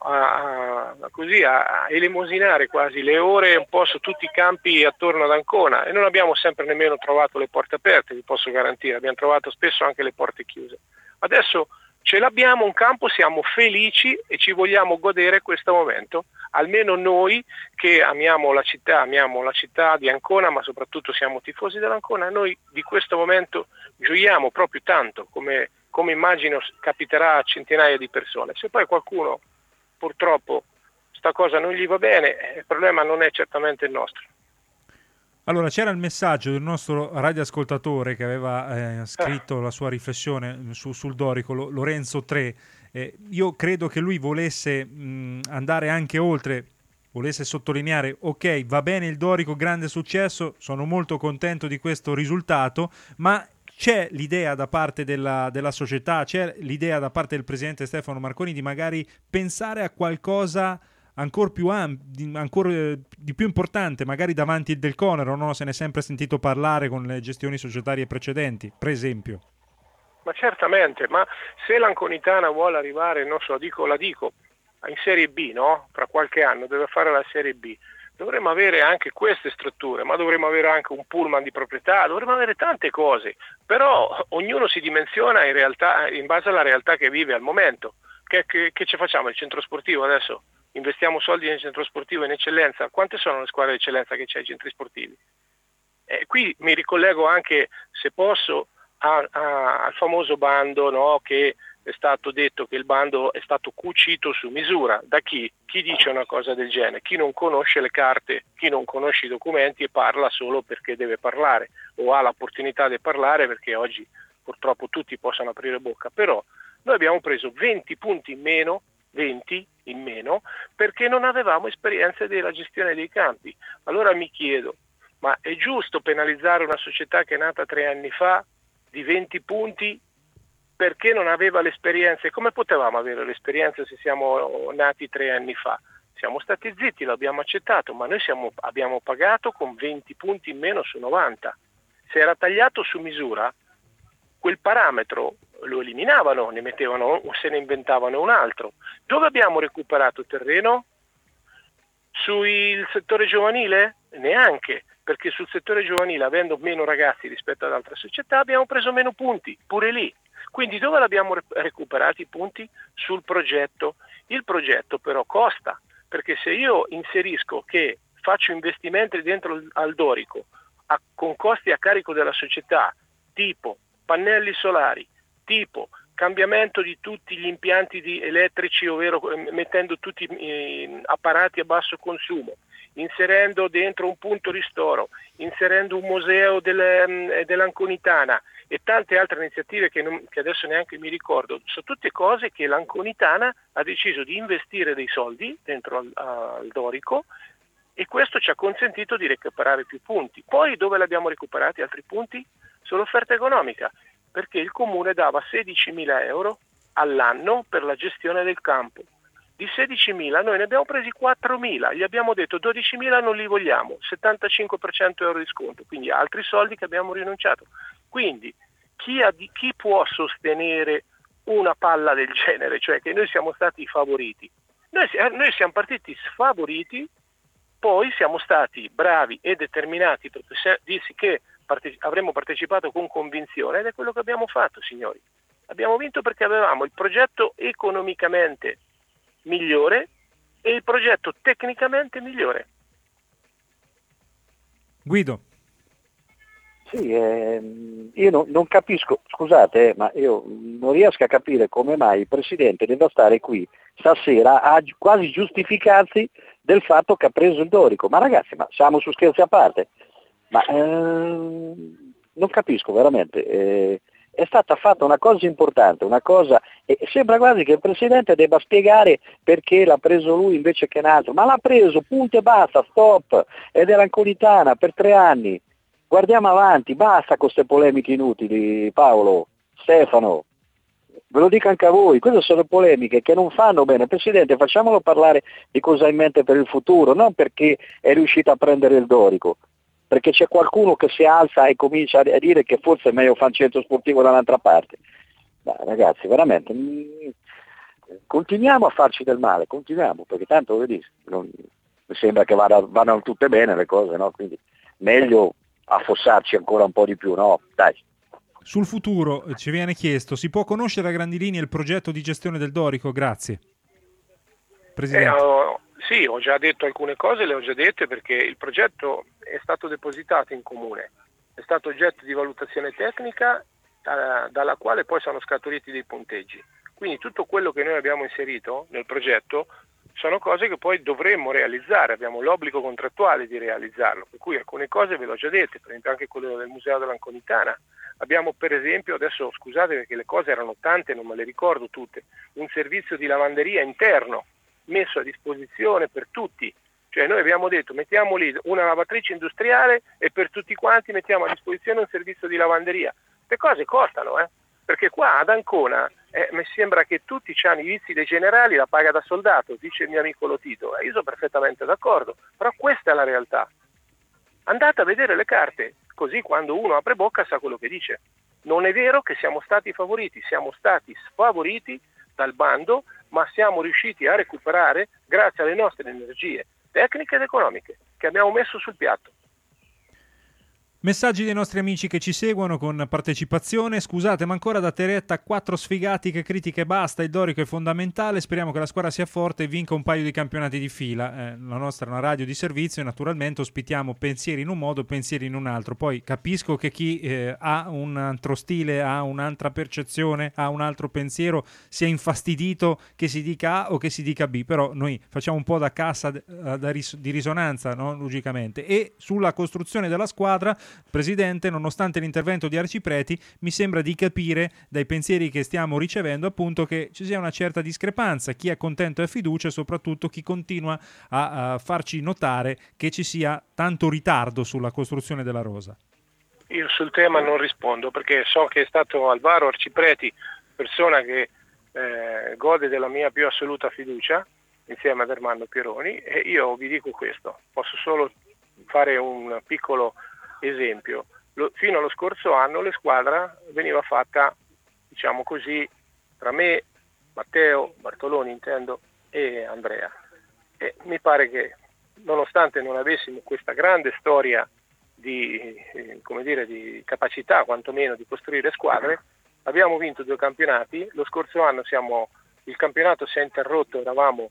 a, a, così, a elemosinare quasi le ore un po' su tutti i campi attorno ad Ancona e non abbiamo sempre nemmeno trovato le porte aperte, vi posso garantire, abbiamo trovato spesso anche le porte chiuse. Adesso ce l'abbiamo un campo, siamo felici e ci vogliamo godere questo momento, almeno noi che amiamo la città, amiamo la città di Ancona, ma soprattutto siamo tifosi dell'Ancona, noi di questo momento gioiamo proprio tanto, come, come immagino capiterà a centinaia di persone. Se poi qualcuno purtroppo sta cosa non gli va bene, il problema non è certamente il nostro. Allora, c'era il messaggio del nostro radioascoltatore che aveva eh, scritto la sua riflessione su, sul Dorico, Lo, Lorenzo tre. Eh, io credo che lui volesse mh, andare anche oltre, volesse sottolineare, ok, va bene il Dorico, grande successo, sono molto contento di questo risultato, ma c'è l'idea da parte della, della società, c'è l'idea da parte del presidente Stefano Marconi di magari pensare a qualcosa ancora più am- di, ancora eh, di più importante, magari davanti il Del Conero, no? Se ne è sempre sentito parlare con le gestioni societarie precedenti, per esempio. Ma certamente, ma se l'Anconitana vuole arrivare, non so, dico, la dico, in Serie B, no? Tra qualche anno deve fare la Serie B, dovremmo avere anche queste strutture, ma dovremmo avere anche un pullman di proprietà, dovremmo avere tante cose, però ognuno si dimensiona in realtà in base alla realtà che vive al momento. che, che, che ci facciamo? Il centro sportivo adesso? Investiamo soldi nel centro sportivo in eccellenza? Quante sono le squadre di eccellenza che c'è ai centri sportivi? Eh, qui mi ricollego anche, se posso, a, a, al famoso bando, no, che è stato detto che il bando è stato cucito su misura. Da chi? Chi dice una cosa del genere? Chi non conosce le carte, chi non conosce i documenti e parla solo perché deve parlare o ha l'opportunità di parlare perché oggi purtroppo tutti possono aprire bocca. Però noi abbiamo preso venti punti in meno, venti in meno, perché non avevamo esperienza della gestione dei campi. Allora mi chiedo, ma è giusto penalizzare una società che è nata tre anni fa di venti punti perché non aveva l'esperienza? E come potevamo avere l'esperienza se siamo nati tre anni fa? Siamo stati zitti, l'abbiamo accettato, ma noi siamo, abbiamo pagato con venti punti in meno su novanta. Se era tagliato su misura, quel parametro lo eliminavano, ne mettevano o se ne inventavano un altro. Dove abbiamo recuperato terreno? Sul settore giovanile? Neanche, perché sul settore giovanile, avendo meno ragazzi rispetto ad altre società, abbiamo preso meno punti, pure lì. Quindi dove l'abbiamo recuperati i punti? Sul progetto. Il progetto però costa, perché se io inserisco che faccio investimenti dentro al dorico a, con costi a carico della società, tipo pannelli solari, tipo cambiamento di tutti gli impianti di elettrici, ovvero mettendo tutti eh, apparati a basso consumo, inserendo dentro un punto ristoro, inserendo un museo del, dell'Anconitana e tante altre iniziative che, non, che adesso neanche mi ricordo, sono tutte cose che l'Anconitana ha deciso di investire dei soldi dentro al, al dorico, e questo ci ha consentito di recuperare più punti. Poi dove l'abbiamo recuperati altri punti? Sull'offerta economica, perché il comune dava sedicimila euro all'anno per la gestione del campo. Di sedicimila noi ne abbiamo presi quattromila, gli abbiamo detto dodicimila non li vogliamo, settantacinque per cento euro di sconto, quindi altri soldi che abbiamo rinunciato. Quindi chi, ha, chi può sostenere una palla del genere, cioè che noi siamo stati favoriti? Noi, noi siamo partiti sfavoriti, poi siamo stati bravi e determinati per dirsi che parte, avremmo partecipato con convinzione, ed è quello che abbiamo fatto, signori. Abbiamo vinto perché avevamo il progetto economicamente migliore e il progetto tecnicamente migliore. Guido. Sì, ehm, io no, non capisco, scusate, eh, ma io non riesco a capire come mai il Presidente debba stare qui stasera a gi- quasi giustificarsi del fatto che ha preso il dorico. Ma ragazzi, ma siamo su scherzi a parte? Ma ehm, non capisco veramente. Eh, è stata fatta una cosa importante, una cosa, e sembra quasi che il Presidente debba spiegare perché l'ha preso lui invece che un altro. Ma l'ha preso, punto e basta, stop, ed era Anconitana per tre anni. Guardiamo avanti, basta con queste polemiche inutili, Paolo, Stefano, ve lo dico anche a voi, queste sono polemiche che non fanno bene. Presidente, facciamolo parlare di cosa ha in mente per il futuro, non perché è riuscito a prendere il dorico, perché c'è qualcuno che si alza e comincia a dire che forse è meglio fare un centro sportivo da un'altra parte. Ma ragazzi, veramente, mh, continuiamo a farci del male, continuiamo, perché tanto vedi, non, mi sembra che vada, vadano tutte bene le cose, no? Quindi meglio affossarci ancora un po' di più, no? Dai. Sul futuro ci viene chiesto, si può conoscere a grandi linee il progetto di gestione del dorico? Grazie. Presidente. Eh, oh, sì, ho già detto alcune cose, le ho già dette, perché il progetto è stato depositato in comune, è stato oggetto di valutazione tecnica eh, dalla quale poi sono scaturiti dei punteggi. Quindi tutto quello che noi abbiamo inserito nel progetto sono cose che poi dovremmo realizzare, abbiamo l'obbligo contrattuale di realizzarlo, per cui alcune cose ve l'ho già dette, per esempio anche quello del Museo dell'Anconitana. Abbiamo per esempio, adesso scusate perché le cose erano tante, non me le ricordo tutte, un servizio di lavanderia interno messo a disposizione per tutti, cioè noi abbiamo detto mettiamo lì una lavatrice industriale e per tutti quanti mettiamo a disposizione un servizio di lavanderia. Le cose costano, eh? Perché qua ad Ancona eh, mi sembra che tutti hanno i vizi dei generali, la paga da soldato, dice il mio amico Lotito, e io sono perfettamente d'accordo, però questa è la realtà. Andate a vedere le carte, così quando uno apre bocca sa quello che dice. Non è vero che siamo stati favoriti, siamo stati sfavoriti dal bando, ma siamo riusciti a recuperare grazie alle nostre energie tecniche ed economiche che abbiamo messo sul piatto. Messaggi dei nostri amici che ci seguono con partecipazione. Scusate, ma ancora date retta a quattro sfigati che critica e basta. Il Dorico è fondamentale. Speriamo che la squadra sia forte e vinca un paio di campionati di fila. Eh, la nostra è una radio di servizio e naturalmente ospitiamo pensieri in un modo, pensieri in un altro. Poi capisco che chi eh, ha un altro stile, ha un'altra percezione, ha un altro pensiero, sia infastidito che si dica A o che si dica B. Però noi facciamo un po' da cassa da ris- di risonanza, no? Logicamente. E sulla costruzione della squadra, Presidente, nonostante l'intervento di Arcipreti, mi sembra di capire dai pensieri che stiamo ricevendo appunto che ci sia una certa discrepanza, chi è contento e ha fiducia e soprattutto chi continua a, a farci notare che ci sia tanto ritardo sulla costruzione della rosa. Io sul tema non rispondo perché so che è stato Alvaro Arcipreti, persona che eh, gode della mia più assoluta fiducia insieme ad Ermanno Pieroni, e io vi dico questo, posso solo fare un piccolo esempio. Lo, fino allo scorso anno la squadra veniva fatta, diciamo così, tra me, Matteo, Bartoloni intendo, e Andrea. E mi pare che nonostante non avessimo questa grande storia di, eh, come dire, di capacità quantomeno di costruire squadre, abbiamo vinto due campionati. Lo scorso anno siamo, il campionato si è interrotto, eravamo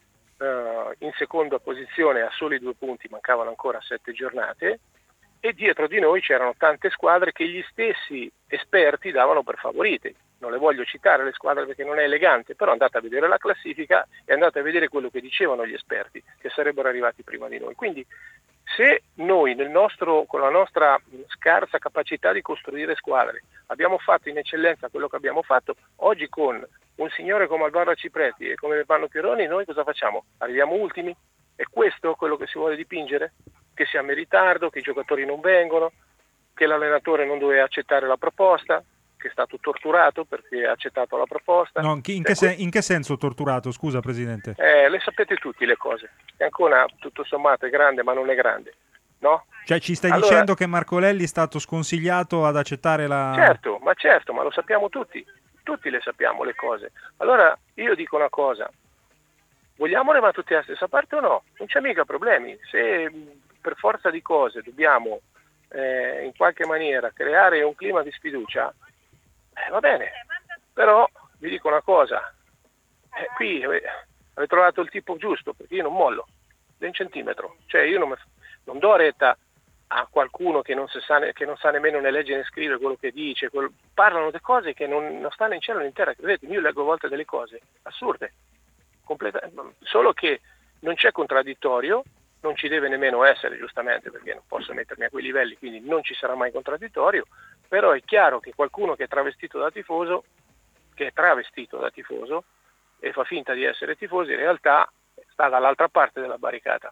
eh, in seconda posizione a soli due punti, mancavano ancora sette giornate, e dietro di noi c'erano tante squadre che gli stessi esperti davano per favorite. Non le voglio citare le squadre perché non è elegante, però andate a vedere la classifica e andate a vedere quello che dicevano gli esperti, che sarebbero arrivati prima di noi. Quindi se noi nel nostro, con la nostra scarsa capacità di costruire squadre abbiamo fatto in eccellenza quello che abbiamo fatto, oggi con un signore come Alvaro Cipreti e come Ermanno Pieroni noi cosa facciamo? Arriviamo ultimi? È questo quello che si vuole dipingere? Che siamo in ritardo, che i giocatori non vengono, che l'allenatore non doveva accettare la proposta, che è stato torturato perché ha accettato la proposta. No, in, che, se, in che senso torturato, scusa Presidente? Eh, le sapete tutti le cose. E Ancona tutto sommato è grande ma non è grande, no? Cioè ci stai allora, dicendo che Marcolelli è stato sconsigliato ad accettare la... Certo, ma certo, ma lo sappiamo tutti, tutti le sappiamo le cose. Allora io dico una cosa, vogliamo remare tutti alla stessa parte o no? Non c'è mica problemi, se per forza di cose dobbiamo eh, in qualche maniera creare un clima di sfiducia, eh, va bene, però vi dico una cosa, eh, qui eh, avete trovato il tipo giusto, perché io non mollo di un centimetro, cioè io non, me, non do retta a qualcuno che non, si sa, che non sa nemmeno né leggere né scrivere quello che dice, quello, parlano di cose che non, non stanno in cielo né in terra, credetemi, io leggo a volte delle cose assurde, completa, solo che non c'è contraddittorio, non ci deve nemmeno essere giustamente perché non posso mettermi a quei livelli, quindi non ci sarà mai contraddittorio, però è chiaro che qualcuno che è travestito da tifoso, che è travestito da tifoso e fa finta di essere tifoso, in realtà sta dall'altra parte della barricata,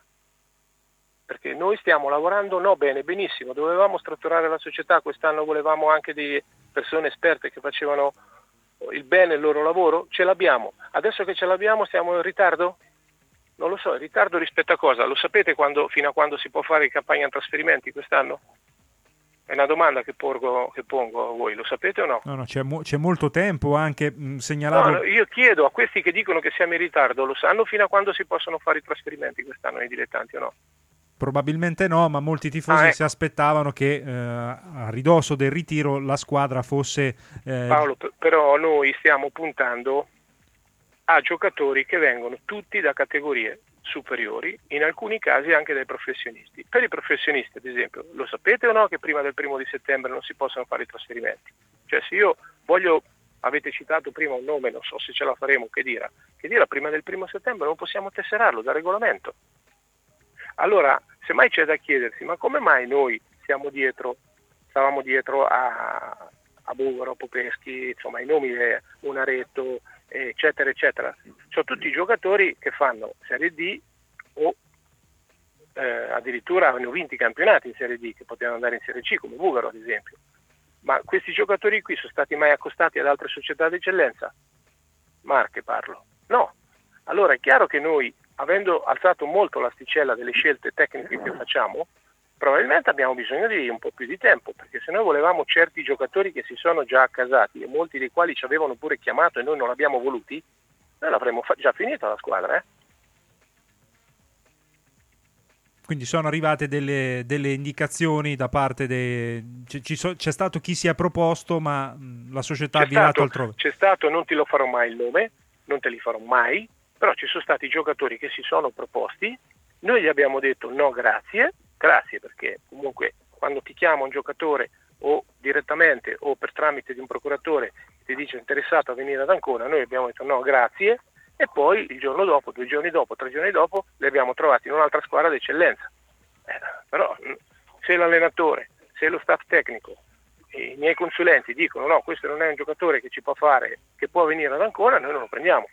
perché noi stiamo lavorando no bene, benissimo, dovevamo strutturare la società, quest'anno volevamo anche delle persone esperte che facevano il bene il loro lavoro, ce l'abbiamo, adesso che ce l'abbiamo stiamo in ritardo? Non lo so, in ritardo rispetto a cosa? Lo sapete quando, fino a quando si può fare campagna trasferimenti quest'anno? È una domanda che, porgo, che pongo a voi, lo sapete o no? No, no, c'è, mo- c'è molto tempo anche, mh, segnalavo... No, io chiedo a questi che dicono che siamo in ritardo, lo sanno fino a quando si possono fare i trasferimenti quest'anno nei dilettanti o no? Probabilmente no, ma molti tifosi ah, ecco. si aspettavano che eh, a ridosso del ritiro la squadra fosse... Eh... Paolo, p- però noi stiamo puntando a giocatori che vengono tutti da categorie superiori, in alcuni casi anche dai professionisti. Per i professionisti, ad esempio, lo sapete o no che prima del primo di settembre non si possono fare i trasferimenti? Cioè se io voglio, avete citato prima un nome, non so se ce la faremo, che dirà, che dirà prima del primo settembre non possiamo tesserarlo da regolamento. Allora, semmai c'è da chiedersi, ma come mai noi siamo dietro, stavamo dietro a, a Bugaro, a Popeschi, insomma i nomi è Unaretto, eccetera eccetera, sono tutti giocatori che fanno Serie D o eh, addirittura hanno vinto i campionati in Serie D, che potevano andare in Serie C come Bugaro ad esempio, ma questi giocatori qui sono stati mai accostati ad altre società d'eccellenza? Marche parlo, no. Allora è chiaro che noi, avendo alzato molto l'asticella delle scelte tecniche che facciamo, probabilmente abbiamo bisogno di un po' più di tempo, perché se noi volevamo certi giocatori che si sono già accasati e molti dei quali ci avevano pure chiamato e noi non l'abbiamo voluti, noi l'avremmo fa- già finita la squadra, eh? Quindi sono arrivate delle, delle indicazioni da parte dei... Ci, ci so, c'è stato chi si è proposto, ma mh, la società c'è ha virato stato, altrove. C'è stato, non ti lo farò mai il nome, non te li farò mai, però ci sono stati giocatori che si sono proposti, noi gli abbiamo detto no grazie, grazie perché comunque quando ti chiama un giocatore o direttamente o per tramite di un procuratore ti dice interessato a venire ad Ancona, noi abbiamo detto no grazie, e poi il giorno dopo, due giorni dopo, tre giorni dopo li abbiamo trovati in un'altra squadra d'eccellenza. Eh, però se l'allenatore, se lo staff tecnico, i miei consulenti dicono no, questo non è un giocatore che ci può fare, che può venire ad Ancona, noi non lo prendiamo.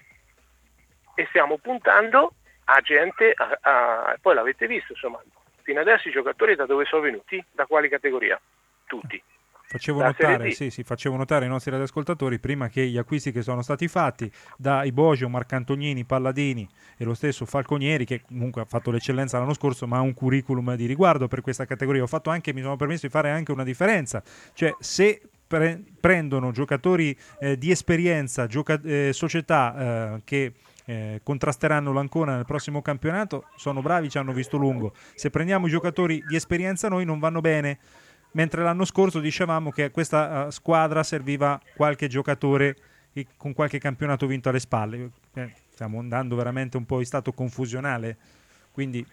E stiamo puntando a gente, a, a, poi l'avete visto, insomma, fino adesso i giocatori da dove sono venuti? Da quali categoria? Tutti. Facevo notare, sì, sì, facevo notare ai nostri radioascoltatori prima che gli acquisti che sono stati fatti da Ibogio, Marcantonini, Palladini e lo stesso Falconieri, che comunque ha fatto l'eccellenza l'anno scorso ma ha un curriculum di riguardo per questa categoria. Ho fatto anche, mi sono permesso di fare anche una differenza, cioè se pre- prendono giocatori eh, di esperienza, gioca- eh, società eh, che Eh, contrasteranno l'Ancona nel prossimo campionato, sono bravi, ci hanno visto lungo. Se prendiamo i giocatori di esperienza noi non vanno bene, mentre l'anno scorso dicevamo che a questa uh, squadra serviva qualche giocatore e con qualche campionato vinto alle spalle. Eh, stiamo andando veramente un po' in stato confusionale, quindi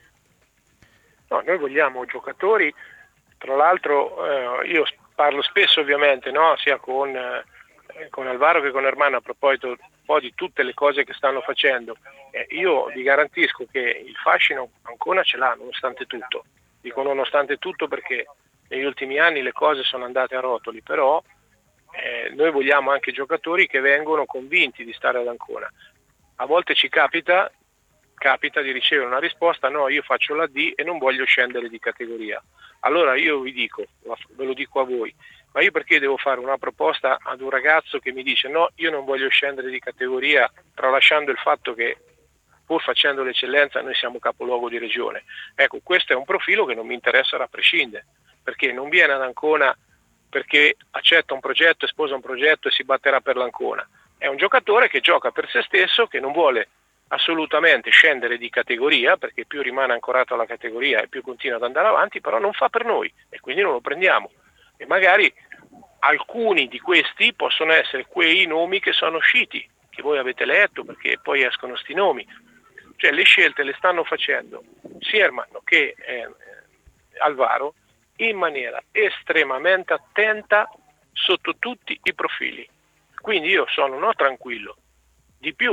no, noi vogliamo giocatori, tra l'altro eh, io parlo spesso ovviamente, no? sia con, eh, con Alvaro che con Ermanno a proposito un po' di tutte le cose che stanno facendo. Eh, io vi garantisco che il fascino Ancona ce l'ha nonostante tutto, dico nonostante tutto perché negli ultimi anni le cose sono andate a rotoli, però eh, noi vogliamo anche giocatori che vengono convinti di stare ad Ancona. A volte ci capita, capita di ricevere una risposta no, io faccio la D e non voglio scendere di categoria. Allora io vi dico, ve lo dico a voi, ma io perché devo fare una proposta ad un ragazzo che mi dice no, io non voglio scendere di categoria, tralasciando il fatto che pur facendo l'eccellenza noi siamo capoluogo di regione. Ecco, questo è un profilo che non mi interessa a prescindere, perché non viene ad Ancona perché accetta un progetto e sposa un progetto e si batterà per l'Ancona. È un giocatore che gioca per se stesso, che non vuole assolutamente scendere di categoria, perché più rimane ancorato alla categoria e più continua ad andare avanti, però non fa per noi e quindi non lo prendiamo. E magari alcuni di questi possono essere quei nomi che sono usciti, che voi avete letto, perché poi escono sti nomi. Cioè le scelte le stanno facendo sia Ermanno che eh, Alvaro in maniera estremamente attenta sotto tutti i profili. Quindi io sono no, tranquillo, di più,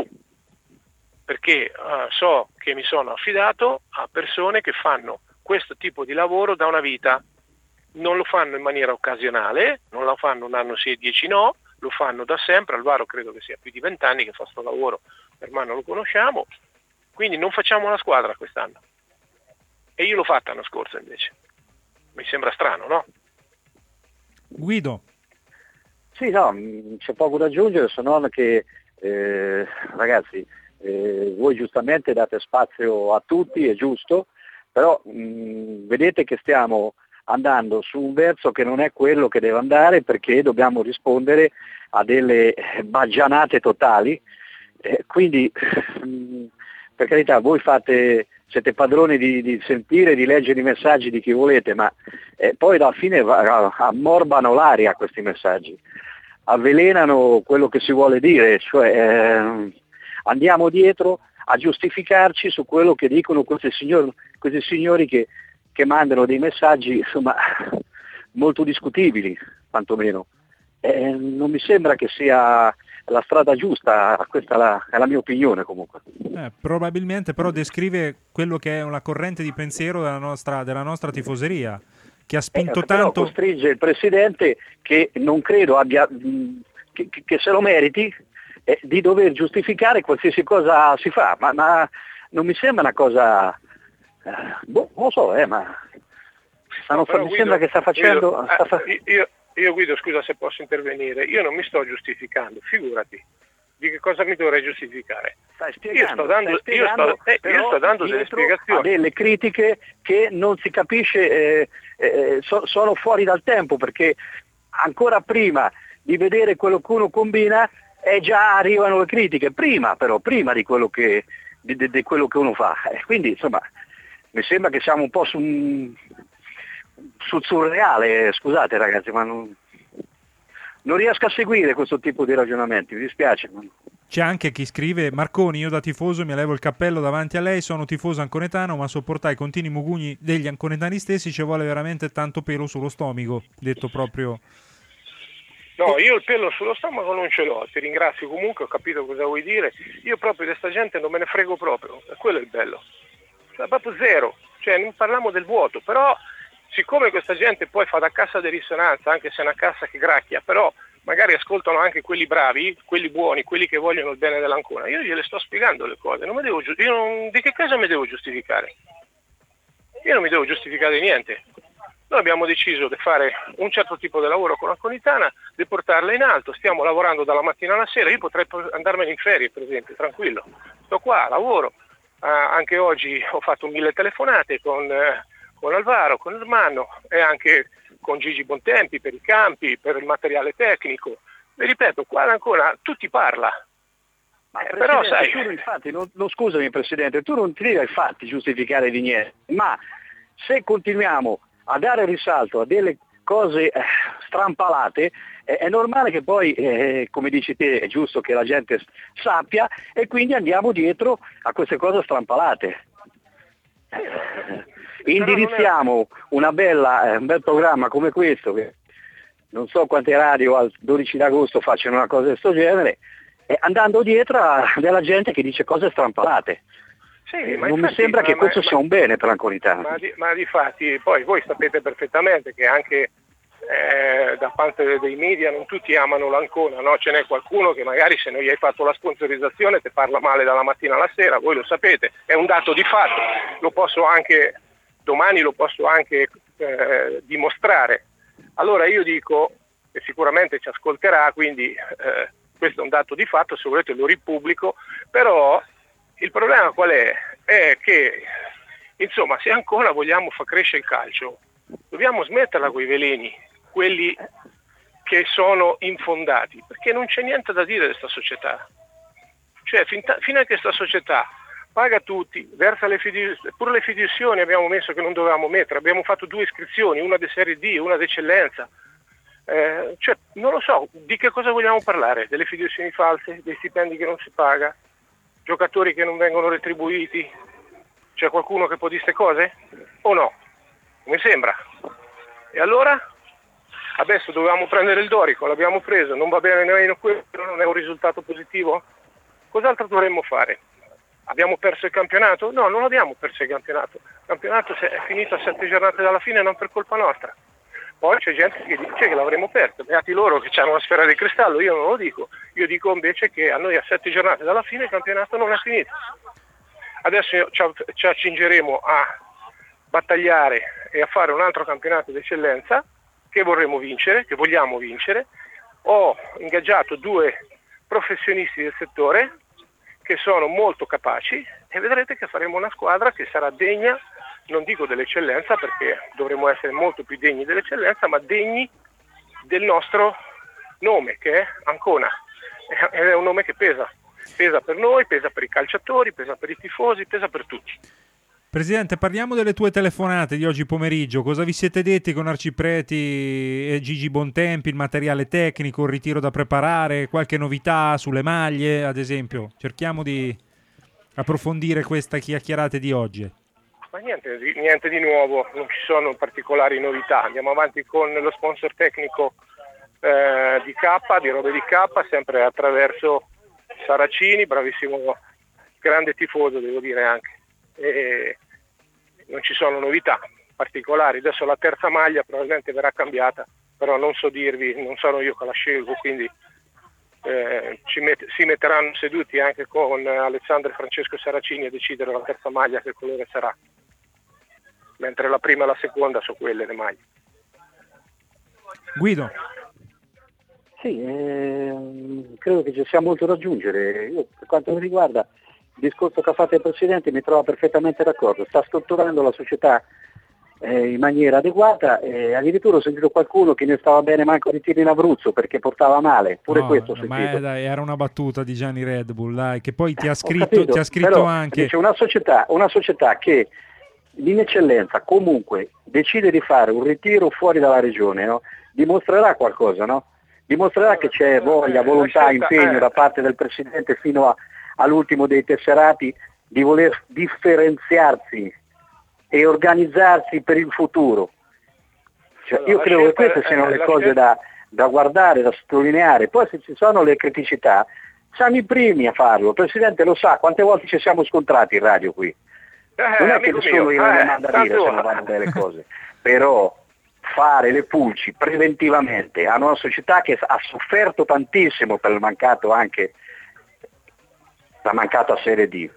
perché uh, so che mi sono affidato a persone che fanno questo tipo di lavoro da una vita. Non lo fanno in maniera occasionale, non lo fanno un anno sì e dieci no, lo fanno da sempre. Alvaro credo che sia più di vent'anni che fa questo lavoro, Ermanno lo conosciamo, quindi non facciamo una squadra quest'anno. E io l'ho fatta l'anno scorso invece. Mi sembra strano, no? Guido. Sì, no, c'è poco da aggiungere, se non che eh, ragazzi, eh, voi giustamente date spazio a tutti, è giusto, però mh, vedete che stiamo andando su un verso che non è quello che deve andare, perché dobbiamo rispondere a delle baggianate totali, eh, quindi mh, per carità voi fate, siete padroni di, di sentire, di leggere i messaggi di chi volete, ma eh, poi alla fine va, ammorbano l'aria questi messaggi, avvelenano quello che si vuole dire, cioè eh, andiamo dietro a giustificarci su quello che dicono questi signori, questi signori che che mandano dei messaggi insomma molto discutibili, quantomeno. Eh, non mi sembra che sia la strada giusta, questa è la, è la mia opinione comunque. Eh, probabilmente però descrive quello che è una corrente di pensiero della nostra, della nostra tifoseria, che ha spinto eh, tanto... Però costringe il Presidente, che non credo abbia, mh, che, che se lo meriti, eh, di dover giustificare qualsiasi cosa si fa, ma, ma non mi sembra una cosa... Boh, non lo so, eh, ma stanno no, fa- mi Guido, sembra che sta facendo... Guido, sta fa- eh, io, io Guido, scusa se posso intervenire, io non mi sto giustificando, figurati, di che cosa mi dovrei giustificare? Stai spiegando, io sto dando, stai io sto, eh, io sto dando delle spiegazioni. Delle critiche che non si capisce, eh, eh, so- sono fuori dal tempo, perché ancora prima di vedere quello che uno combina, eh, già arrivano le critiche, prima però, prima di quello che, di, di, di quello che uno fa. Eh, quindi insomma... mi sembra che siamo un po' su sul surreale, scusate ragazzi, ma non, non riesco a seguire questo tipo di ragionamenti, mi dispiace. Ma... C'è anche chi scrive: Marconi, io da tifoso mi levo il cappello davanti a lei, sono tifoso anconetano, ma sopportare i continui mugugni degli anconetani stessi ci vuole veramente tanto pelo sullo stomaco, detto proprio... No, io il pelo sullo stomaco non ce l'ho, ti ringrazio comunque, ho capito cosa vuoi dire, io proprio di sta gente non me ne frego proprio, e quello è il bello, cioè proprio zero, cioè non parliamo del vuoto, però siccome questa gente poi fa da cassa di risonanza, anche se è una cassa che gracchia, però magari ascoltano anche quelli bravi, quelli buoni, quelli che vogliono il bene dell'Ancona, io gliele sto spiegando le cose, non mi devo, io non, di che cosa mi devo giustificare? Io non mi devo giustificare niente. Noi abbiamo deciso di fare un certo tipo di lavoro con l'Anconitana, di portarla in alto, stiamo lavorando dalla mattina alla sera, io potrei andarmene in ferie per esempio, tranquillo, sto qua, lavoro, uh, anche oggi ho fatto mille telefonate con, uh, con Alvaro, con Ermanno e anche con Gigi Bontempi per i campi, per il materiale tecnico, vi ripeto, qua ancora tutti parla. Ma eh, però sai... Tu, infatti, non, non, scusami Presidente, tu non ti devi infatti giustificare di niente, ma se continuiamo a dare risalto a delle cose eh, strampalate, eh, è normale che poi, eh, come dici te, è giusto che la gente sappia e quindi andiamo dietro a queste cose strampalate. Eh, indirizziamo una bella, eh, un bel programma come questo, che non so quante radio al dodici d'agosto facciano una cosa di questo genere, eh, andando dietro a della gente che dice cose strampalate. Sì, eh, ma non infatti, mi sembra ma, che questo ma, sia un bene per l'Anconitana. Ma, di, ma difatti poi voi sapete perfettamente che anche eh, da parte dei media non tutti amano l'Ancona, no? Ce n'è qualcuno che magari se non gli hai fatto la sponsorizzazione ti parla male dalla mattina alla sera, voi lo sapete, è un dato di fatto, lo posso anche domani lo posso anche eh, dimostrare. Allora io dico, e sicuramente ci ascolterà, quindi eh, questo è un dato di fatto, se volete lo ripubblico, però il problema qual è? È che, insomma, se ancora vogliamo far crescere il calcio, dobbiamo smetterla con i veleni, quelli che sono infondati, perché non c'è niente da dire di questa società. Cioè, finta, fino a che questa società paga tutti, versa le fiducie, pure le fiduzioni abbiamo messo che non dovevamo mettere, abbiamo fatto due iscrizioni, una di Serie D, una di eccellenza. Eh, cioè, non lo so, di che cosa vogliamo parlare? Delle fiduzioni false, dei stipendi che non si paga? Giocatori che non vengono retribuiti? C'è qualcuno che può dire queste cose? O no? Mi sembra. E allora? Adesso dovevamo prendere il Dorico, l'abbiamo preso, non va bene nemmeno quello, non è un risultato positivo? Cos'altro dovremmo fare? Abbiamo perso il campionato? No, non abbiamo perso il campionato. Il campionato è finito a sette giornate dalla fine, non per colpa nostra. Poi c'è gente che dice che l'avremo perso, beati loro che hanno una sfera di cristallo, io non lo dico, io dico invece che a noi a sette giornate dalla fine il campionato non è finito. Adesso ci accingeremo a battagliare e a fare un altro campionato d'eccellenza che vorremmo vincere, che vogliamo vincere. Ho ingaggiato due professionisti del settore che sono molto capaci e vedrete che faremo una squadra che sarà degna, non dico dell'eccellenza perché dovremmo essere molto più degni dell'eccellenza, ma degni del nostro nome che è Ancona. È un nome che pesa, pesa per noi, pesa per i calciatori, pesa per i tifosi, pesa per tutti. Presidente, parliamo delle tue telefonate di oggi pomeriggio. Cosa vi siete detti con Arcipreti e Gigi Bontempi, il materiale tecnico, il ritiro da preparare, qualche novità sulle maglie, ad esempio? Cerchiamo di approfondire questa chiacchierata di oggi. Ma niente, niente di nuovo, non ci sono particolari novità. Andiamo avanti con lo sponsor tecnico eh, di K, di robe di K, sempre attraverso Saracini, bravissimo, grande tifoso devo dire anche. E non ci sono novità particolari. Adesso la terza maglia probabilmente verrà cambiata, però non so dirvi, non sono io che la scelgo, quindi eh, ci met- si metteranno seduti anche con Alessandro e Francesco Saracini a decidere la terza maglia che colore sarà, mentre la prima e la seconda sono quelle le maglie. Guido. Sì, eh, credo che ci sia molto da aggiungere. Io, per quanto mi riguarda, il discorso che ha fatto il Presidente mi trova perfettamente d'accordo, sta strutturando la società eh, in maniera adeguata e addirittura ho sentito qualcuno che ne stava bene manco di tiro in Abruzzo perché portava male, pure no, questo ho ma sentito. è, dai, era una battuta di Gianni Red Bull, dai, che poi ti ha Ho scritto, capito, ti ha scritto però, anche... Dice una società, una società che l'ineccellenza comunque decide di fare un ritiro fuori dalla regione, no? Dimostrerà qualcosa, no? Dimostrerà che c'è voglia, volontà, impegno da parte del Presidente fino a, all'ultimo dei tesserati di voler differenziarsi e organizzarsi per il futuro. Cioè, io credo che queste siano le cose da, da guardare, da sottolineare. Poi se ci sono le criticità, siamo i primi a farlo. Il Presidente lo sa, quante volte ci siamo scontrati in radio qui. Non è che nessuno glielo manda a dire se non vanno bene le cose, però fare le pulci preventivamente a una società che ha sofferto tantissimo per il mancato anche la mancata Serie D,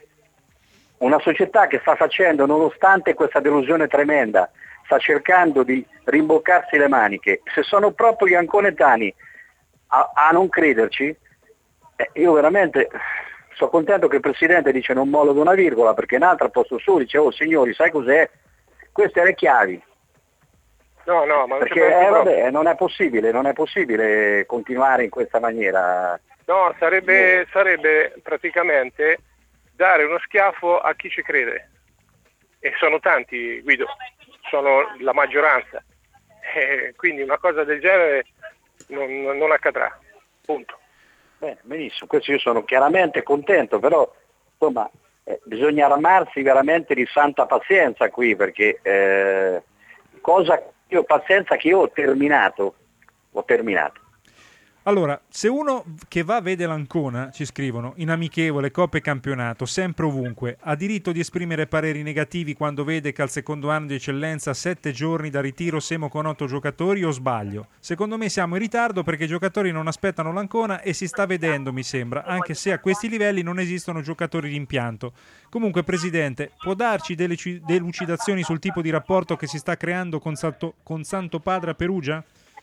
una società che sta facendo, nonostante questa delusione tremenda, sta cercando di rimboccarsi le maniche. Se sono proprio gli anconetani a, a non crederci, eh, io veramente sono contento che il Presidente dice non mollo di una virgola, perché in altra posto su dice oh signori, sai cos'è? Queste le chiavi. No, no, ma perché eh, vabbè, non è possibile, non è possibile continuare in questa maniera. No, sarebbe, no. sarebbe praticamente dare uno schiaffo a chi ci crede. E sono tanti, Guido, sono la maggioranza. E quindi una cosa del genere non, non accadrà. Punto. Bene, benissimo, questo io sono chiaramente contento, però insomma eh, bisogna armarsi veramente di santa pazienza qui, perché eh, cosa io pazienza che io ho terminato, ho terminato. Allora, se uno che va vede l'Ancona, ci scrivono, in amichevole, Coppa e campionato, sempre ovunque, ha diritto di esprimere pareri negativi quando vede che al secondo anno di eccellenza sette giorni da ritiro siamo con otto giocatori, o sbaglio? Secondo me siamo in ritardo perché i giocatori non aspettano l'Ancona e si sta vedendo, mi sembra, anche se a questi livelli non esistono giocatori di impianto. Comunque, Presidente, può darci delle delucidazioni sul tipo di rapporto che si sta creando con, Salto, con Santo Padre a Perugia?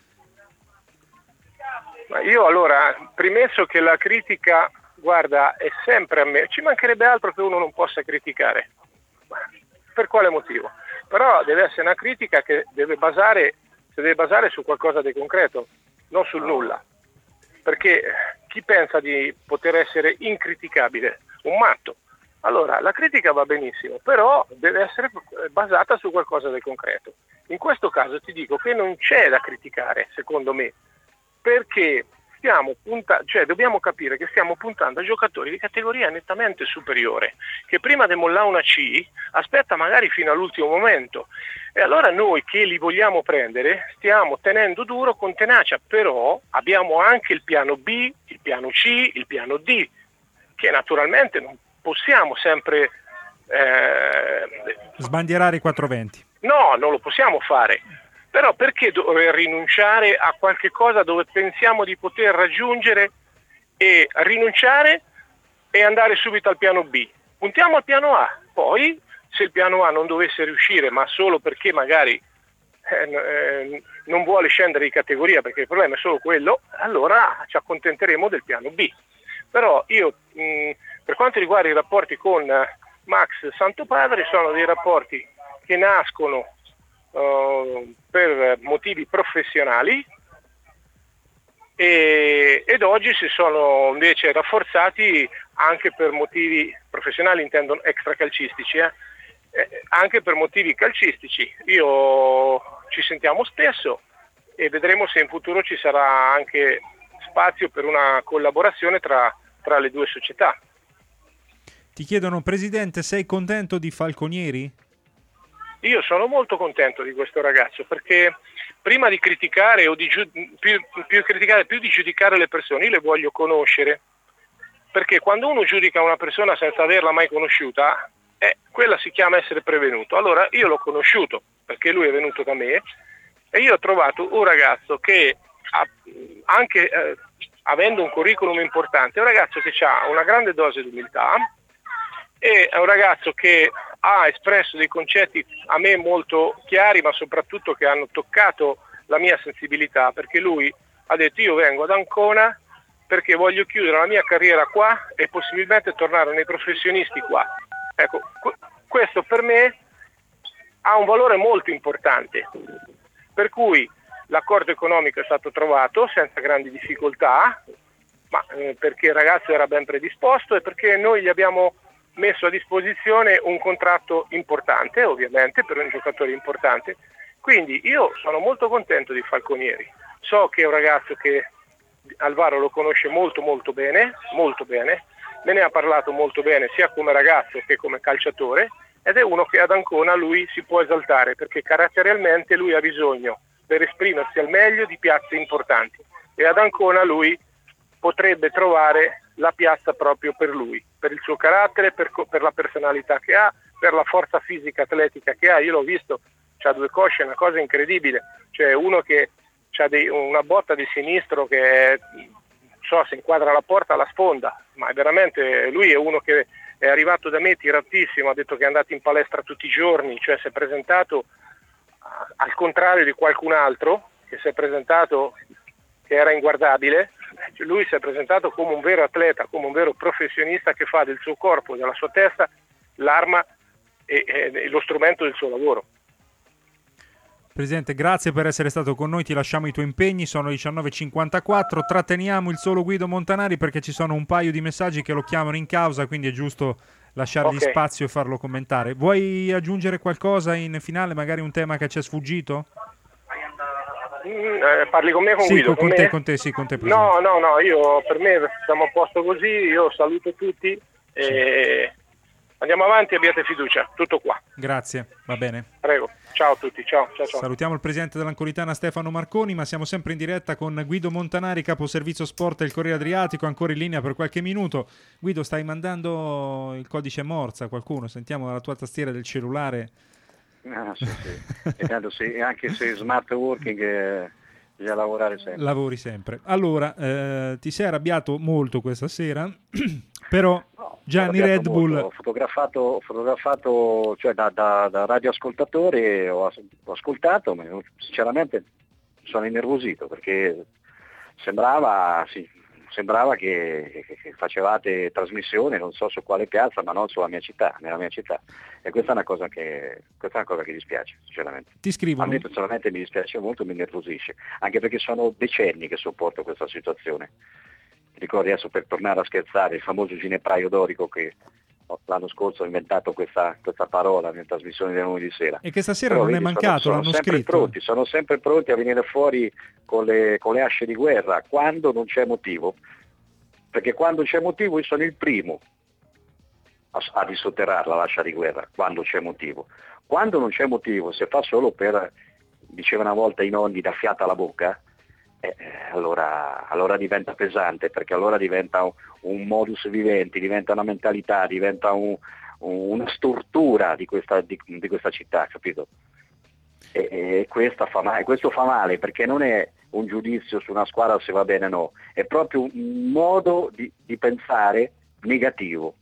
Io allora, premesso che la critica, guarda, è sempre a me, ci mancherebbe altro che uno non possa criticare. Per quale motivo? Però deve essere una critica che deve basare, si deve basare su qualcosa di concreto, non sul nulla. Perché chi pensa di poter essere incriticabile, un matto. Allora, la critica va benissimo, però deve essere basata su qualcosa di concreto. In questo caso ti dico che non c'è da criticare, secondo me, perché stiamo punta- cioè dobbiamo capire che stiamo puntando a giocatori di categoria nettamente superiore, che prima di mollare una C aspetta magari fino all'ultimo momento, e allora noi che li vogliamo prendere stiamo tenendo duro con tenacia, però abbiamo anche il piano B, il piano C, il piano D, che naturalmente non possiamo sempre eh... sbandierare i quattrocentoventi. No, non lo possiamo fare. Però perché dover rinunciare a qualche cosa dove pensiamo di poter raggiungere e rinunciare e andare subito al piano B? Puntiamo al piano A, poi se il piano A non dovesse riuscire, ma solo perché magari eh, eh, non vuole scendere di categoria, perché il problema è solo quello, allora ci accontenteremo del piano B. Però io, mh, per quanto riguarda i rapporti con Max Santopadre, sono dei rapporti che nascono Uh, per motivi professionali e, ed oggi si sono invece rafforzati anche per motivi professionali, intendo extracalcistici, eh? Eh, anche per motivi calcistici. Io ci sentiamo spesso e vedremo se in futuro ci sarà anche spazio per una collaborazione tra, tra le due società. Ti chiedono, Presidente, sei contento di Falconieri? Io sono molto contento di questo ragazzo, perché prima di criticare o di giu- più, più criticare, più di giudicare le persone, io le voglio conoscere, perché quando uno giudica una persona senza averla mai conosciuta, eh, quella si chiama essere prevenuto. Allora io l'ho conosciuto perché lui è venuto da me e io ho trovato un ragazzo che ha, anche eh, avendo un curriculum importante, è un ragazzo che ha una grande dose di umiltà, e è un ragazzo che ha espresso dei concetti a me molto chiari, ma soprattutto che hanno toccato la mia sensibilità, perché lui ha detto: io vengo ad Ancona perché voglio chiudere la mia carriera qua e possibilmente tornare nei professionisti qua. Ecco, questo per me ha un valore molto importante, per cui l'accordo economico è stato trovato senza grandi difficoltà, ma eh, perché il ragazzo era ben predisposto e perché noi gli abbiamo messo a disposizione un contratto importante, ovviamente, per un giocatore importante. Quindi io sono molto contento di Falconieri. So che è un ragazzo che Alvaro lo conosce molto molto bene, molto bene, me ne ha parlato molto bene sia come ragazzo che come calciatore, ed è uno che ad Ancona lui si può esaltare, perché caratterialmente lui ha bisogno, per esprimersi al meglio, di piazze importanti, e ad Ancona lui potrebbe trovare la piazza proprio per lui, per il suo carattere, per, per la personalità che ha, per la forza fisica atletica che ha. Io l'ho visto, c'ha due cosce, è una cosa incredibile, cioè uno che ha una botta di sinistro che so, se inquadra la porta la sfonda, ma è veramente, lui è uno che è arrivato da me tiratissimo, ha detto che è andato in palestra tutti i giorni, cioè si è presentato al contrario di qualcun altro che si è presentato che era inguardabile. Lui si è presentato come un vero atleta, come un vero professionista che fa del suo corpo, della sua testa, l'arma e, e lo strumento del suo lavoro. Presidente, grazie per essere stato con noi, ti lasciamo i tuoi impegni, sono le diciannove e cinquantaquattro, tratteniamo il solo Guido Montanari perché ci sono un paio di messaggi che lo chiamano in causa, quindi è giusto lasciargli Okay. spazio e farlo commentare. Vuoi aggiungere qualcosa in finale, magari un tema che ci è sfuggito? Mm, eh, parli con me o con Sì, Guido? con, con me? te, con te, sì, con te, Presidente. No, no, no, io per me siamo a posto così, io saluto tutti e andiamo avanti, abbiate fiducia, tutto qua. Grazie, va bene. Prego, ciao a tutti, ciao, ciao, ciao. Salutiamo il presidente dell'Ancoritana Stefano Marconi, ma siamo sempre in diretta con Guido Montanari, capo servizio sport del Corriere Adriatico, ancora in linea per qualche minuto. Guido, stai mandando il codice Morse a qualcuno? Sentiamo dalla tua tastiera del cellulare. Ah, sì, sì. E tanto sì, anche se smart working eh, bisogna lavorare sempre. Lavori sempre. Allora, eh, ti sei arrabbiato molto questa sera, però Gianni Red Bull... Molto. Ho fotografato, ho fotografato cioè da, da, da radioascoltatore, ho, ho ascoltato, ma sinceramente sono innervosito perché sembrava, sì, sembrava che, che facevate trasmissione, non so su quale piazza, ma non sulla mia città, nella mia città. E questa è una cosa che, questa è una cosa che dispiace, sinceramente. Ti scrivono. A me personalmente mi dispiace molto, mi innervosisce, anche perché sono decenni che sopporto questa situazione. Ricordi adesso, per tornare a scherzare, il famoso ginepraio dorico che l'anno scorso ho inventato questa, questa parola nelle trasmissioni delle lunedì sera. E che stasera Però, non vedi, è mancato, sono, l'hanno sono sempre scritto. Pronti, sono sempre pronti a venire fuori con le, con le asce di guerra quando non c'è motivo, perché quando c'è motivo io sono il primo a, a dissotterrarla l'ascia di guerra, quando c'è motivo. Quando non c'è motivo, se fa solo per, diceva una volta i nonni, da fiata alla bocca, Eh, allora, allora diventa pesante, perché allora diventa un, un modus vivendi, diventa una mentalità, diventa un, un, una stortura di questa, di, di questa città, capito? E, e questa fa male, questo fa male perché non è un giudizio su una squadra se va bene o no, è proprio un modo di, di pensare negativo.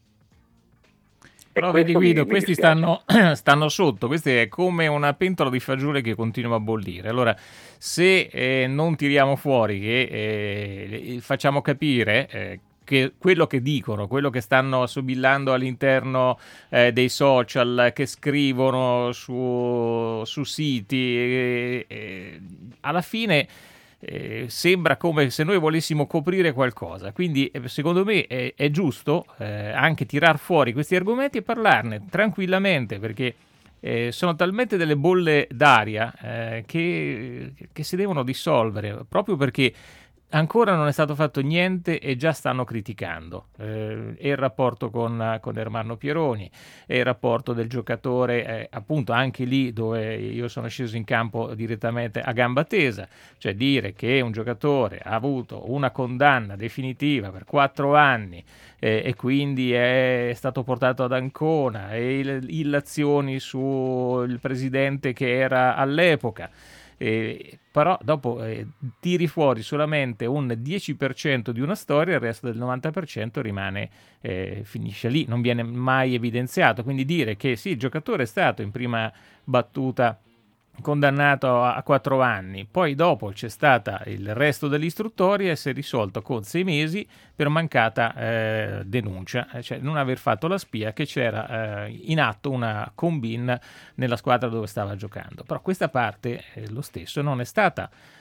Però vedi Guido, questi stanno, stanno sotto, questo è come una pentola di fagioli che continua a bollire. Allora, se eh, non tiriamo fuori, che eh, facciamo capire eh, che quello che dicono, quello che stanno sobillando all'interno eh, dei social, che scrivono su, su siti, eh, eh, alla fine... Eh, sembra come se noi volessimo coprire qualcosa, quindi eh, secondo me è, è giusto eh, anche tirar fuori questi argomenti e parlarne tranquillamente, perché eh, sono talmente delle bolle d'aria eh, che, che si devono dissolvere, proprio perché ancora non è stato fatto niente e già stanno criticando. Eh, e il rapporto con, con Ermanno Pieroni, e il rapporto del giocatore, eh, appunto anche lì dove io sono sceso in campo direttamente a gamba tesa, cioè dire che un giocatore ha avuto una condanna definitiva per quattro anni eh, e quindi è stato portato ad Ancona, e il, illazioni sul presidente che era all'epoca. Eh, però dopo eh, tiri fuori solamente un dieci per cento di una storia, il resto del novanta per cento rimane, eh, finisce lì, non viene mai evidenziato. Quindi dire che sì, il giocatore è stato in prima battuta condannato a quattro anni, poi dopo c'è stata il resto dell'istruttoria e si è risolto con sei mesi per mancata eh, denuncia, cioè non aver fatto la spia che c'era eh, in atto una combin nella squadra dove stava giocando. Però questa parte eh, lo stesso non è stata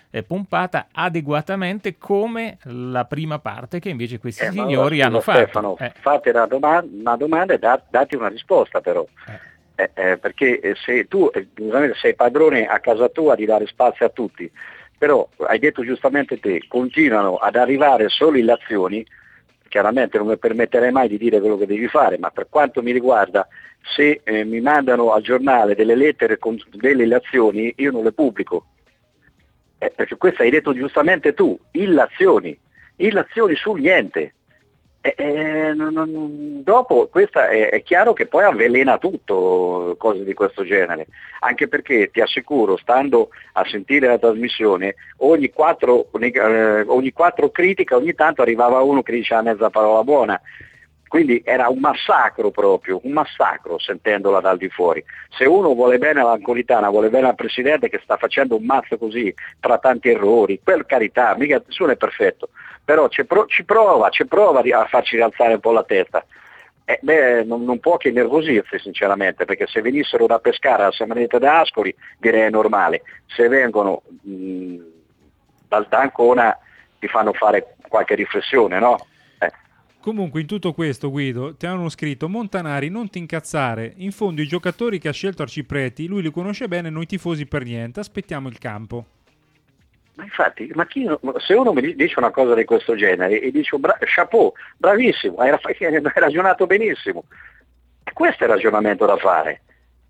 eh, pompata adeguatamente come la prima parte che invece questi eh, signori allora, hanno scusa, fatto. Stefano, Eh. fate una, doma- una domanda e da- date una risposta però. Eh. Eh, eh, perché se tu eh, sei padrone a casa tua di dare spazio a tutti, però hai detto giustamente te, continuano ad arrivare solo illazioni, chiaramente non mi permetterei mai di dire quello che devi fare, ma per quanto mi riguarda, se eh, mi mandano al giornale delle lettere con delle illazioni, io non le pubblico. Eh, perché questo hai detto giustamente tu, illazioni, illazioni su niente. Eh, eh, non, non, dopo questa è, è chiaro che poi avvelena tutto, cose di questo genere, anche perché ti assicuro, stando a sentire la trasmissione, ogni quattro, eh, ogni quattro critiche ogni tanto arrivava uno che diceva mezza parola buona. Quindi era un massacro proprio, un massacro sentendola dal di fuori. Se uno vuole bene all'Anconitana, vuole bene al Presidente che sta facendo un mazzo così, tra tanti errori, per carità, mica nessuno è perfetto, però ci, pro- ci prova, ci prova a farci rialzare un po' la testa. Eh, beh, non, non può che nervosirsi sinceramente, perché se venissero da Pescara alla Samaneta da Ascoli direi è normale, se vengono mh, dal D'Ancona ti fanno fare qualche riflessione, no? Comunque in tutto questo, Guido, ti hanno scritto: Montanari, non ti incazzare, in fondo i giocatori che ha scelto Arcipreti lui li conosce bene, noi tifosi per niente, aspettiamo il campo. Ma infatti, ma chi, se uno mi dice una cosa di questo genere e dice bra- chapeau, bravissimo, hai, hai ragionato benissimo, questo è il ragionamento da fare.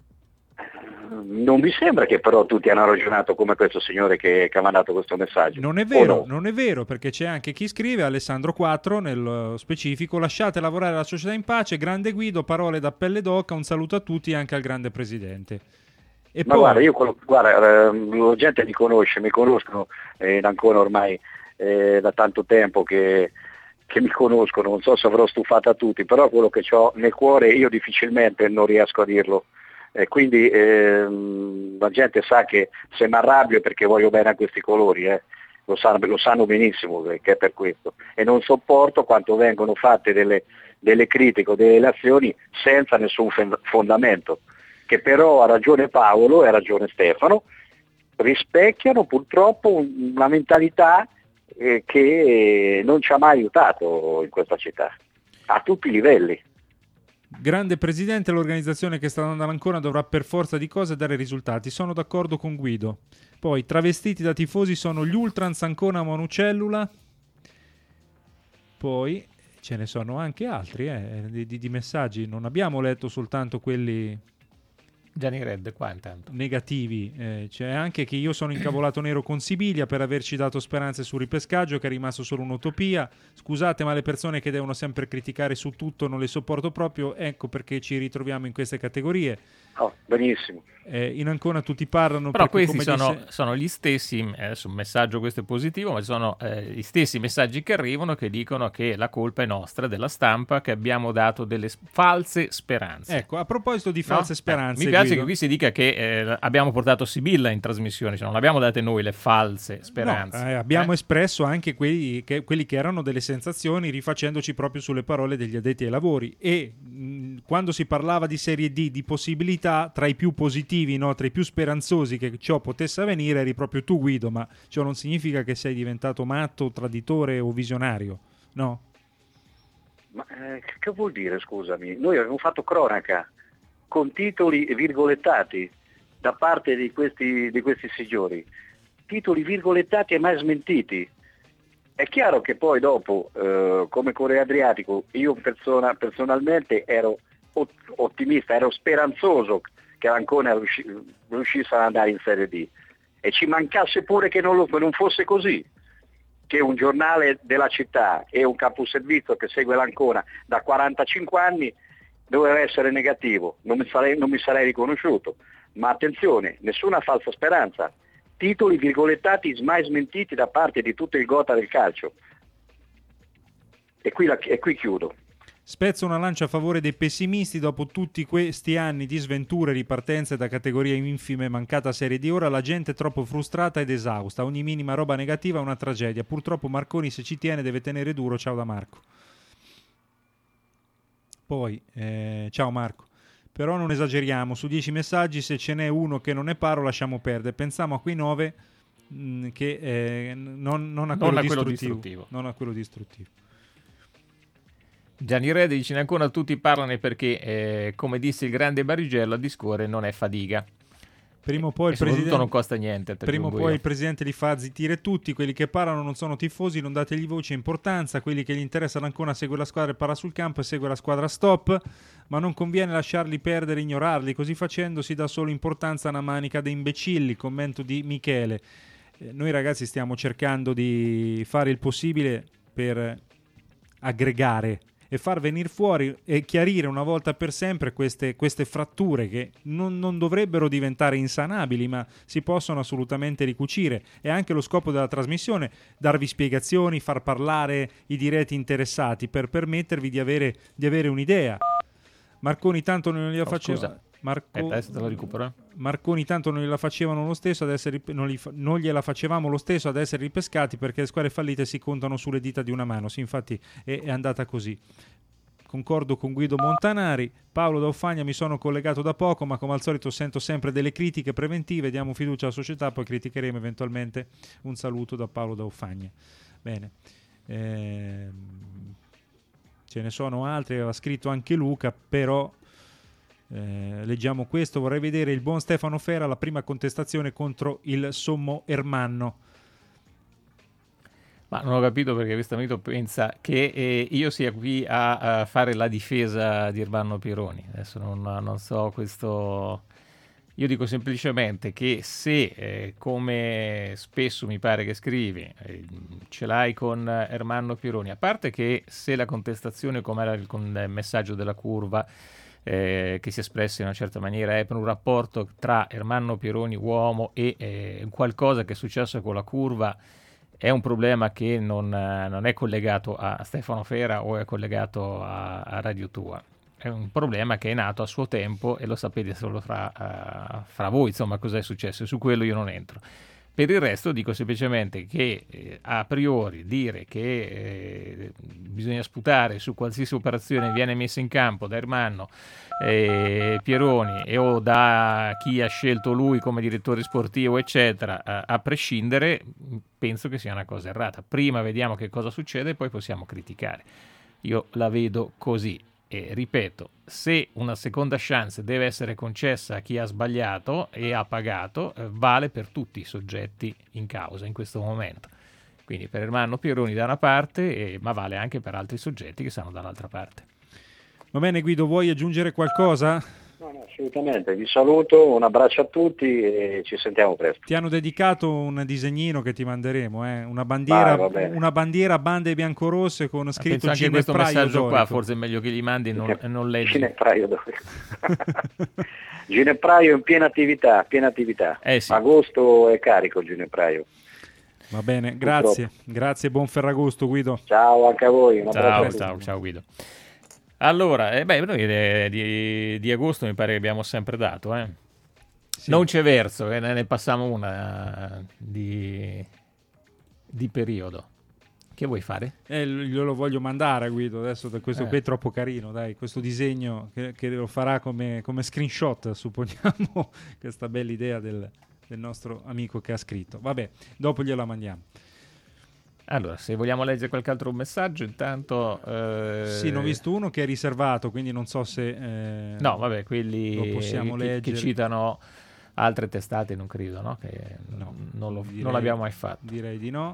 Non mi sembra che però tutti hanno ragionato come questo signore che, che ha mandato questo messaggio. Non è vero, no? non è vero, perché c'è anche chi scrive, Alessandro quattro nello specifico: lasciate lavorare la società in pace, grande Guido, parole da pelle d'oca, un saluto a tutti e anche al grande presidente. E Ma poi... guarda, io guarda, la gente mi conosce, mi conoscono eh, ancora ormai eh, da tanto tempo che, che mi conoscono, non so se avrò stufato a tutti, però quello che ho nel cuore io difficilmente non riesco a dirlo. E quindi ehm, la gente sa che se mi arrabbio è perché voglio bene a questi colori, eh. lo, sanno, lo sanno benissimo che è per questo, e non sopporto quando vengono fatte delle, delle critiche o delle azioni senza nessun fondamento, che però ha ragione Paolo e ha ragione Stefano, rispecchiano purtroppo una mentalità eh, che non ci ha mai aiutato in questa città, a tutti i livelli. Grande presidente, l'organizzazione che sta andando ancora dovrà per forza di cose dare risultati. Sono d'accordo con Guido. Poi, travestiti da tifosi sono gli Ultrans Ancona Monocellula. Poi ce ne sono anche altri eh, di, di, di messaggi. Non abbiamo letto soltanto quelli Gianni Red qua intanto negativi, eh, c'è anche che io sono incavolato nero con Sibilia per averci dato speranze sul ripescaggio, che è rimasto solo un'utopia. Scusate, ma le persone che devono sempre criticare su tutto non le sopporto proprio, ecco perché ci ritroviamo in queste categorie. Oh, benissimo. Eh, in Ancona tutti parlano, però perché, questi come sono, disse... sono gli stessi, adesso un messaggio questo è positivo, ma sono eh, gli stessi messaggi che arrivano che dicono che la colpa è nostra, della stampa, che abbiamo dato delle false speranze. Ecco, a proposito di false no? speranze, eh, mi piace Guido, che qui si dica che eh, abbiamo portato Sibilla in trasmissione, cioè non abbiamo date noi le false speranze. No, eh, abbiamo eh? espresso anche quelli che, quelli che erano delle sensazioni, rifacendoci proprio sulle parole degli addetti ai lavori, e mh, quando si parlava di Serie D, di possibilità, tra i più positivi, no, tra i più speranzosi che ciò potesse avvenire eri proprio tu, Guido, ma ciò non significa che sei diventato matto, traditore o visionario, no? Ma eh, che vuol dire, scusami? Noi abbiamo fatto cronaca con titoli virgolettati da parte di questi, di questi signori, titoli virgolettati e mai smentiti. È chiaro che poi dopo, eh, come Corriere Adriatico, io persona, personalmente ero ot- ottimista, ero speranzoso che l'Ancona riusci- riuscisse ad andare in Serie D, e ci mancasse pure che non, lo, non fosse così, che un giornale della città e un caposervizio che segue l'Ancona da quarantacinque anni doveva essere negativo, non mi sarei, non mi sarei riconosciuto. Ma attenzione, nessuna falsa speranza, titoli virgolettati mai smentiti da parte di tutto il gota del calcio. E qui, la, e qui chiudo. Spezzo una lancia a favore dei pessimisti. Dopo tutti questi anni di sventure, ripartenze da categorie infime, mancata Serie D, ora la gente è troppo frustrata ed esausta, ogni minima roba negativa è una tragedia. Purtroppo Marconi, se ci tiene, deve tenere duro. Ciao da Marco. Poi, eh, ciao Marco, però non esageriamo, su dieci messaggi se ce n'è uno che non è paro lasciamo perdere, pensiamo a quei nove mh, che eh, non, non a quello, non a distruttivo, quello distruttivo. Non a quello distruttivo. Gianni Rede dice: in Ancona tutti parlano perché, eh, come disse il grande Barigello, a discorrere non è fadiga. Prima o poi e il presidente non costa niente. Prima o poi io. il presidente li fa zittire tutti. Quelli che parlano non sono tifosi, non dategli voce e importanza. Quelli che gli interessano ancora segue la squadra e para sul campo e segue la squadra stop. Ma non conviene lasciarli perdere, ignorarli. Così facendo si dà solo importanza a una manica di imbecilli. Commento di Michele. Eh, noi ragazzi stiamo cercando di fare il possibile per aggregare e far venire fuori e chiarire una volta per sempre queste, queste fratture che non, non dovrebbero diventare insanabili, ma si possono assolutamente ricucire. È anche lo scopo della trasmissione, darvi spiegazioni, far parlare i diretti interessati per permettervi di avere, di avere un'idea. Marconi tanto non gliela oh, faceva... Scusa. Marco... Adesso te lo recupero. Marconi tanto non gliela facevano lo stesso ad essere non, li fa... non gliela facevamo lo stesso ad essere ripescati, perché le squadre fallite si contano sulle dita di una mano. Sì, infatti è, è andata così. Concordo con Guido Montanari. Paolo da Uffagna: mi sono collegato da poco, ma come al solito sento sempre delle critiche preventive. Diamo fiducia alla società, poi criticheremo eventualmente. Un saluto da Paolo da Uffagna. Bene, ehm... ce ne sono altri, aveva scritto anche Luca, però Eh, leggiamo questo: vorrei vedere il buon Stefano Fera la prima contestazione contro il sommo Ermanno. Ma non ho capito perché questo amico pensa che eh, io sia qui a, a fare la difesa di Ermanno Pironi. Adesso non, non so questo. Io dico semplicemente che se, eh, come spesso mi pare che scrivi, eh, ce l'hai con Ermanno Pironi, a parte che se la contestazione, come era il, con il messaggio della curva, Eh, che si espresse in una certa maniera, è per un rapporto tra Ermanno Pironi uomo e eh, qualcosa che è successo con la curva, è un problema che non, eh, non è collegato a Stefano Fera o è collegato a, a Radio Tua. È un problema che è nato a suo tempo e lo sapete solo fra, uh, fra voi, insomma, cosa è successo. Su quello io non entro. Per il resto dico semplicemente che eh, a priori dire che eh, bisogna sputare su qualsiasi operazione viene messa in campo da Ermanno eh, Pieroni e o da chi ha scelto lui come direttore sportivo eccetera, a, a prescindere, penso che sia una cosa errata. Prima vediamo che cosa succede e poi possiamo criticare. Io la vedo così. E ripeto, se una seconda chance deve essere concessa a chi ha sbagliato e ha pagato, eh, vale per tutti i soggetti in causa in questo momento. Quindi per Ermanno Pieroni da una parte, eh, ma vale anche per altri soggetti che stanno dall'altra parte. Va bene Guido, vuoi aggiungere qualcosa? No, no, assolutamente, vi saluto, un abbraccio a tutti e ci sentiamo presto. Ti hanno dedicato un disegnino che ti manderemo, eh? una bandiera, Vai, una bandiera a bande biancorosse con scritto Penso anche questo Ginepraio messaggio dorico. qua, forse è meglio che li mandi e non, non leggi. Ginepraio dorico. Ginepraio in piena attività, piena attività. Eh sì. Agosto è carico il Ginepraio. Va bene, grazie, grazie, buon Ferragosto Guido. Ciao anche a voi. Un ciao, ciao, ciao Guido. Allora, eh, beh, noi eh, di, di agosto mi pare che abbiamo sempre dato, eh. Sì. Non c'è verso, eh, ne passiamo una di, di periodo. Che vuoi fare? Eh, glielo voglio mandare a Guido adesso, questo eh. qui è troppo carino, dai, questo disegno che, che lo farà come, come screenshot, supponiamo, questa bella idea del, del nostro amico che ha scritto. Vabbè, dopo gliela mandiamo. Allora, se vogliamo leggere qualche altro messaggio, intanto... Eh... Sì, ne ho visto uno che è riservato, quindi non so se... Eh, no, vabbè, quelli lo possiamo che, leggere. Che citano altre testate, non credo, no? Che no, non, lo, direi, non l'abbiamo mai fatto. Direi di no.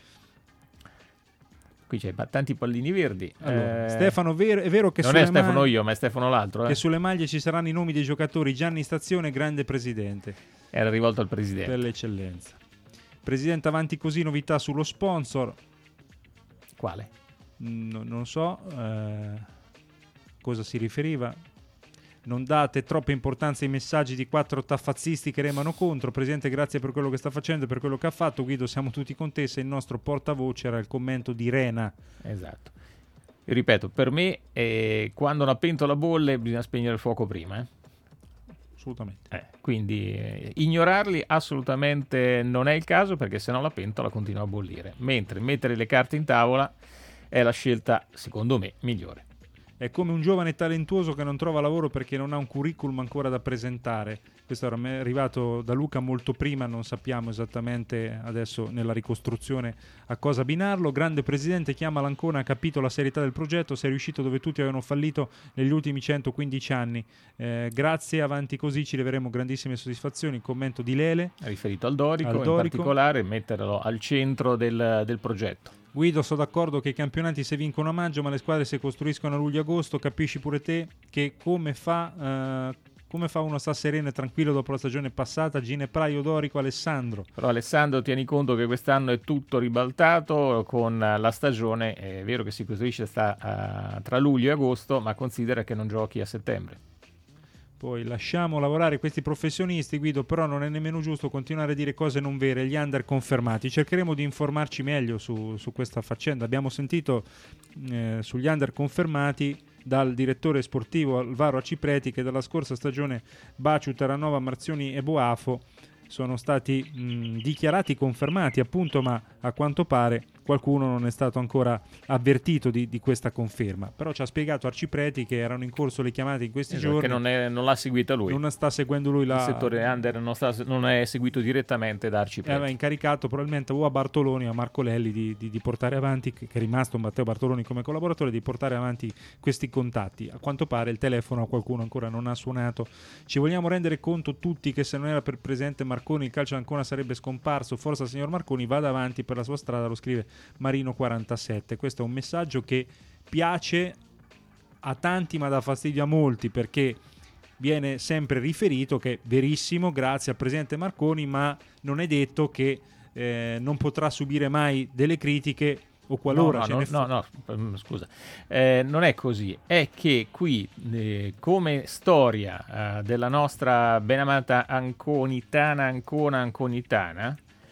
Qui c'è tanti pallini verdi. Allora, eh... Stefano, ver- è vero che non sulle è Stefano maglie, io, ma è Stefano l'altro. Eh? Che sulle maglie ci saranno i nomi dei giocatori. Gianni Stazione, grande presidente. Era rivolto al presidente. Per l'eccellenza. Presidente, avanti così, novità sullo sponsor. Quale? No, non so eh, cosa si riferiva. Non date troppa importanza ai messaggi di quattro taffazzisti che remano contro. Presidente, grazie per quello che sta facendo e per quello che ha fatto. Guido, siamo tutti con te. Se il nostro portavoce era il commento di Rena. Esatto. Io ripeto, per me eh, quando una pentola bolle bisogna spegnere il fuoco prima. Eh? Assolutamente. Eh, quindi eh, ignorarli assolutamente non è il caso, perché sennò la pentola continua a bollire. Mentre mettere le carte in tavola è la scelta, secondo me, migliore. È come un giovane talentuoso che non trova lavoro perché non ha un curriculum ancora da presentare. Questo è arrivato da Luca molto prima, non sappiamo esattamente adesso nella ricostruzione a cosa abbinarlo. Grande presidente, chiama l'Ancona, ha capito la serietà del progetto, sei riuscito dove tutti avevano fallito negli ultimi centoquindici anni. Eh, grazie, avanti così, ci leveremo grandissime soddisfazioni. Il commento di Lele. Ha riferito al Dorico, al in Dorico. particolare, metterlo al centro del, del progetto. Guido, sono d'accordo che i campionati si vincono a maggio, ma le squadre si costruiscono a luglio-agosto. Capisci pure te che come fa... Eh, Come fa uno sta sereno e tranquillo dopo la stagione passata? Ginepraio, Dorico, Alessandro. Però Alessandro, tieni conto che quest'anno è tutto ribaltato con la stagione. È vero che si costruisce sta, uh, tra luglio e agosto, ma considera che non giochi a settembre. Poi lasciamo lavorare questi professionisti, Guido, però non è nemmeno giusto continuare a dire cose non vere, gli under confermati. Cercheremo di informarci meglio su, su questa faccenda. Abbiamo sentito eh, sugli under confermati dal direttore sportivo Alvaro Acipreti che dalla scorsa stagione Baciu, Terranova, Marzioni e Boafo sono stati mh, dichiarati confermati, appunto, ma a quanto pare qualcuno non è stato ancora avvertito di, di questa conferma. Però ci ha spiegato Arcipreti che erano in corso le chiamate in questi esatto, giorni. Che non, è, non l'ha seguita lui. Non sta seguendo lui la... Il settore under non, sta, non è seguito direttamente da Arcipreti. Aveva incaricato probabilmente o a Bartoloni o a Marco Lelli di, di, di portare avanti, che è rimasto Matteo Bartoloni come collaboratore, di portare avanti questi contatti. A quanto pare il telefono a qualcuno ancora non ha suonato. Ci vogliamo rendere conto tutti che se non era per presente Marconi il calcio ancora sarebbe scomparso. Forza signor Marconi, vada avanti per la sua strada, lo scrive Marino quarantasette. Questo è un messaggio che piace a tanti ma dà fastidio a molti, perché viene sempre riferito che è verissimo, grazie al presidente Marconi, ma non è detto che eh, non potrà subire mai delle critiche o qualora no, ce no, ne no, no, no, scusa, eh, non è così. È che qui eh, come storia eh, della nostra benamata Anconitana, Ancona, Anconitana,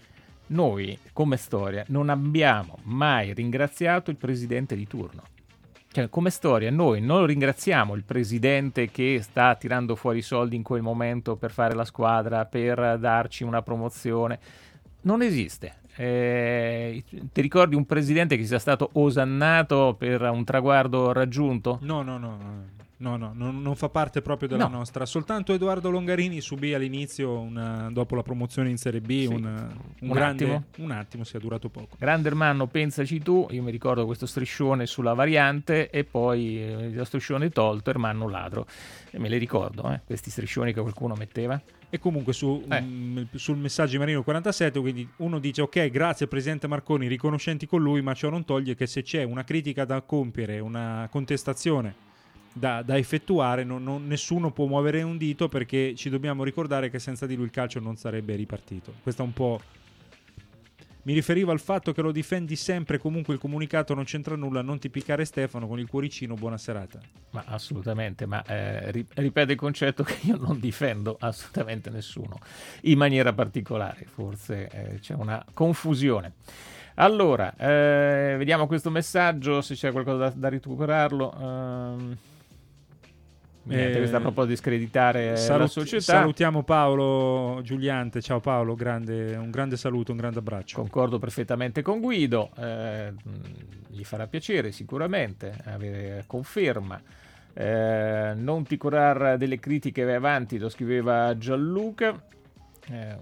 noi come storia non abbiamo mai ringraziato il presidente di turno. Cioè, come storia noi non ringraziamo il presidente che sta tirando fuori i soldi in quel momento per fare la squadra, per darci una promozione. Non esiste. Eh, ti ricordi un presidente che sia stato osannato per un traguardo raggiunto? No, no, no, no, no, no non, non fa parte proprio della no. nostra. Soltanto Edoardo Longarini subì all'inizio, una, dopo la promozione in Serie B, sì, un, un, un grande attimo. un attimo, si è durato poco. Grande Ermanno, pensaci tu, io mi ricordo questo striscione sulla variante e poi eh, lo striscione tolto, Ermanno ladro. E me le ricordo, eh, questi striscioni che qualcuno metteva. E comunque su, eh. mh, sul messaggio di Marino quarantasette, quindi uno dice ok, grazie presidente Marconi, riconoscenti con lui, ma ciò non toglie che se c'è una critica da compiere, una contestazione da, da effettuare, non, non, nessuno può muovere un dito, perché ci dobbiamo ricordare che senza di lui il calcio non sarebbe ripartito. Questo è un po'... Mi riferivo al fatto che lo difendi sempre, comunque il comunicato non c'entra nulla, non ti piccare Stefano, con il cuoricino, buona serata. Ma assolutamente, ma eh, ripete il concetto che io non difendo assolutamente nessuno, in maniera particolare, forse eh, c'è una confusione. Allora, eh, vediamo questo messaggio, se c'è qualcosa da, da recuperarlo. Um... Niente, questo a proposito di screditare salut- la società. Salutiamo Paolo Giuliante, ciao Paolo, grande, un grande saluto, un grande abbraccio. Concordo perfettamente con Guido, eh, gli farà piacere sicuramente avere conferma. Eh, non ti curar delle critiche, vai avanti, lo scriveva Gianluca. Eh,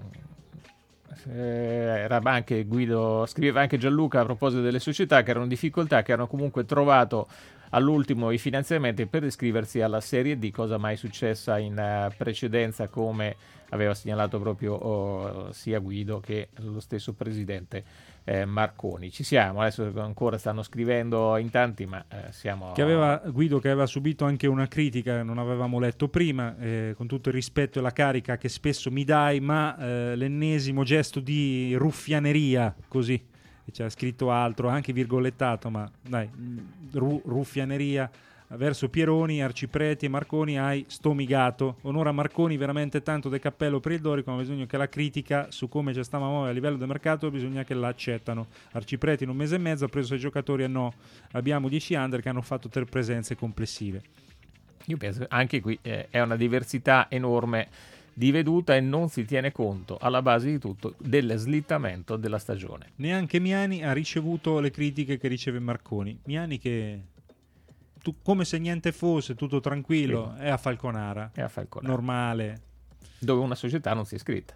era anche Guido, scriveva anche Gianluca a proposito delle società che erano in difficoltà, che hanno comunque trovato all'ultimo i finanziamenti per iscriversi alla Serie D, cosa mai successa in uh, precedenza, come aveva segnalato proprio oh, sia Guido che lo stesso presidente eh, Marconi. Ci siamo, adesso ancora stanno scrivendo in tanti, ma eh, siamo... Che aveva Guido che aveva subito anche una critica che non avevamo letto prima, eh, con tutto il rispetto e la carica che spesso mi dai, ma eh, l'ennesimo gesto di ruffianeria, così. C'è scritto altro, anche virgolettato, ma dai, ru- ruffianeria verso Pieroni, Arcipreti e Marconi, hai stomigato. Onora Marconi, veramente tanto de cappello per il Dorico, ma bisogna che la critica su come ci stiamo a muovere a livello del mercato bisogna che la accettano. Arcipreti in un mese e mezzo ha preso sei giocatori e no, abbiamo dieci under che hanno fatto tre presenze complessive. Io penso anche qui eh, è una diversità enorme di veduta e non si tiene conto alla base di tutto del slittamento della stagione. Neanche Miani ha ricevuto le critiche che riceve Marconi. Miani che tu, come se niente fosse, tutto tranquillo, sì. è a Falconara. È a Falconara. Normale. Dove una società non si è iscritta,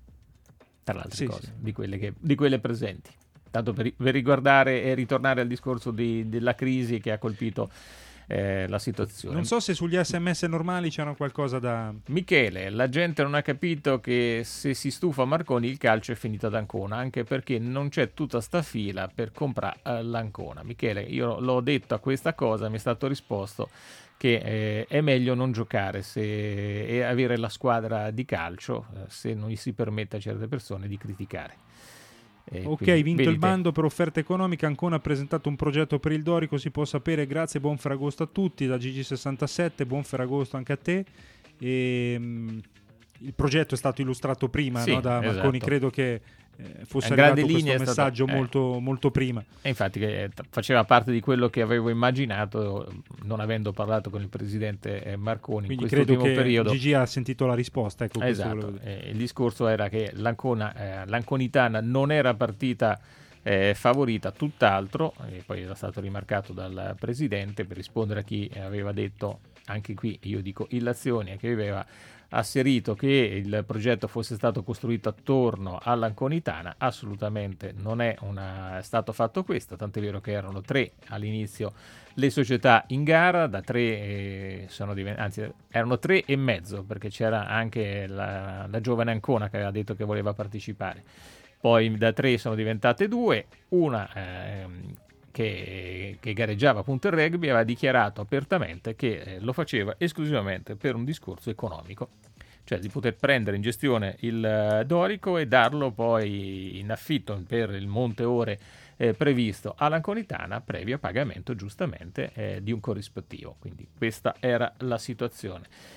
tra le altre sì, cose, sì. Di, quelle che, di quelle presenti. Tanto per, per riguardare e ritornare al discorso di, della crisi che ha colpito eh, la situazione. Non so se sugli sms normali c'era qualcosa da... Michele, la gente non ha capito che se si stufa Marconi il calcio è finito ad Ancona, anche perché non c'è tutta sta fila per comprare uh, l'Ancona. Michele, io l'ho detto a questa cosa, mi è stato risposto che eh, è meglio non giocare se, e avere la squadra di calcio eh, se non gli si permette a certe persone di criticare. Eh, ok, quindi, vinto il te. bando per offerta economica, Ancona ha presentato un progetto per il Dorico, si può sapere. Grazie, buon Ferragosto a tutti da Gigi sessantasette, buon Ferragosto anche a te. E, mh, il progetto è stato illustrato prima, sì, no, da esatto. Marconi, credo che eh, fosse a arrivato linee questo messaggio stato, molto, eh, molto prima. E infatti che faceva parte di quello che avevo immaginato, non avendo parlato con il presidente Marconi. Quindi in questo credo che periodo. Gigi ha sentito la risposta. Ecco, esatto, eh, il discorso era che l'Ancona, eh, l'Anconitana non era partita eh, favorita, tutt'altro, e poi era stato rimarcato dal presidente per rispondere a chi aveva detto, anche qui io dico illazioni, che aveva asserito che il progetto fosse stato costruito attorno all'Anconitana. Assolutamente non è, una, è stato fatto questo, tant'è vero che erano tre all'inizio le società in gara, da tre eh, sono divent- anzi erano tre e mezzo, perché c'era anche la, la giovane Ancona che aveva detto che voleva partecipare, poi da tre sono diventate due, una ehm, Che, che gareggiava appunto il rugby aveva dichiarato apertamente che eh, lo faceva esclusivamente per un discorso economico, cioè di poter prendere in gestione il uh, Dorico e darlo poi in affitto per il monte ore eh, previsto all'Anconitana, previo pagamento giustamente eh, di un corrispettivo. Quindi questa era la situazione.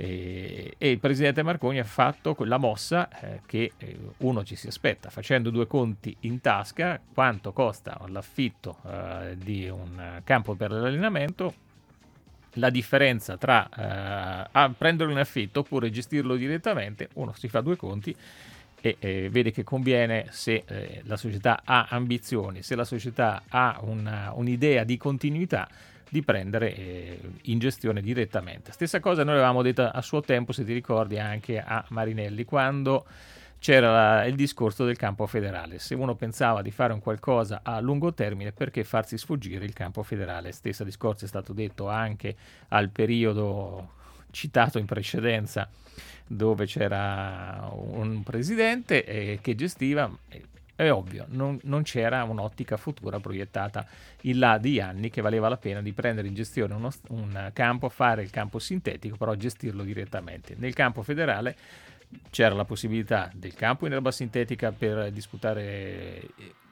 E, e il presidente Marconi ha fatto quella mossa eh, che eh, uno ci si aspetta, facendo due conti in tasca: quanto costa l'affitto eh, di un campo per l'allenamento, la differenza tra eh, a prenderlo in affitto oppure gestirlo direttamente. Uno si fa due conti e eh, vede che conviene, se eh, la società ha ambizioni, se la società ha una, un'idea di continuità, di prendere eh, in gestione direttamente. Stessa cosa noi avevamo detto a suo tempo, se ti ricordi, anche a Marinelli, quando c'era la, il discorso del campo federale. Se uno pensava di fare un qualcosa a lungo termine, perché farsi sfuggire il campo federale? Stesso discorso è stato detto anche al periodo citato in precedenza, dove c'era un presidente eh, che gestiva. Eh, È ovvio, non, non c'era un'ottica futura proiettata in là di anni che valeva la pena di prendere in gestione uno, un campo, fare il campo sintetico, però gestirlo direttamente. Nel campo federale c'era la possibilità del campo in erba sintetica per disputare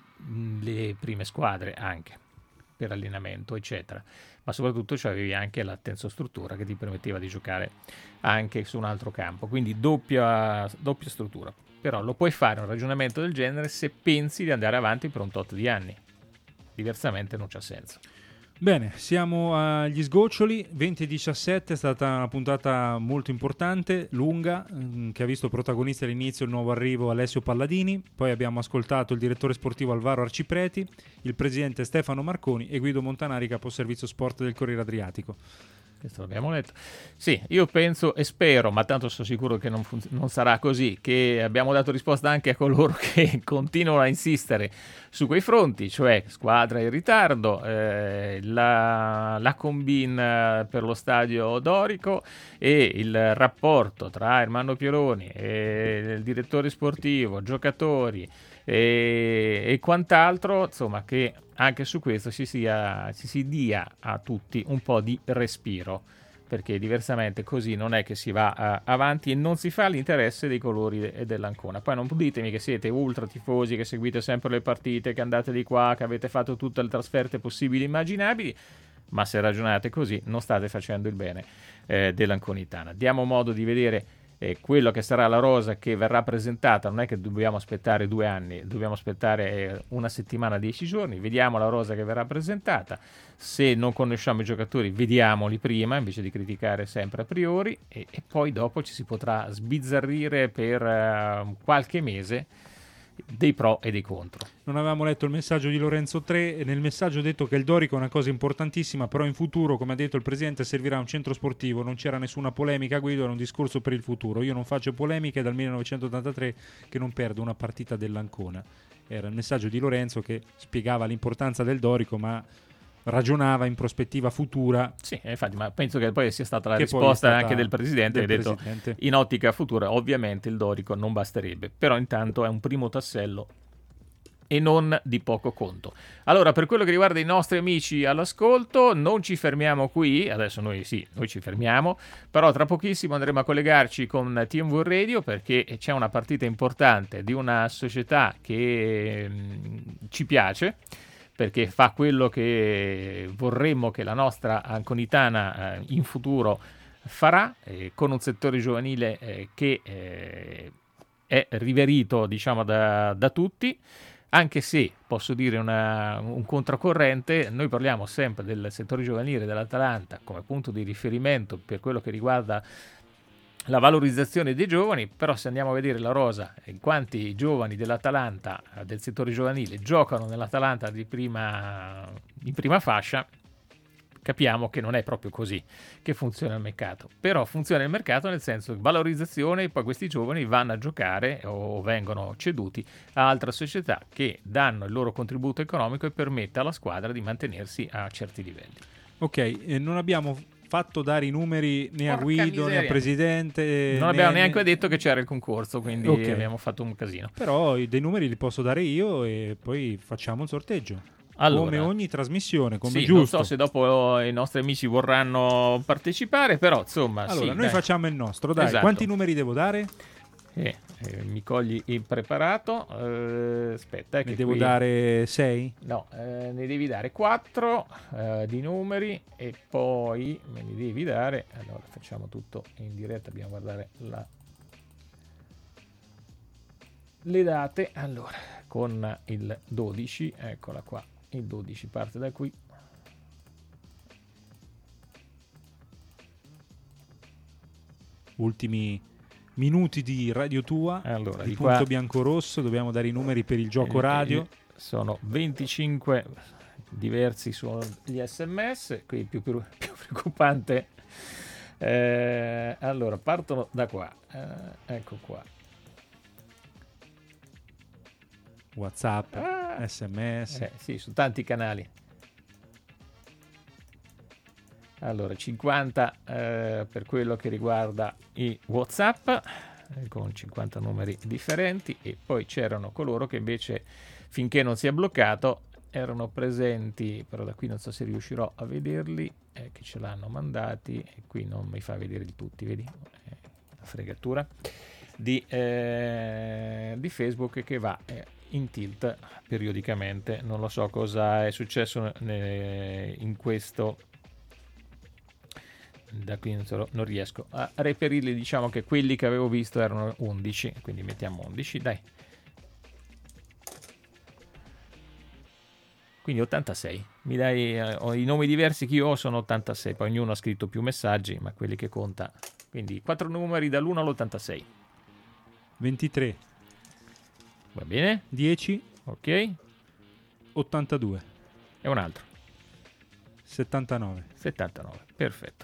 le prime squadre, anche per allenamento, eccetera, ma soprattutto c'avevi anche la tensostruttura che ti permetteva di giocare anche su un altro campo, quindi doppia, doppia struttura. Però lo puoi fare un ragionamento del genere se pensi di andare avanti per un tot di anni, diversamente non c'ha senso. Bene, siamo agli sgoccioli. Venti e diciassette è stata una puntata molto importante, lunga, che ha visto protagonisti all'inizio il nuovo arrivo Alessio Palladini, poi abbiamo ascoltato il direttore sportivo Alvaro Arcipreti, il presidente Stefano Marconi e Guido Montanari, capo servizio sport del Corriere Adriatico. Questo l'abbiamo letto. Sì, io penso e spero, ma tanto sono sicuro che non, fun- non sarà così, che abbiamo dato risposta anche a coloro che continuano a insistere su quei fronti, cioè squadra in ritardo, eh, la, la combin per lo stadio Dorico e il rapporto tra Ermanno Pieroni e il direttore sportivo, giocatori e, e quant'altro, insomma, che anche su questo ci, sia, ci si dia a tutti un po' di respiro, perché diversamente così non è che si va uh, avanti e non si fa l'interesse dei colori de- dell'Ancona. Poi non ditemi che siete ultra tifosi, che seguite sempre le partite, che andate di qua, che avete fatto tutte le trasferte possibili e immaginabili, ma se ragionate così non state facendo il bene eh, dell'Anconitana. Diamo modo di vedere eh, quello che sarà la rosa che verrà presentata. Non è che dobbiamo aspettare due anni, dobbiamo aspettare eh, una settimana, dieci giorni. Vediamo la rosa che verrà presentata. Se non conosciamo i giocatori, vediamoli prima invece di criticare sempre a priori, e, e poi dopo ci si potrà sbizzarrire per uh, qualche mese dei pro e dei contro. Non avevamo letto il messaggio di Lorenzo tre, e nel messaggio ha detto che il Dorico è una cosa importantissima, però in futuro, come ha detto il presidente, servirà un centro sportivo. Non c'era nessuna polemica, Guido, era un discorso per il futuro. Io non faccio polemiche dal millenovecentottantatré che non perdo una partita dell'Ancona. Era il messaggio di Lorenzo che spiegava l'importanza del Dorico, ma ragionava in prospettiva futura. Sì, infatti, ma penso che poi sia stata la Che poi è risposta stata anche del presidente, del che ha detto presidente. in ottica futura ovviamente il Dorico non basterebbe, però intanto è un primo tassello e non di poco conto. Allora, per quello che riguarda i nostri amici all'ascolto, non ci fermiamo qui, adesso noi sì, noi ci fermiamo, però tra pochissimo andremo a collegarci con T M V Radio, perché c'è una partita importante di una società che mh, ci piace, perché fa quello che vorremmo che la nostra anconitana eh, in futuro farà, eh, con un settore giovanile eh, che eh, è riverito, diciamo, da, da tutti, anche se, posso dire una, un controcorrente, noi parliamo sempre del settore giovanile dell'Atalanta come punto di riferimento per quello che riguarda la valorizzazione dei giovani, però se andiamo a vedere la rosa e quanti giovani dell'Atalanta, del settore giovanile, giocano nell'Atalanta di prima, in prima fascia, capiamo che non è proprio così che funziona il mercato. Però funziona il mercato nel senso che valorizzazione, e poi questi giovani vanno a giocare o vengono ceduti a altre società che danno il loro contributo economico e permette alla squadra di mantenersi a certi livelli. Ok, eh, non abbiamo fatto dare i numeri né a Porca Guido né miseria. al presidente. Non né- abbiamo né- neanche detto che c'era il concorso, quindi Ok. abbiamo fatto un casino. Però i- dei numeri li posso dare io e poi facciamo il sorteggio. Allora, come ogni trasmissione, come sì, giusto. non so se dopo i nostri amici vorranno partecipare, però insomma Allora, sì, noi dai. facciamo il nostro, dai. Esatto. Quanti numeri devo dare? Eh, eh, mi cogli impreparato. Eh, aspetta, eh, Ne che devo qui- dare sei? No, eh, ne devi dare quattro eh, di numeri e poi me ne devi dare. Allora, facciamo tutto in diretta, dobbiamo guardare la... le date. Allora, con il dodici, eccola qua. Il dodici parte da qui. Ultimi minuti di radio tua, Allora, di di punto qua- bianco-rosso, dobbiamo dare i numeri per il gioco Eh, radio. eh, sono venticinque diversi sono gli sms, qui più, più, più preoccupante. Eh, allora, partono da qua. Eh, ecco qua. WhatsApp, Ah. sms. Eh, sì, su tanti canali. Allora, cinquanta eh, per quello che riguarda i WhatsApp, eh, con cinquanta numeri differenti, e poi c'erano coloro che invece, finché non si è bloccato, erano presenti, però da qui non so se riuscirò a vederli, eh, che ce l'hanno mandati, e qui non mi fa vedere il tutti, vedi? Eh, la fregatura di, eh, di Facebook che va eh, in tilt periodicamente. Non lo so cosa è successo ne- in questo, da qui non, so- non riesco a reperirli. Diciamo che quelli che avevo visto erano undici, quindi mettiamo undici, dai. Quindi ottantasei. Mi dai eh, ho i nomi diversi che io ho, sono ottantasei, poi ognuno ha scritto più messaggi, ma quelli che conta. Quindi quattro numeri dall'uno all'ottantasei. ventitré. Va bene? dieci. Ok. ottantadue. E un altro. settantanove. settantanove, perfetto.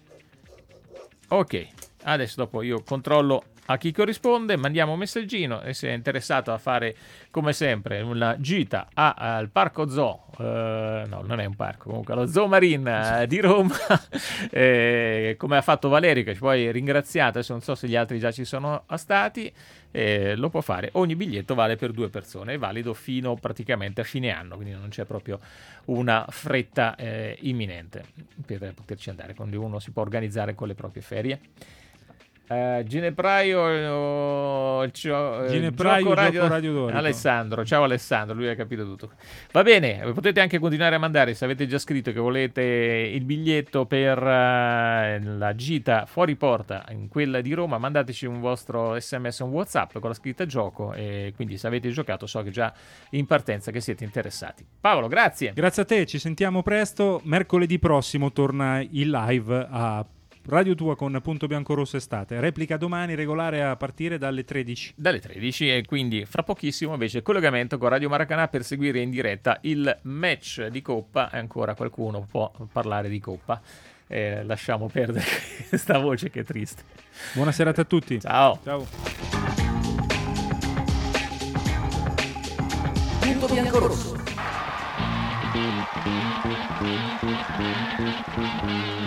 Ok, adesso dopo io controllo a chi corrisponde, mandiamo un messaggino, e se è interessato a fare come sempre una gita a- al Parco Zoo, eh, no, non è un parco, comunque allo Zoo Marine eh, di Roma, eh, come ha fatto Valerio, che ci poi ringraziato, adesso non so se gli altri già ci sono stati, eh, lo può fare. Ogni biglietto vale per due persone, è valido fino praticamente a fine anno, quindi non c'è proprio una fretta eh, imminente per poterci andare, quando uno si può organizzare con le proprie ferie. Uh, Ginepraio, il cio- Ginepraio, gioco radio, gioco radio Dorico. Alessandro, ciao Alessandro, lui ha capito tutto. Va bene, potete anche continuare a mandare, se avete già scritto che volete il biglietto per uh, la gita fuori porta in quella di Roma, mandateci un vostro sms, un WhatsApp con la scritta gioco, e quindi se avete giocato so che già in partenza che siete interessati. Paolo, grazie. Grazie a te, ci sentiamo presto. Mercoledì prossimo torna il live a Radio tua con Punto Biancorosso Estate. Replica domani, regolare a partire dalle tredici. Dalle tredici, e quindi fra pochissimo invece collegamento con Radio Maracanã per seguire in diretta il match di Coppa. E ancora qualcuno può parlare di Coppa. Eh, lasciamo perdere questa voce che è triste. Buona serata a tutti. Ciao. Ciao. Punto Biancorosso.